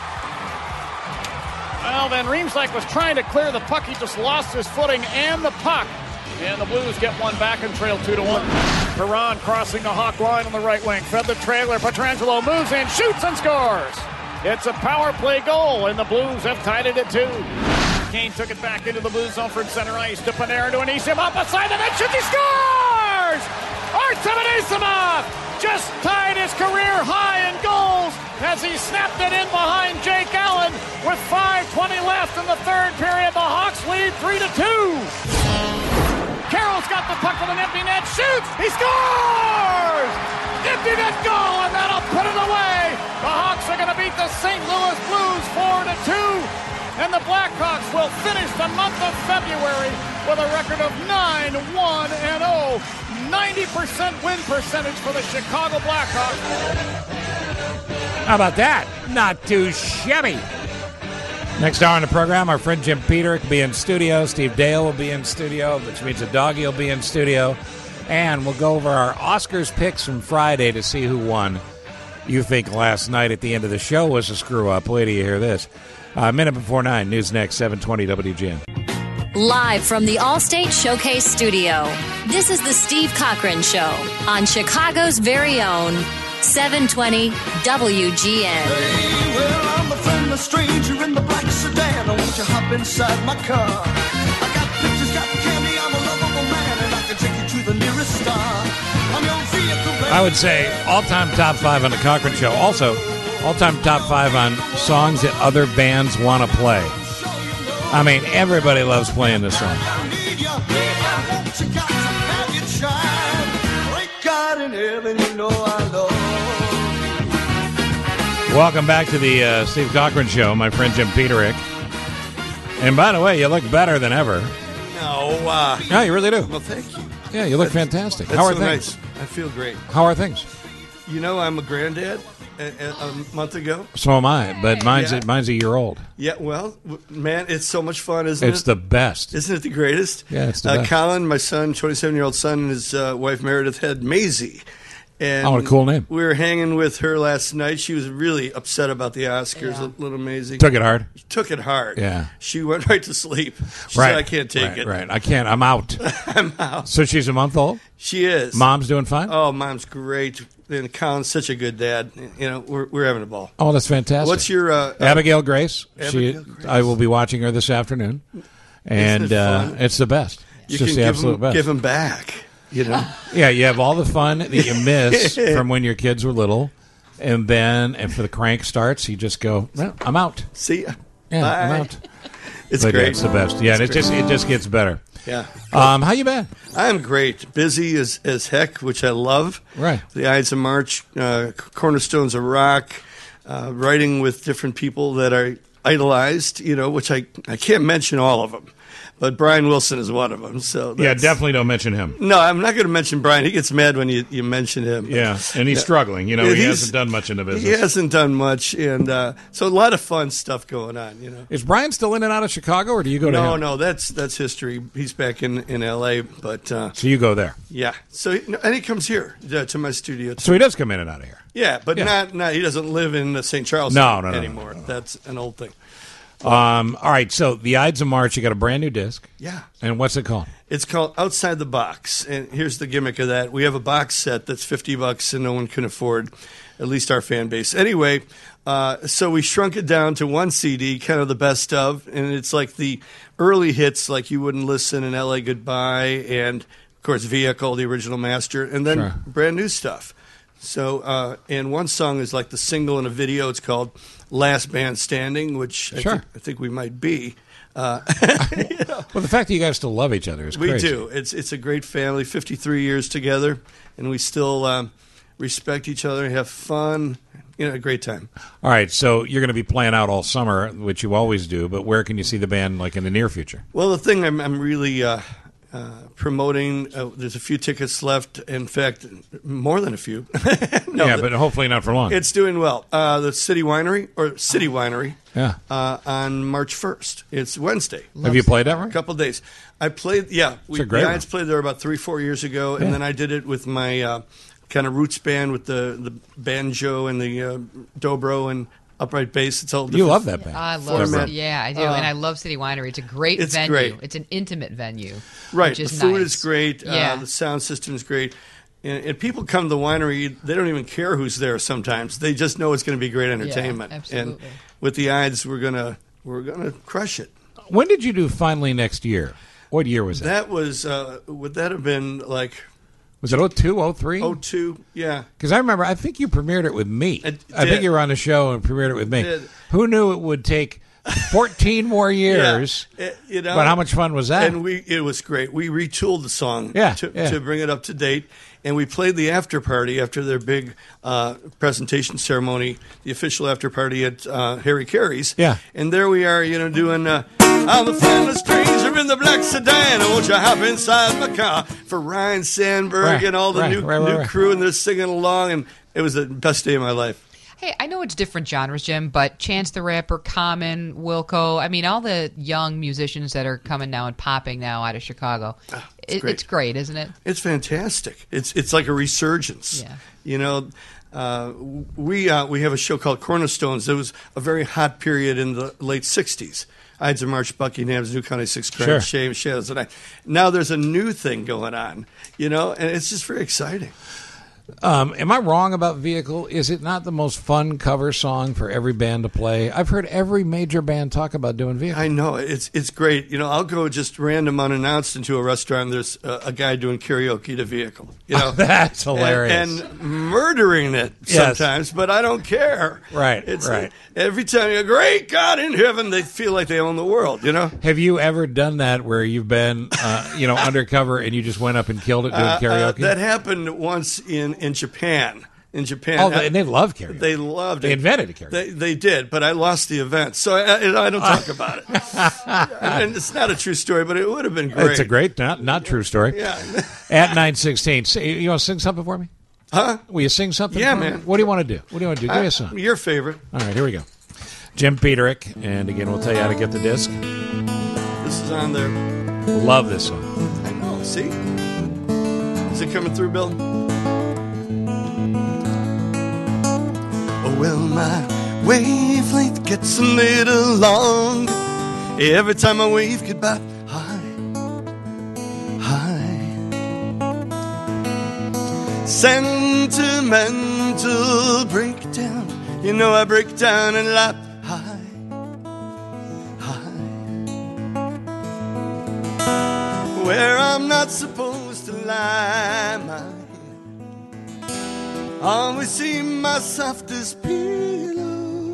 Speaker 10: Well, Van Riemsdyk was trying to clear the puck. He just lost his footing and the puck. And the Blues get one back and trail 2-1. Perron crossing the Hawk line on the right wing. Fed the trailer. Pietrangelo moves in, shoots and scores. It's a power play goal, and the Blues have tied it at 2. Kane took it back into the Blues zone for center ice. To Panarin to Anisimov up beside the net. Shoots, he scores! Artem Anisimov just tied his career high in goals as he snapped it in behind Jake Allen with 5:20 left in the third period. The Hawks lead 3-2. Carroll's got the puck with an empty net. Shoots! He scores! Empty net goal, and that'll put it away. The Hawks are going to beat the St. Louis Blues 4-2. And the Blackhawks will finish the month of February with a record of 9-1-0. 90% win percentage for the Chicago Blackhawks.
Speaker 3: How about that? Not too shabby. Next hour on the program, our friend Jim Peterick will be in studio. Steve Dale will be in studio, which means the doggy will be in studio. And we'll go over our Oscars picks from Friday to see who won. You think last night at the end of the show was a screw-up. Wait till you hear this. A minute before 9, News Next, 720 WGN.
Speaker 2: Live from the Allstate Showcase Studio, this is the Steve Cochran Show on Chicago's very own 720 WGN.
Speaker 12: Hey, well, I'm a friendly stranger in the black sedan. Won't you hop inside my car? I got pictures, got candy, I'm a lovable man, and I can take you to the nearest star. I'm your vehicle.
Speaker 3: I would say all-time top 5 on the Cochran Show. Also, all-time top 5 on songs that other bands want to play. I mean, everybody loves playing this song. Welcome back to the Steve Cochran Show, my friend Jim Peterick. And by the way, you look better than ever.
Speaker 13: No.
Speaker 3: Yeah, you really do.
Speaker 13: Well, thank you.
Speaker 3: Yeah, you look fantastic.
Speaker 13: That's
Speaker 3: How are
Speaker 13: so
Speaker 3: things?
Speaker 13: Nice. I feel great.
Speaker 3: How are things?
Speaker 13: You know, I'm a granddad a month ago.
Speaker 3: So am I, but mine's a year old.
Speaker 13: Yeah, well, man, it's so much fun, isn't it?
Speaker 3: It's the best.
Speaker 13: Isn't it the greatest?
Speaker 3: Yeah, it's the best.
Speaker 13: Colin, my son, 27-year-old son, and his wife Meredith had Maisie. And
Speaker 3: what a cool name.
Speaker 13: We were hanging with her last night. She was really upset about the Oscars, little Maisie.
Speaker 3: Took it hard?
Speaker 13: Took it hard.
Speaker 3: Yeah.
Speaker 13: She went right to sleep. She said, I can't take it.
Speaker 3: Right, I can't. I'm out.
Speaker 13: I'm out.
Speaker 3: So she's a month old?
Speaker 13: She is.
Speaker 3: Mom's doing fine?
Speaker 13: Oh, Mom's great. And Colin's such a good dad. You know, we're having a ball.
Speaker 3: Oh, that's fantastic.
Speaker 13: What's your...
Speaker 3: Abigail Grace.
Speaker 13: Abigail Grace.
Speaker 3: I will be watching her this afternoon. And
Speaker 13: Isn't it fun?
Speaker 3: It's the best. It's just the absolute best.
Speaker 13: Give them back. You know?
Speaker 3: Yeah, you have all the fun that you miss from when your kids were little. And then if the crank starts, you just go, well, I'm out.
Speaker 13: See ya.
Speaker 3: Yeah,
Speaker 13: Bye.
Speaker 3: I'm out.
Speaker 13: It's
Speaker 3: but
Speaker 13: great.
Speaker 3: Yeah, it's the best. Yeah, and it just gets better.
Speaker 13: Yeah.
Speaker 3: How you been?
Speaker 13: I'm great. Busy as heck, which I love.
Speaker 3: Right.
Speaker 13: The Ides of March, Cornerstones of Rock, writing with different people that are idolized, you know, which I can't mention all of them. But Brian Wilson is one of them. So
Speaker 3: yeah, definitely don't mention him.
Speaker 13: No, I'm not going to mention Brian. He gets mad when you mention him.
Speaker 3: Yeah, and he's struggling. You know, he hasn't done much in the business.
Speaker 13: He hasn't done much, and so a lot of fun stuff going on. You know,
Speaker 3: is Brian still in and out of Chicago, or do you go to him?
Speaker 13: No, that's history. He's back in L.A., but
Speaker 3: so you go there.
Speaker 13: Yeah. So and he comes here to my studio too.
Speaker 3: So he does come in and out of here.
Speaker 13: Yeah, but not. He doesn't live in St. Charles anymore. No. That's an old thing.
Speaker 3: All right, so the Ides of March, you got a brand new disc.
Speaker 13: Yeah.
Speaker 3: And what's it called?
Speaker 13: It's called Outside the Box. And here's the gimmick of that. We have a box set that's $50 and no one can afford, at least our fan base. Anyway, so we shrunk it down to one CD, kind of the best of, and it's like the early hits, like You Wouldn't Listen and L.A. Goodbye, and, of course, Vehicle, the original master, and then brand new stuff. So, and one song is like the single in a video. It's called Last Man Standing, which I think we might be.
Speaker 3: Well, the fact that you guys still love each other is crazy.
Speaker 13: We do. It's a great family, 53 years together, and we still respect each other, have fun, a great time.
Speaker 3: All right, so you're going to be playing out all summer, which you always do, but where can you see the band like in the near future?
Speaker 13: Well, the thing I'm really promoting. There's a few tickets left. In fact, more than a few.
Speaker 3: But hopefully not for long.
Speaker 13: It's doing well. The City Winery.
Speaker 3: Yeah.
Speaker 13: On March 1st. It's Wednesday.
Speaker 3: Have you played that one?
Speaker 13: A couple of days. I played. Yeah,
Speaker 3: It's a great one.
Speaker 13: played there about 3-4 years ago, and then I did it with my kind of roots band with the banjo and the dobro and upright bass. It's all different.
Speaker 3: You love that band.
Speaker 5: I love it. Yeah, I do. And I love City Winery. It's a great venue.
Speaker 13: Great.
Speaker 5: It's an intimate venue.
Speaker 13: Right.
Speaker 5: Which is
Speaker 13: the food
Speaker 5: nice.
Speaker 13: is great.
Speaker 5: Yeah.
Speaker 13: The sound system is great. And people come to the winery, they don't even care who's there sometimes. They just know it's going to be great entertainment.
Speaker 5: Yeah, absolutely.
Speaker 13: And with the odds, we're gonna crush it.
Speaker 3: When did you do Finally Next Year? What year was that?
Speaker 13: That was, would that have been like...
Speaker 3: Was it 02, 03?
Speaker 13: 02, yeah.
Speaker 3: Because I remember, I think you premiered it with me. I think you were on the show and premiered it with me.
Speaker 13: Did.
Speaker 3: Who knew it would take 14 more years?
Speaker 13: Yeah,
Speaker 3: but how much fun was that?
Speaker 13: And it was great. We retooled the song
Speaker 3: to
Speaker 13: to bring it up to date. And we played the after party after their big presentation ceremony, the official after party at Harry Carey's.
Speaker 3: Yeah.
Speaker 13: And there we are, doing I'm a friendless stranger in the black sedan. Won't you hop inside my car? For Ryan Sandberg and all the new crew, and they're singing along. And it was the best day of my life.
Speaker 5: Hey, I know it's different genres, Jim, but Chance the Rapper, Common, Wilco, I mean, all the young musicians that are coming now and popping now out of Chicago. It's great, isn't it?
Speaker 13: It's fantastic. It's like a resurgence.
Speaker 5: Yeah.
Speaker 13: We have a show called Cornerstones. It was a very hot period in the late 60s. Ides of March, Buckingham's, New County Six Crimes, Shame, Shadows of Night. Now there's a new thing going on, and it's just very exciting.
Speaker 3: Am I wrong about Vehicle? Is it not the most fun cover song for every band to play? I've heard every major band talk about doing Vehicle.
Speaker 13: I know. It's great. I'll go just random unannounced into a restaurant and there's a guy doing karaoke to Vehicle.
Speaker 3: That's hilarious.
Speaker 13: And murdering it sometimes, but I don't care.
Speaker 3: Right,
Speaker 13: right. Every time you go, great God in heaven, they feel like they own the world,
Speaker 3: Have you ever done that where you've been, undercover and you just went up and killed it doing karaoke?
Speaker 13: That happened once in Japan.
Speaker 3: And they love karaoke.
Speaker 13: They loved it.
Speaker 3: They invented karaoke.
Speaker 13: They did, but I lost the event, so I don't talk about it. And it's not a true story, but it would have been great.
Speaker 3: It's a great, not true story.
Speaker 13: Yeah.
Speaker 3: At 9:16, you want to sing something for me?
Speaker 13: Huh?
Speaker 3: Will you sing something?
Speaker 13: Yeah,
Speaker 3: for
Speaker 13: man.
Speaker 3: Me? What do you want to do? Give me a song.
Speaker 13: Your favorite.
Speaker 3: All right, here we go. Jim Peterick, and again, we'll tell you how to get the disc.
Speaker 13: This is on there.
Speaker 3: Love this song.
Speaker 13: I know. See, is it coming through, Bill? Well, my wavelength gets a little long every time I wave goodbye. Hi. Sentimental breakdown. I break down and laugh. Hi. Where I'm not supposed to lie, my always see my softest pillow.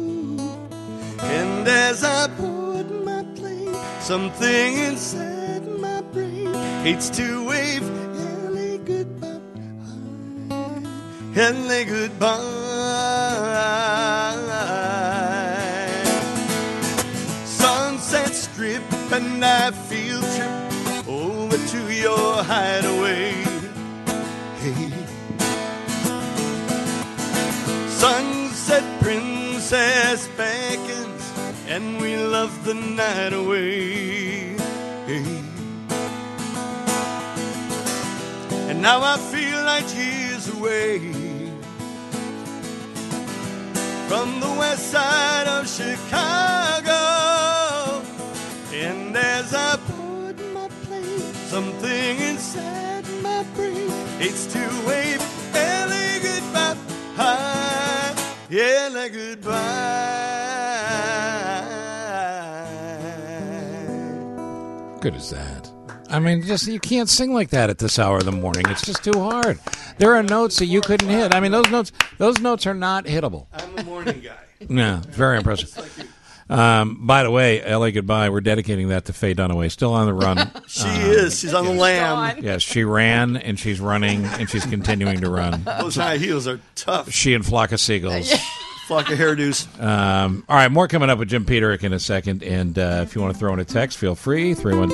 Speaker 13: And as I put my plane, something inside my brain hates to wave LA goodbye. LA goodbye. Sunset Strip and I field trip over to your hideaway. Hey. Sunset Princess beckons, and we love the night away. Hey. And now I feel like years away from the west side of Chicago. And as I board my plane, something inside my brain hates to wave LA goodbye. LA goodbye.
Speaker 3: Good as that. I mean, you can't sing like that at this hour of the morning. It's just too hard. There are notes that you couldn't hit. I mean, those notes are not hittable.
Speaker 13: I'm a morning guy.
Speaker 3: Yeah, very impressive. By the way, LA Goodbye, we're dedicating that to Faye Dunaway. Still on the run.
Speaker 13: She is. She's on the lam.
Speaker 3: Yes, she ran, and she's running, and she's continuing to run.
Speaker 13: Those high heels are tough.
Speaker 3: She and Flock of Seagulls.
Speaker 13: flock of hairdos.
Speaker 3: All right, more coming up with Jim Peterick in a second. And if you want to throw in a text, feel free.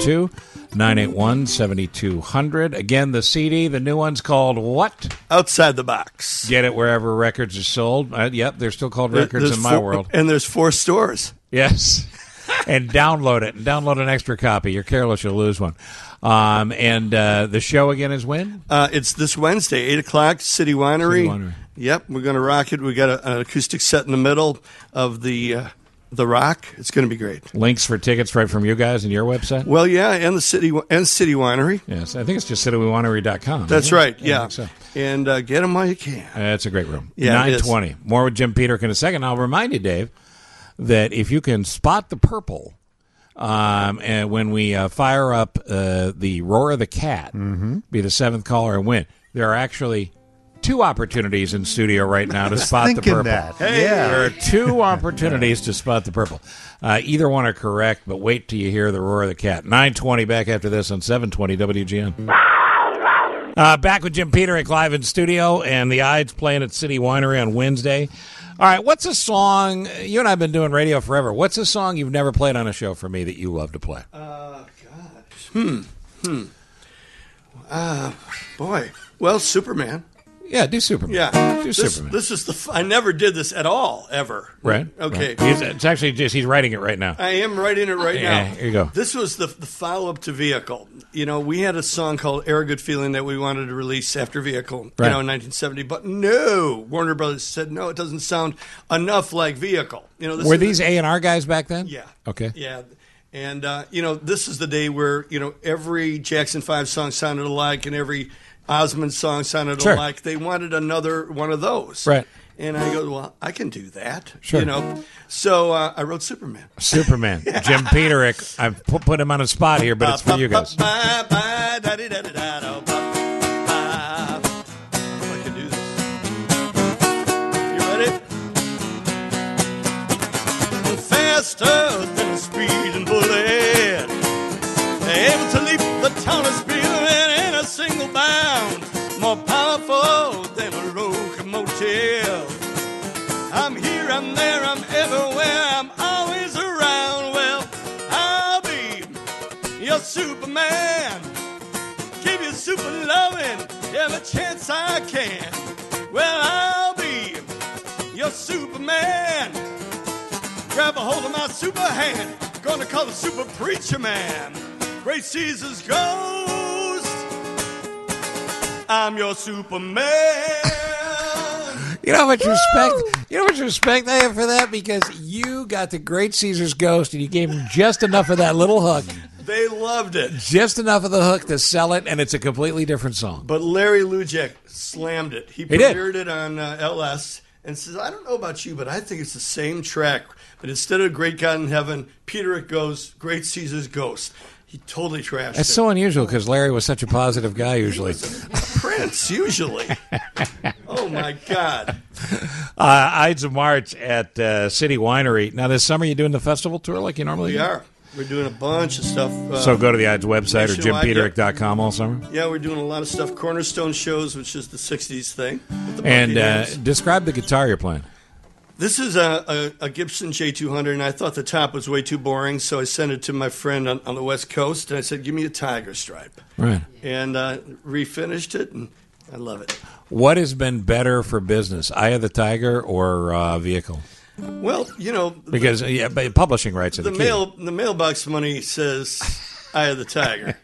Speaker 3: 312-981-7200. Again, the CD, the new one's called what?
Speaker 13: Outside the Box.
Speaker 3: Get it wherever records are sold. Yep, they're still called records in my world.
Speaker 13: And there's 4 stores.
Speaker 3: Yes. And download it. Download an extra copy. You're careless, you'll lose one. And the show again is when?
Speaker 13: It's this Wednesday, 8 o'clock, City Winery. Yep, we're going to rock it. We got an acoustic set in the middle of the rock. It's going to be great.
Speaker 3: Links for tickets right from you guys and your website?
Speaker 13: Well, yeah, and City Winery.
Speaker 3: Yes, I think it's just citywinery.com.
Speaker 13: That's right,
Speaker 3: yeah.
Speaker 13: yeah. So. And get them while you can.
Speaker 3: It's a great room.
Speaker 13: Yeah,
Speaker 3: 9:20. More with Jim Peterick in a second. I'll remind you, Dave, that if you can spot the purple, and when we fire up the Roar of the Cat, be the 7th caller and win, there are actually 2 opportunities in studio right now to spot the purple. There are 2 opportunities to spot the purple. Either one are correct, but wait till you hear the Roar of the Cat. 9:20, back after this on 720 WGN. Back with Jim Peterick live in studio, and the Ides playing at City Winery on Wednesday. All right, what's a song, you and I have been doing radio forever, what's a song you've never played on a show for me that you love to play?
Speaker 13: Boy. Well, Superman.
Speaker 3: Yeah, do Superman.
Speaker 13: Yeah.
Speaker 3: Superman.
Speaker 13: This is I never did this at all, ever.
Speaker 3: Right.
Speaker 13: Okay.
Speaker 3: Right. It's actually just, he's writing it right now.
Speaker 13: I am writing it right now.
Speaker 3: Here you go.
Speaker 13: This was the follow-up to Vehicle. You know, we had a song called Air Good Feeling that we wanted to release after Vehicle, in 1970. But no, Warner Brothers said, no, it doesn't sound enough like Vehicle. You know,
Speaker 3: were these A&R guys back then?
Speaker 13: Yeah.
Speaker 3: Okay.
Speaker 13: Yeah. And, this is the day where, every Jackson 5 song sounded alike and every Osmond song sounded alike. They wanted another one of those.
Speaker 3: Right.
Speaker 13: And I go, well, I can do that.
Speaker 3: Sure.
Speaker 13: So I wrote Superman.
Speaker 3: Superman. Jim Peterick. I've put him on a spot here, but it's for you guys.
Speaker 13: I can do this. You ready? Faster than a speeding bullet, able to leap the tallest building in a single bound, more powerful than a locomotive. I'm here, I'm there, I'm everywhere, I'm always around. Well, I'll be your Superman, give you super loving every chance I can. Well, I'll be your Superman, grab a hold of my super hand, gonna call the super preacher man, Great Caesar's Ghost, I'm your Superman.
Speaker 3: You know how much respect I have for that, because you got the Great Caesar's Ghost and you gave him just enough of that little hook.
Speaker 13: They loved it.
Speaker 3: Just enough of the hook to sell it, and it's a completely different song.
Speaker 13: But Larry Lujek slammed it. He premiered it on LS and says, I don't know about you, but I think it's the same track. But instead of Great God in Heaven, Peterick goes Great Caesar's Ghost. He totally trashed it.
Speaker 3: That's so unusual, because Larry was such a positive guy usually.
Speaker 13: A prince, usually. Oh, my God.
Speaker 3: Ides of March at City Winery. Now, this summer, you doing the festival tour like you normally do?
Speaker 13: We are. We're doing a bunch of stuff.
Speaker 3: So go to the Ides website or JimPeterick.com all summer?
Speaker 13: Yeah, we're doing a lot of stuff. Cornerstone shows, which is the 60s thing.
Speaker 3: And describe the guitar you're playing.
Speaker 13: This is a Gibson J200, and I thought the top was way too boring, so I sent it to my friend on the West Coast, and I said, give me a Tiger Stripe.
Speaker 3: Right.
Speaker 13: And refinished it, and I love it.
Speaker 3: What has been better for business, Eye of the Tiger or Vehicle?
Speaker 13: Well,
Speaker 3: because publishing rights are the key.
Speaker 13: The mailbox money says Eye of the Tiger,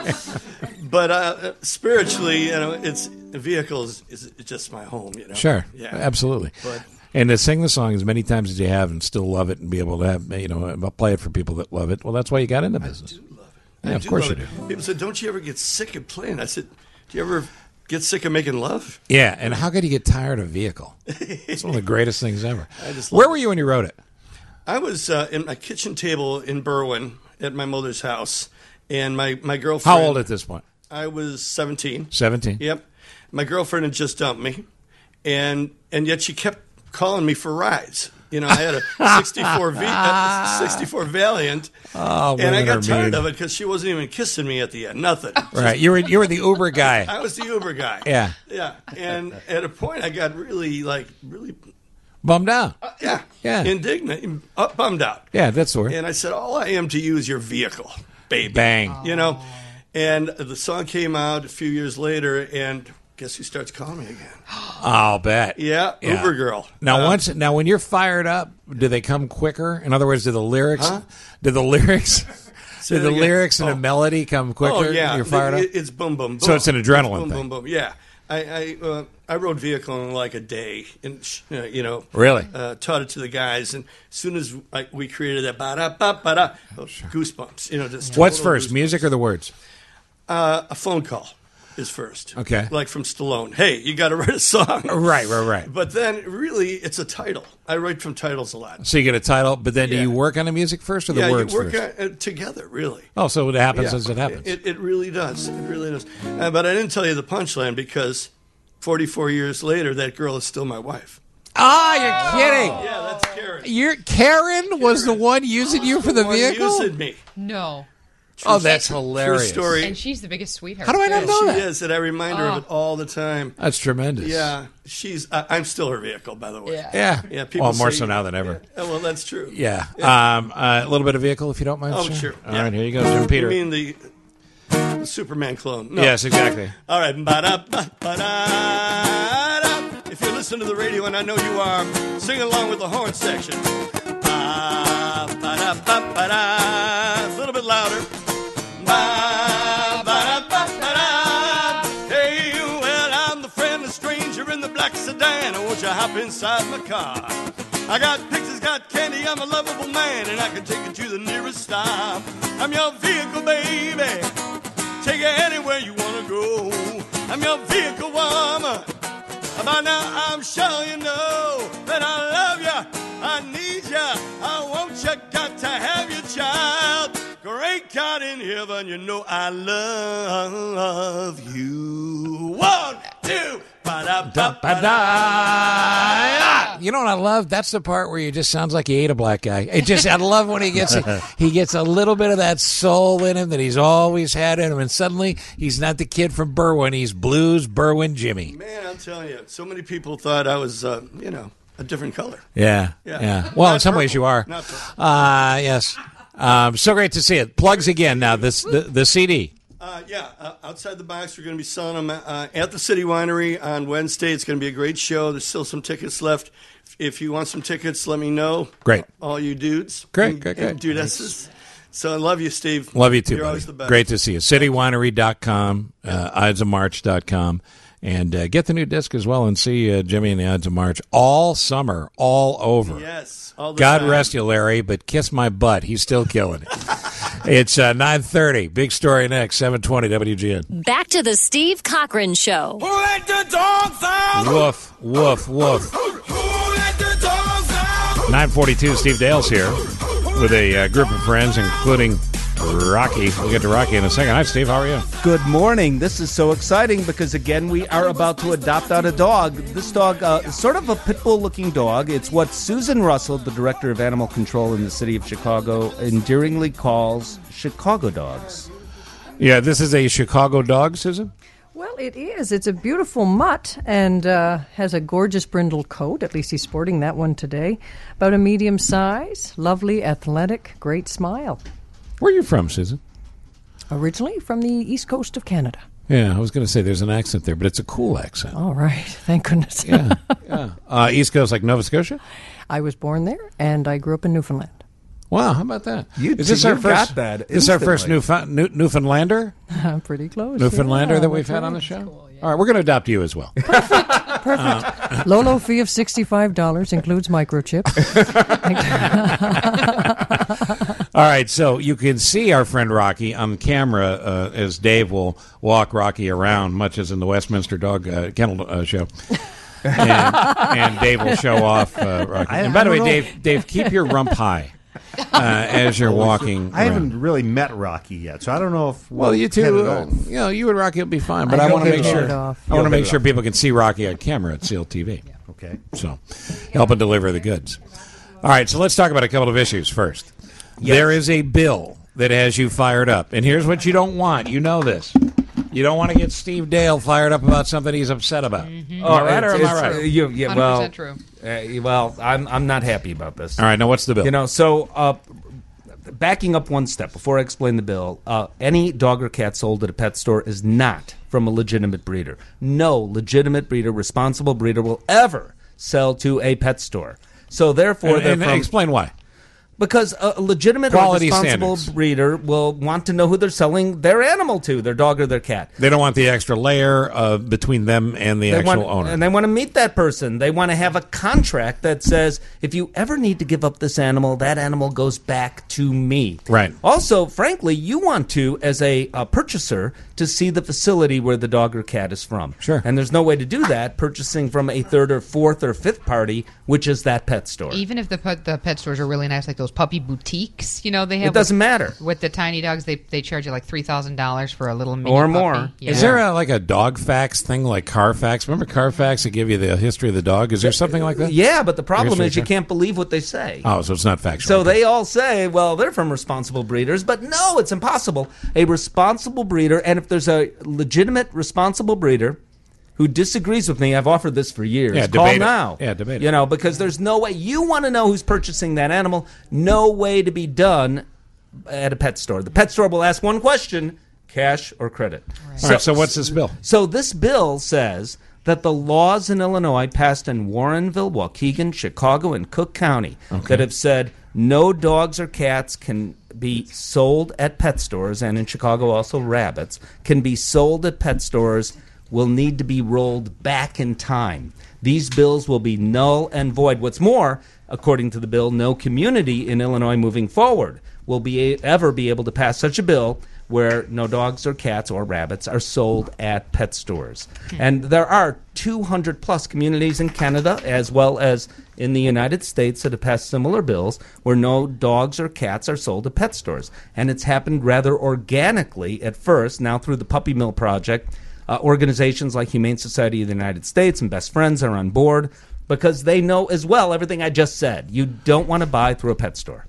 Speaker 13: but spiritually, it's Vehicle is just my home,
Speaker 3: Sure,
Speaker 13: yeah,
Speaker 3: absolutely. And to sing the song as many times as you have and still love it and be able to have play it for people that love it. Well, that's why you got into business.
Speaker 13: I do love it.
Speaker 3: Yeah, of course you do.
Speaker 13: People said, "Don't you ever get sick of playing?" I said, "Do you ever get sick of making love?"
Speaker 3: Yeah, and how could you get tired of Vehicle? It's one of the greatest things ever. Where were you when you wrote it?
Speaker 13: I was in my kitchen table in Berwyn at my mother's house, and my girlfriend.
Speaker 3: How old at this point?
Speaker 13: I was 17.
Speaker 3: 17.
Speaker 13: Yep. My girlfriend had just dumped me, and yet she kept calling me for rides. I had a 64 Valiant, and I got tired of it because she wasn't even kissing me at the end. Nothing.
Speaker 3: Right. You were the Uber guy.
Speaker 13: I was the Uber guy.
Speaker 3: Yeah.
Speaker 13: Yeah. And at a point, I got really
Speaker 3: Bummed out.
Speaker 13: Yeah. Indignant, bummed out.
Speaker 3: Yeah, that's the word.
Speaker 13: And I said, all I am to you is your vehicle, baby.
Speaker 3: Bang.
Speaker 13: You know? And the song came out a few years later, and guess who starts calling me again?
Speaker 3: I'll bet.
Speaker 13: Yeah, Uber girl.
Speaker 3: Now, when you're fired up, do they come quicker? In other words, do the lyrics and the melody come quicker?
Speaker 13: Oh, yeah.
Speaker 3: When you're fired up?
Speaker 13: It's boom, boom, boom.
Speaker 3: So it's an adrenaline
Speaker 13: boom,
Speaker 3: thing.
Speaker 13: boom, boom. Yeah. I rode vehicle in like a day, and
Speaker 3: Really?
Speaker 13: Taught it to the guys, and as soon as we created that ba-da, goosebumps. Just
Speaker 3: What's
Speaker 13: total
Speaker 3: first,
Speaker 13: goosebumps.
Speaker 3: music or the words?
Speaker 13: A phone call is first.
Speaker 3: Okay.
Speaker 13: Like from Stallone. Hey, you got to write a song.
Speaker 3: Right.
Speaker 13: But then, really, it's a title. I write from titles a lot.
Speaker 3: So you get a title, but then do you work on the music first or the words
Speaker 13: you work
Speaker 3: first?
Speaker 13: Together, really.
Speaker 3: Oh, so it happens as it happens.
Speaker 13: It really does. It really does. But I didn't tell you the punchline because 44 years later, that girl is still my wife.
Speaker 3: Ah, you're kidding.
Speaker 13: Yeah, that's Karen.
Speaker 3: Karen was the one using you for the vehicle?
Speaker 13: Using me.
Speaker 5: No.
Speaker 3: Oh, that's hilarious.
Speaker 13: True story.
Speaker 5: And she's the biggest sweetheart.
Speaker 3: How do I not know that?
Speaker 13: She is, and I remind her of it all the time.
Speaker 3: That's tremendous.
Speaker 13: Yeah, I'm still her vehicle, by the way.
Speaker 3: Yeah.
Speaker 13: People
Speaker 3: More
Speaker 13: say-
Speaker 3: so now than ever.
Speaker 13: Yeah, well, that's true.
Speaker 3: Yeah. A little bit of vehicle, if you don't mind.
Speaker 13: Oh, sure.
Speaker 3: All right, here you go, Jim Peter.
Speaker 13: You mean the Superman clone? No.
Speaker 3: Yes, exactly.
Speaker 13: All right. Ba-da-ba-ba-da. If you listen to the radio, and I know you are, sing along with the horn section. Ba-da-ba-ba-da. A little bit louder. Ba-ba-da-ba-ba-da. Hey, well, I'm the friendly stranger in the black sedan. Won't you hop inside my car? I got pictures, got candy, I'm a lovable man, and I can take you to the nearest stop. I'm your vehicle, baby. Take you anywhere you want to go. I'm your vehicle, woman. By now, I'm sure you know that I love you, I need you, I want you, got to have your child. Great God in heaven, you know I love you. 1, 2, ba-da-ba-ba-da.
Speaker 3: You know what I love? That's the part where he just sounds like he ate a black guy. I love when he gets a little bit of that soul in him that he's always had in him, and suddenly he's not the kid from Berwyn. He's Blues Berwyn Jimmy.
Speaker 13: Man, I'm telling you, so many people thought I was, a different color.
Speaker 3: Yeah. Well, in some ways you are.
Speaker 13: Not purple.
Speaker 3: Yes. So great to see it. Plugs again now. The CD.
Speaker 13: Outside the box, we're going to be selling them at the City Winery on Wednesday. It's going to be a great show. There's still some tickets left. If you want some tickets, let me know.
Speaker 3: Great.
Speaker 13: All you dudes.
Speaker 3: Great.
Speaker 13: And dudesses. So I love you, Steve.
Speaker 3: Love you too,
Speaker 13: You're
Speaker 3: buddy.
Speaker 13: always the best.
Speaker 3: Great to see you. Citywinery.com, idesofmarch.com. And get the new disc as well and see Jimmy and the Ides of March all summer, all over.
Speaker 13: Yes, all the
Speaker 3: God
Speaker 13: time.
Speaker 3: rest you, Larry, but kiss my butt. He's still killing it. It's 9:30. Big story next, 720 WGN.
Speaker 2: Back to the Steve Cochran Show.
Speaker 24: Who let the dogs out?
Speaker 3: Woof, woof, woof.
Speaker 24: Who let the dogs out?
Speaker 3: 9:42, Steve Dale's here with a group of friends, including Rocky. We'll get to Rocky in a second. Hi, Steve. How are you?
Speaker 14: Good morning. This is so exciting because, again, we are about to adopt out a dog. This dog is sort of a pit bull-looking dog. It's what Susan Russell, the director of animal control in the city of Chicago, endearingly calls Chicago dogs.
Speaker 3: Yeah, this is a Chicago dog, Susan?
Speaker 15: Well, it is. It's a beautiful mutt and has a gorgeous brindle coat. At least he's sporting that one today. About a medium size, lovely, athletic, great smile.
Speaker 3: Where are you from, Susan?
Speaker 15: Originally from the east coast of Canada.
Speaker 3: Yeah, I was going to say there's an accent there, but it's a cool accent.
Speaker 15: All right. Thank goodness.
Speaker 3: Yeah. East Coast, like Nova Scotia?
Speaker 15: I was born there, and I grew up in Newfoundland.
Speaker 3: Wow, how about that?
Speaker 14: Is this our first? Is
Speaker 3: this our first Newfoundlander?
Speaker 15: Pretty close.
Speaker 3: Newfoundlander
Speaker 15: yeah,
Speaker 3: that we've had on the show? Cool, yeah. All right, we're going to adopt you as well.
Speaker 15: Perfect. Low, low fee of $65 includes microchip.
Speaker 3: All right, so you can see our friend Rocky on camera as Dave will walk Rocky around, much as in the Westminster Dog Kennel Show. And Dave will show off Rocky. And by the way, Dave, keep your rump high as you're walking.
Speaker 11: I haven't really met Rocky yet, so I don't know if.
Speaker 3: Well, you two, you and Rocky will be fine, but I want to make sure. I want to make sure people can see Rocky on camera at Seal TV.
Speaker 11: Yeah. Okay.
Speaker 3: So, help and deliver the goods. All right, so let's talk about a couple of issues first. Yes. There is a bill that has you fired up, and here's what you don't want. You know this. You don't want to get Steve Dale fired up about something he's upset about.
Speaker 14: Mm-hmm.
Speaker 3: Am I right or am I right?
Speaker 14: Yeah, well,
Speaker 5: 100% true.
Speaker 14: Well, I'm not happy about this.
Speaker 3: All right, now what's the bill?
Speaker 14: So backing up one step before I explain the bill, any dog or cat sold at a pet store is not from a legitimate breeder. No legitimate breeder, responsible breeder will ever sell to a pet store. So therefore,
Speaker 3: and explain why.
Speaker 14: Because a legitimate
Speaker 3: Quality
Speaker 14: or responsible
Speaker 3: standards.
Speaker 14: breeder will want to know who they're selling their animal to, their dog or their cat.
Speaker 3: They don't want the extra layer between them and the actual owner.
Speaker 14: And they want to meet that person. They want to have a contract that says, if you ever need to give up this animal, that animal goes back to me.
Speaker 3: Right.
Speaker 14: Also, frankly, you want to, as a purchaser, to see the facility where the dog or cat is from.
Speaker 3: Sure.
Speaker 14: And there's no way to do that purchasing from a third or fourth or fifth party, which is that pet store.
Speaker 5: Even if the pet stores are really nice, like those puppy boutiques, they have.
Speaker 14: It doesn't matter.
Speaker 5: With the tiny dogs, they charge you like $3,000 for a little mini
Speaker 14: or
Speaker 5: puppy.
Speaker 14: more.
Speaker 5: Yeah.
Speaker 3: Is there a dog facts thing like Carfax? Remember Carfax that give you the history of the dog? Is there something like that?
Speaker 14: Yeah, but the problem is you can't believe what they say.
Speaker 3: Oh, so it's not factual.
Speaker 14: So they all say, well, they're from responsible breeders, but no, it's impossible. A responsible breeder, and if there's a legitimate responsible breeder who disagrees with me, I've offered this for years.
Speaker 3: Yeah,
Speaker 14: Call
Speaker 3: debate it.
Speaker 14: now.
Speaker 3: Yeah, debate it.
Speaker 14: Because there's no way. You want to know who's purchasing that animal. No way to be done at a pet store. The pet store will ask one question, cash or credit.
Speaker 3: Right. All right, so what's this bill?
Speaker 14: So this bill says that the laws in Illinois passed in Warrenville, Waukegan, Chicago, and Cook County that have said no dogs or cats can be sold at pet stores, and in Chicago also rabbits, can be sold at pet stores will need to be rolled back in time. These bills will be null and void. What's more, according to the bill, no community in Illinois moving forward will ever be able to pass such a bill where no dogs or cats or rabbits are sold at pet stores. And there are 200-plus communities in Canada as well as in the United States that have passed similar bills where no dogs or cats are sold at pet stores. And it's happened rather organically at first, now through the Puppy Mill Project. Organizations like Humane Society of the United States and Best Friends are on board because they know as well everything I just said. You don't want to buy through a pet store.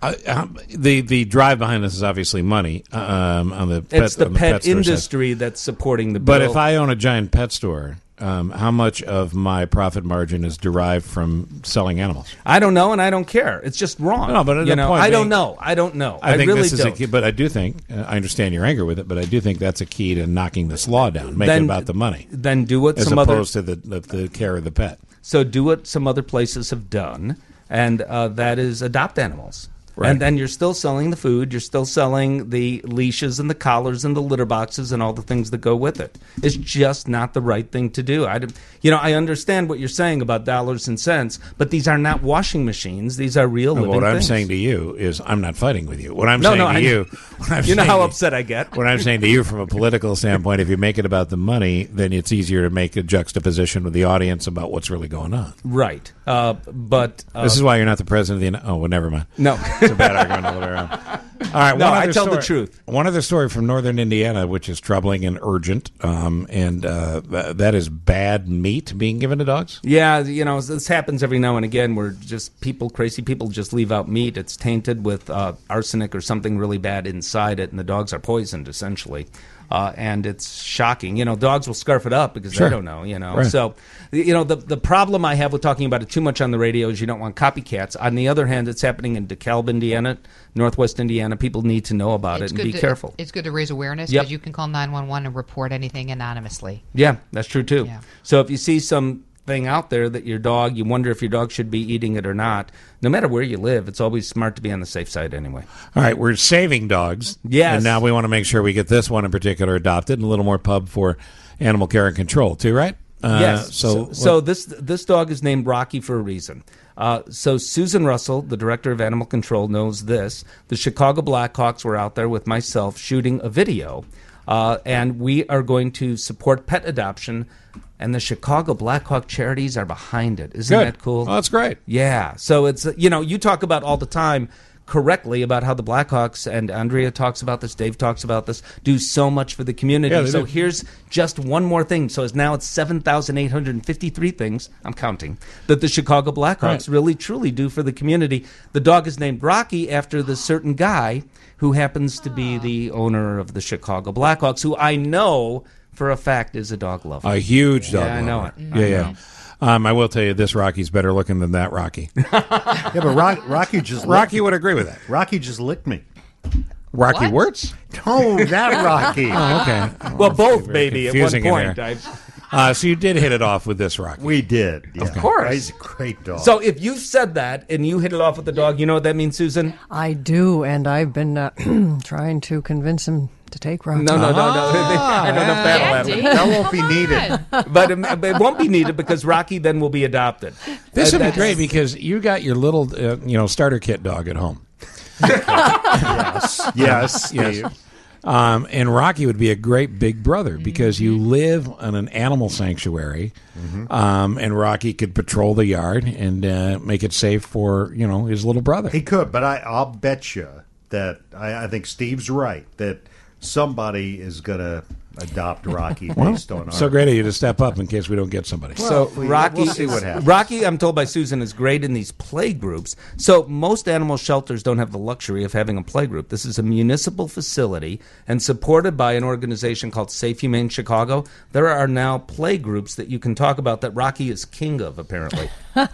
Speaker 3: The drive behind this is obviously money on the pet.
Speaker 14: It's the pet
Speaker 3: store
Speaker 14: industry
Speaker 3: side.
Speaker 14: that's supporting the bill.
Speaker 3: But if I own a giant pet store, how much of my profit margin is derived from selling animals?
Speaker 14: I don't know, and I don't care. It's just wrong.
Speaker 3: No, but
Speaker 14: I don't know. I
Speaker 3: think
Speaker 14: really
Speaker 3: this is
Speaker 14: don't.
Speaker 3: a key, but I do think I understand your anger with it. But I do think that's a key to knocking this law down. Make it about the money.
Speaker 14: Then do what
Speaker 3: as
Speaker 14: some
Speaker 3: opposed to the care of the pet.
Speaker 14: So do what some other places have done, and that is adopt animals.
Speaker 3: Right.
Speaker 14: And then you're still selling the food, you're still selling the leashes and the collars and the litter boxes and all the things that go with it. It's just not the right thing to do. I understand what you're saying about dollars and cents, but these are not washing machines. These are real living
Speaker 3: What I'm
Speaker 14: things.
Speaker 3: saying to you is I'm not fighting with you. What I'm saying to you...
Speaker 14: You know how upset I get.
Speaker 3: What I'm saying to you from a political standpoint, if you make it about the money, then it's easier to make a juxtaposition with the audience about what's really going on.
Speaker 14: Right. But...
Speaker 3: this is why you're not the president of the... Oh, well, never mind.
Speaker 14: No.
Speaker 3: It's a bad argument all the way around. All right,
Speaker 14: no, I tell the truth.
Speaker 3: One other story from northern Indiana, which is troubling and urgent, and that is bad meat being given to dogs?
Speaker 14: Yeah, this happens every now and again where just crazy people just leave out meat. It's tainted with arsenic or something really bad inside it, and the dogs are poisoned, essentially. And it's shocking. Dogs will scarf it up because
Speaker 3: Sure.
Speaker 14: they don't know,
Speaker 3: Right.
Speaker 14: So, the problem I have with talking about it too much on the radio is you don't want copycats. On the other hand, it's happening in DeKalb, Indiana, Northwest Indiana. People need to know about it and be careful.
Speaker 5: It's good to raise awareness
Speaker 14: Yep.
Speaker 5: because you can call 911 and report anything anonymously.
Speaker 14: Yeah, that's true, too.
Speaker 5: Yeah.
Speaker 14: So if you see something out there that you wonder if your dog should be eating it or not, no matter where you live, it's always smart to be on the safe side anyway.
Speaker 3: All right, we're saving dogs.
Speaker 14: Yes.
Speaker 3: And now we want to make sure we get this one in particular adopted and a little more pub for animal care and control, too, right?
Speaker 14: Yes. So this dog is named Rocky for a reason. So Susan Russell, the director of animal control, knows this. The Chicago Blackhawks were out there with myself shooting a video, and we are going to support pet adoption, and the Chicago Blackhawk charities are behind it. Isn't
Speaker 3: Good.
Speaker 14: that cool?
Speaker 3: Oh, that's great.
Speaker 14: Yeah. So it's, you talk about all the time correctly about how the Blackhawks, and Andrea talks about this, Dave talks about this, do so much for the community.
Speaker 3: Yeah, they
Speaker 14: so
Speaker 3: do.
Speaker 14: here's just one more thing. So now it's 7,853 things, I'm counting, that the Chicago Blackhawks really truly do for the community. The dog is named Rocky after the certain guy who happens to be the owner of the Chicago Blackhawks, who I know for a fact is a dog lover.
Speaker 3: A huge dog
Speaker 14: Yeah, I know
Speaker 3: lover.
Speaker 14: it.
Speaker 3: Yeah. I will tell you, this Rocky's better looking than that Rocky.
Speaker 11: Yeah, but Rocky just
Speaker 3: Rocky would agree with that.
Speaker 11: Rocky just licked me.
Speaker 3: Rocky Wirtz?
Speaker 11: No, that Rocky.
Speaker 3: Oh, okay.
Speaker 14: Well, both, baby, at one
Speaker 3: confusing in
Speaker 14: point.
Speaker 3: there. So you did hit it off with this Rocky.
Speaker 11: We did. Yeah.
Speaker 14: Of course.
Speaker 11: He's a great dog.
Speaker 14: So if you said that and you hit it off with the dog, you know what that means, Susan?
Speaker 15: I do, and I've been trying to convince him to take Rocky.
Speaker 14: No. I don't know if that'll happen.
Speaker 11: That won't be needed.
Speaker 14: But it won't be needed because Rocky then will be adopted.
Speaker 3: This would be great because you got your little, starter kit dog at home.
Speaker 11: Yes.
Speaker 3: And Rocky would be a great big brother because you live in an animal sanctuary, and Rocky could patrol the yard and make it safe for his little brother.
Speaker 11: He could, but I'll bet you that I think Steve's right that somebody is going to adopt Rocky based on our...
Speaker 3: So great of you to step up in case we don't get somebody.
Speaker 14: So Rocky,
Speaker 11: we'll see what happens.
Speaker 14: Rocky, I'm told by Susan, is great in these play groups. So most animal shelters don't have the luxury of having a play group. This is a municipal facility and supported by an organization called Safe Humane Chicago. There are now play groups that you can talk about that Rocky is king of, apparently.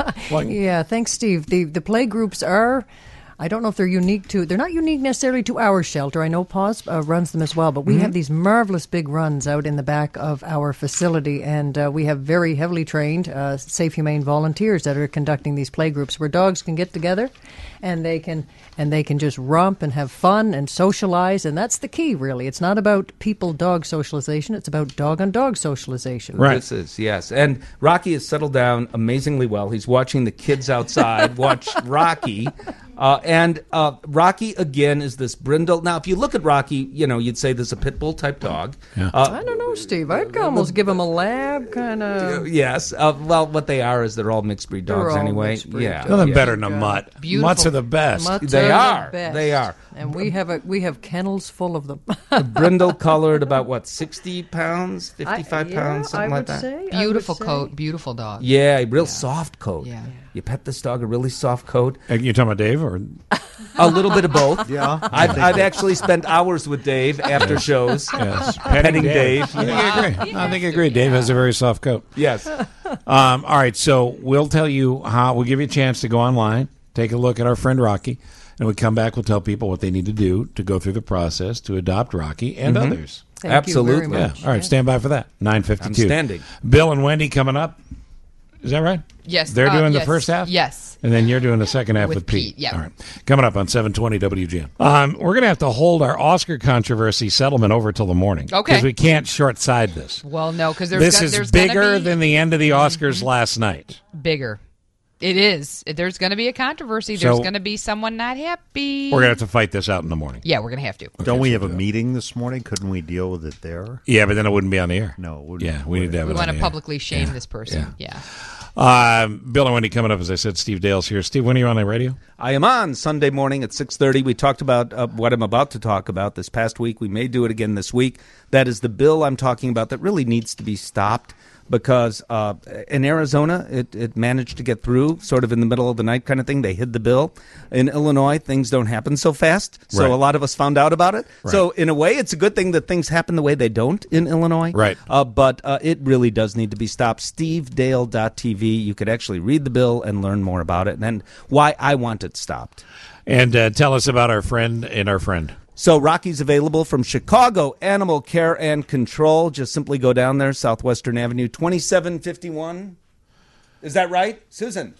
Speaker 15: Yeah, thanks, Steve. The play groups are... I don't know if they're not unique necessarily to our shelter. I know Paws runs them as well, but we have these marvelous big runs out in the back of our facility, and we have very heavily trained Safe Humane volunteers that are conducting these play groups where dogs can get together and they can just romp and have fun and socialize, and that's the key, really. It's not about people-dog socialization. It's about dog-on-dog socialization.
Speaker 3: Right.
Speaker 14: This is, yes. And Rocky has settled down amazingly well. He's watching the kids outside watch Rocky. And Rocky, again, is this brindle. Now, if you look at Rocky, you'd say this is a pit bull type dog.
Speaker 3: Yeah.
Speaker 15: I don't know, Steve. I'd almost give him a lab kind of.
Speaker 14: Yes. Well, what they are is they're all mixed breed dogs anyway. Yeah.
Speaker 3: Nothing better than a mutt.
Speaker 15: Beautiful.
Speaker 3: Mutts are the best.
Speaker 15: Mutts
Speaker 14: They are.
Speaker 15: the best.
Speaker 14: They are.
Speaker 15: And we have kennels full of them.
Speaker 14: Brindle colored, about 60 pounds, 55 pounds, something like that.
Speaker 5: Beautiful coat, beautiful dog.
Speaker 14: Yeah, real soft coat.
Speaker 5: Yeah.
Speaker 14: You pet this dog, a really soft coat.
Speaker 3: You talking about Dave or?
Speaker 14: A little bit of both.
Speaker 11: Yeah.
Speaker 14: I've actually spent hours with Dave after shows.
Speaker 3: Yes.
Speaker 14: Petting Dave.
Speaker 3: I think I agree. Dave has a very soft coat.
Speaker 14: Yes.
Speaker 3: All right, so we'll tell you how. We'll give you a chance to go online, take a look at our friend Rocky, and we come back. We'll tell people what they need to do to go through the process to adopt Rocky and others.
Speaker 15: Thank you very much.
Speaker 3: Yeah. All right, stand by for that. 9:52.
Speaker 14: I'm standing.
Speaker 3: Bill and Wendy coming up. Is that right?
Speaker 5: Yes.
Speaker 3: They're doing the
Speaker 5: yes.
Speaker 3: first half?
Speaker 5: Yes.
Speaker 3: And then you're doing the second half with
Speaker 5: Pete. Yeah.
Speaker 3: All right. Coming up on 720 WGN. We're going to have to hold our Oscar controversy settlement over till the morning.
Speaker 5: Okay.
Speaker 3: Because we can't short side this.
Speaker 5: Well, no, because
Speaker 3: This is bigger than the end of the Oscars last night.
Speaker 5: Bigger. It is. There's going to be a controversy. There's going to be someone not happy.
Speaker 3: We're going to have to fight this out in the morning.
Speaker 5: Yeah, we're going to have to.
Speaker 11: Don't we have a meeting this morning? Couldn't we deal with it there?
Speaker 3: Yeah, but then it wouldn't be on the air.
Speaker 11: No, it wouldn't.
Speaker 3: Yeah, we need to have
Speaker 5: We
Speaker 3: it on
Speaker 5: want
Speaker 3: the
Speaker 5: to
Speaker 3: air.
Speaker 5: publicly shame this person. Yeah.
Speaker 3: Bill and Wendy coming up. As I said, Steve Dale's here. Steve, when are you on the radio?
Speaker 14: I am on Sunday morning at 6:30. We talked about what I'm about to talk about this past week. We may do it again this week. That is the bill I'm talking about that really needs to be stopped because in Arizona, it managed to get through sort of in the middle of the night kind of thing. They hid the bill. In Illinois, things don't happen so fast. So
Speaker 3: Right.
Speaker 14: a lot of us found out about it.
Speaker 3: Right.
Speaker 14: So in a way, it's a good thing that things happen the way they don't in Illinois.
Speaker 3: Right.
Speaker 14: But it really does need to be stopped. SteveDale.tv. You could actually read the bill and learn more about it and why I want it stopped.
Speaker 3: And tell us about our friend and our friend.
Speaker 14: So Rocky's available from Chicago Animal Care and Control. Just simply go down there, Southwestern Avenue, 2751. Is that right, Susan?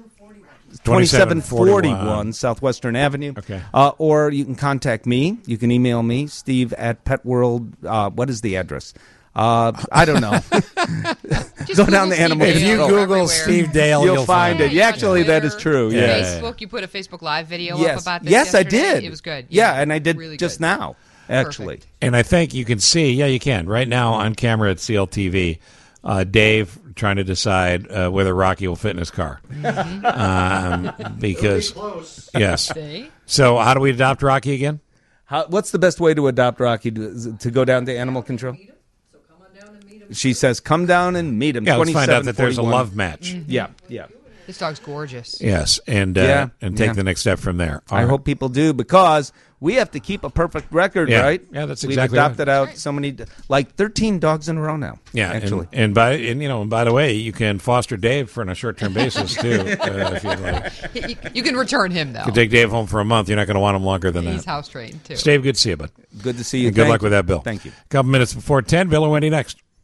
Speaker 14: 2741 Southwestern Avenue.
Speaker 3: Okay.
Speaker 14: Or you can contact me. You can email me, Steve at PetWorld. What is the address? I don't know. Go down the animal.
Speaker 3: If you
Speaker 14: control.
Speaker 3: Google Steve Dale,
Speaker 14: you'll find it. Yeah, actually, that is true. Yeah.
Speaker 5: Facebook, you put a Facebook Live video
Speaker 14: Yes.
Speaker 5: up about this
Speaker 14: Yes, I
Speaker 5: yesterday.
Speaker 14: did.
Speaker 5: It was good.
Speaker 14: Yeah, and I did
Speaker 5: really
Speaker 14: just
Speaker 5: good.
Speaker 14: now, actually.
Speaker 5: Perfect.
Speaker 3: And I think you can see, you can, right now on camera at CLTV, Dave trying to decide whether Rocky will fit in his car. Because, yes.
Speaker 5: See?
Speaker 3: So how do we adopt Rocky again?
Speaker 14: What's the best way to adopt Rocky? To go down to animal control? She says, come down and meet him.
Speaker 3: Yeah, let's find out that there's a
Speaker 14: 2741.
Speaker 3: love match.
Speaker 14: Yeah, yeah.
Speaker 5: This dog's gorgeous.
Speaker 3: Yes, and take the next step from there.
Speaker 14: I hope people do, because we have to keep a perfect record, right?
Speaker 3: Yeah, that's
Speaker 14: We've
Speaker 3: exactly
Speaker 14: adopted out so many, like 13 dogs in a row now.
Speaker 3: Yeah,
Speaker 14: actually.
Speaker 3: And by the way, you can foster Dave for on a short-term basis too. If you'd like.
Speaker 5: You can return him though.
Speaker 3: You can take Dave home for a month. You're not going to want him longer than that.
Speaker 5: He's house trained too.
Speaker 3: Steve, good to see you, bud.
Speaker 14: Good to see you.
Speaker 3: And good luck with that bill.
Speaker 14: Thank you.
Speaker 3: A couple minutes before 10, Bill and Wendy next.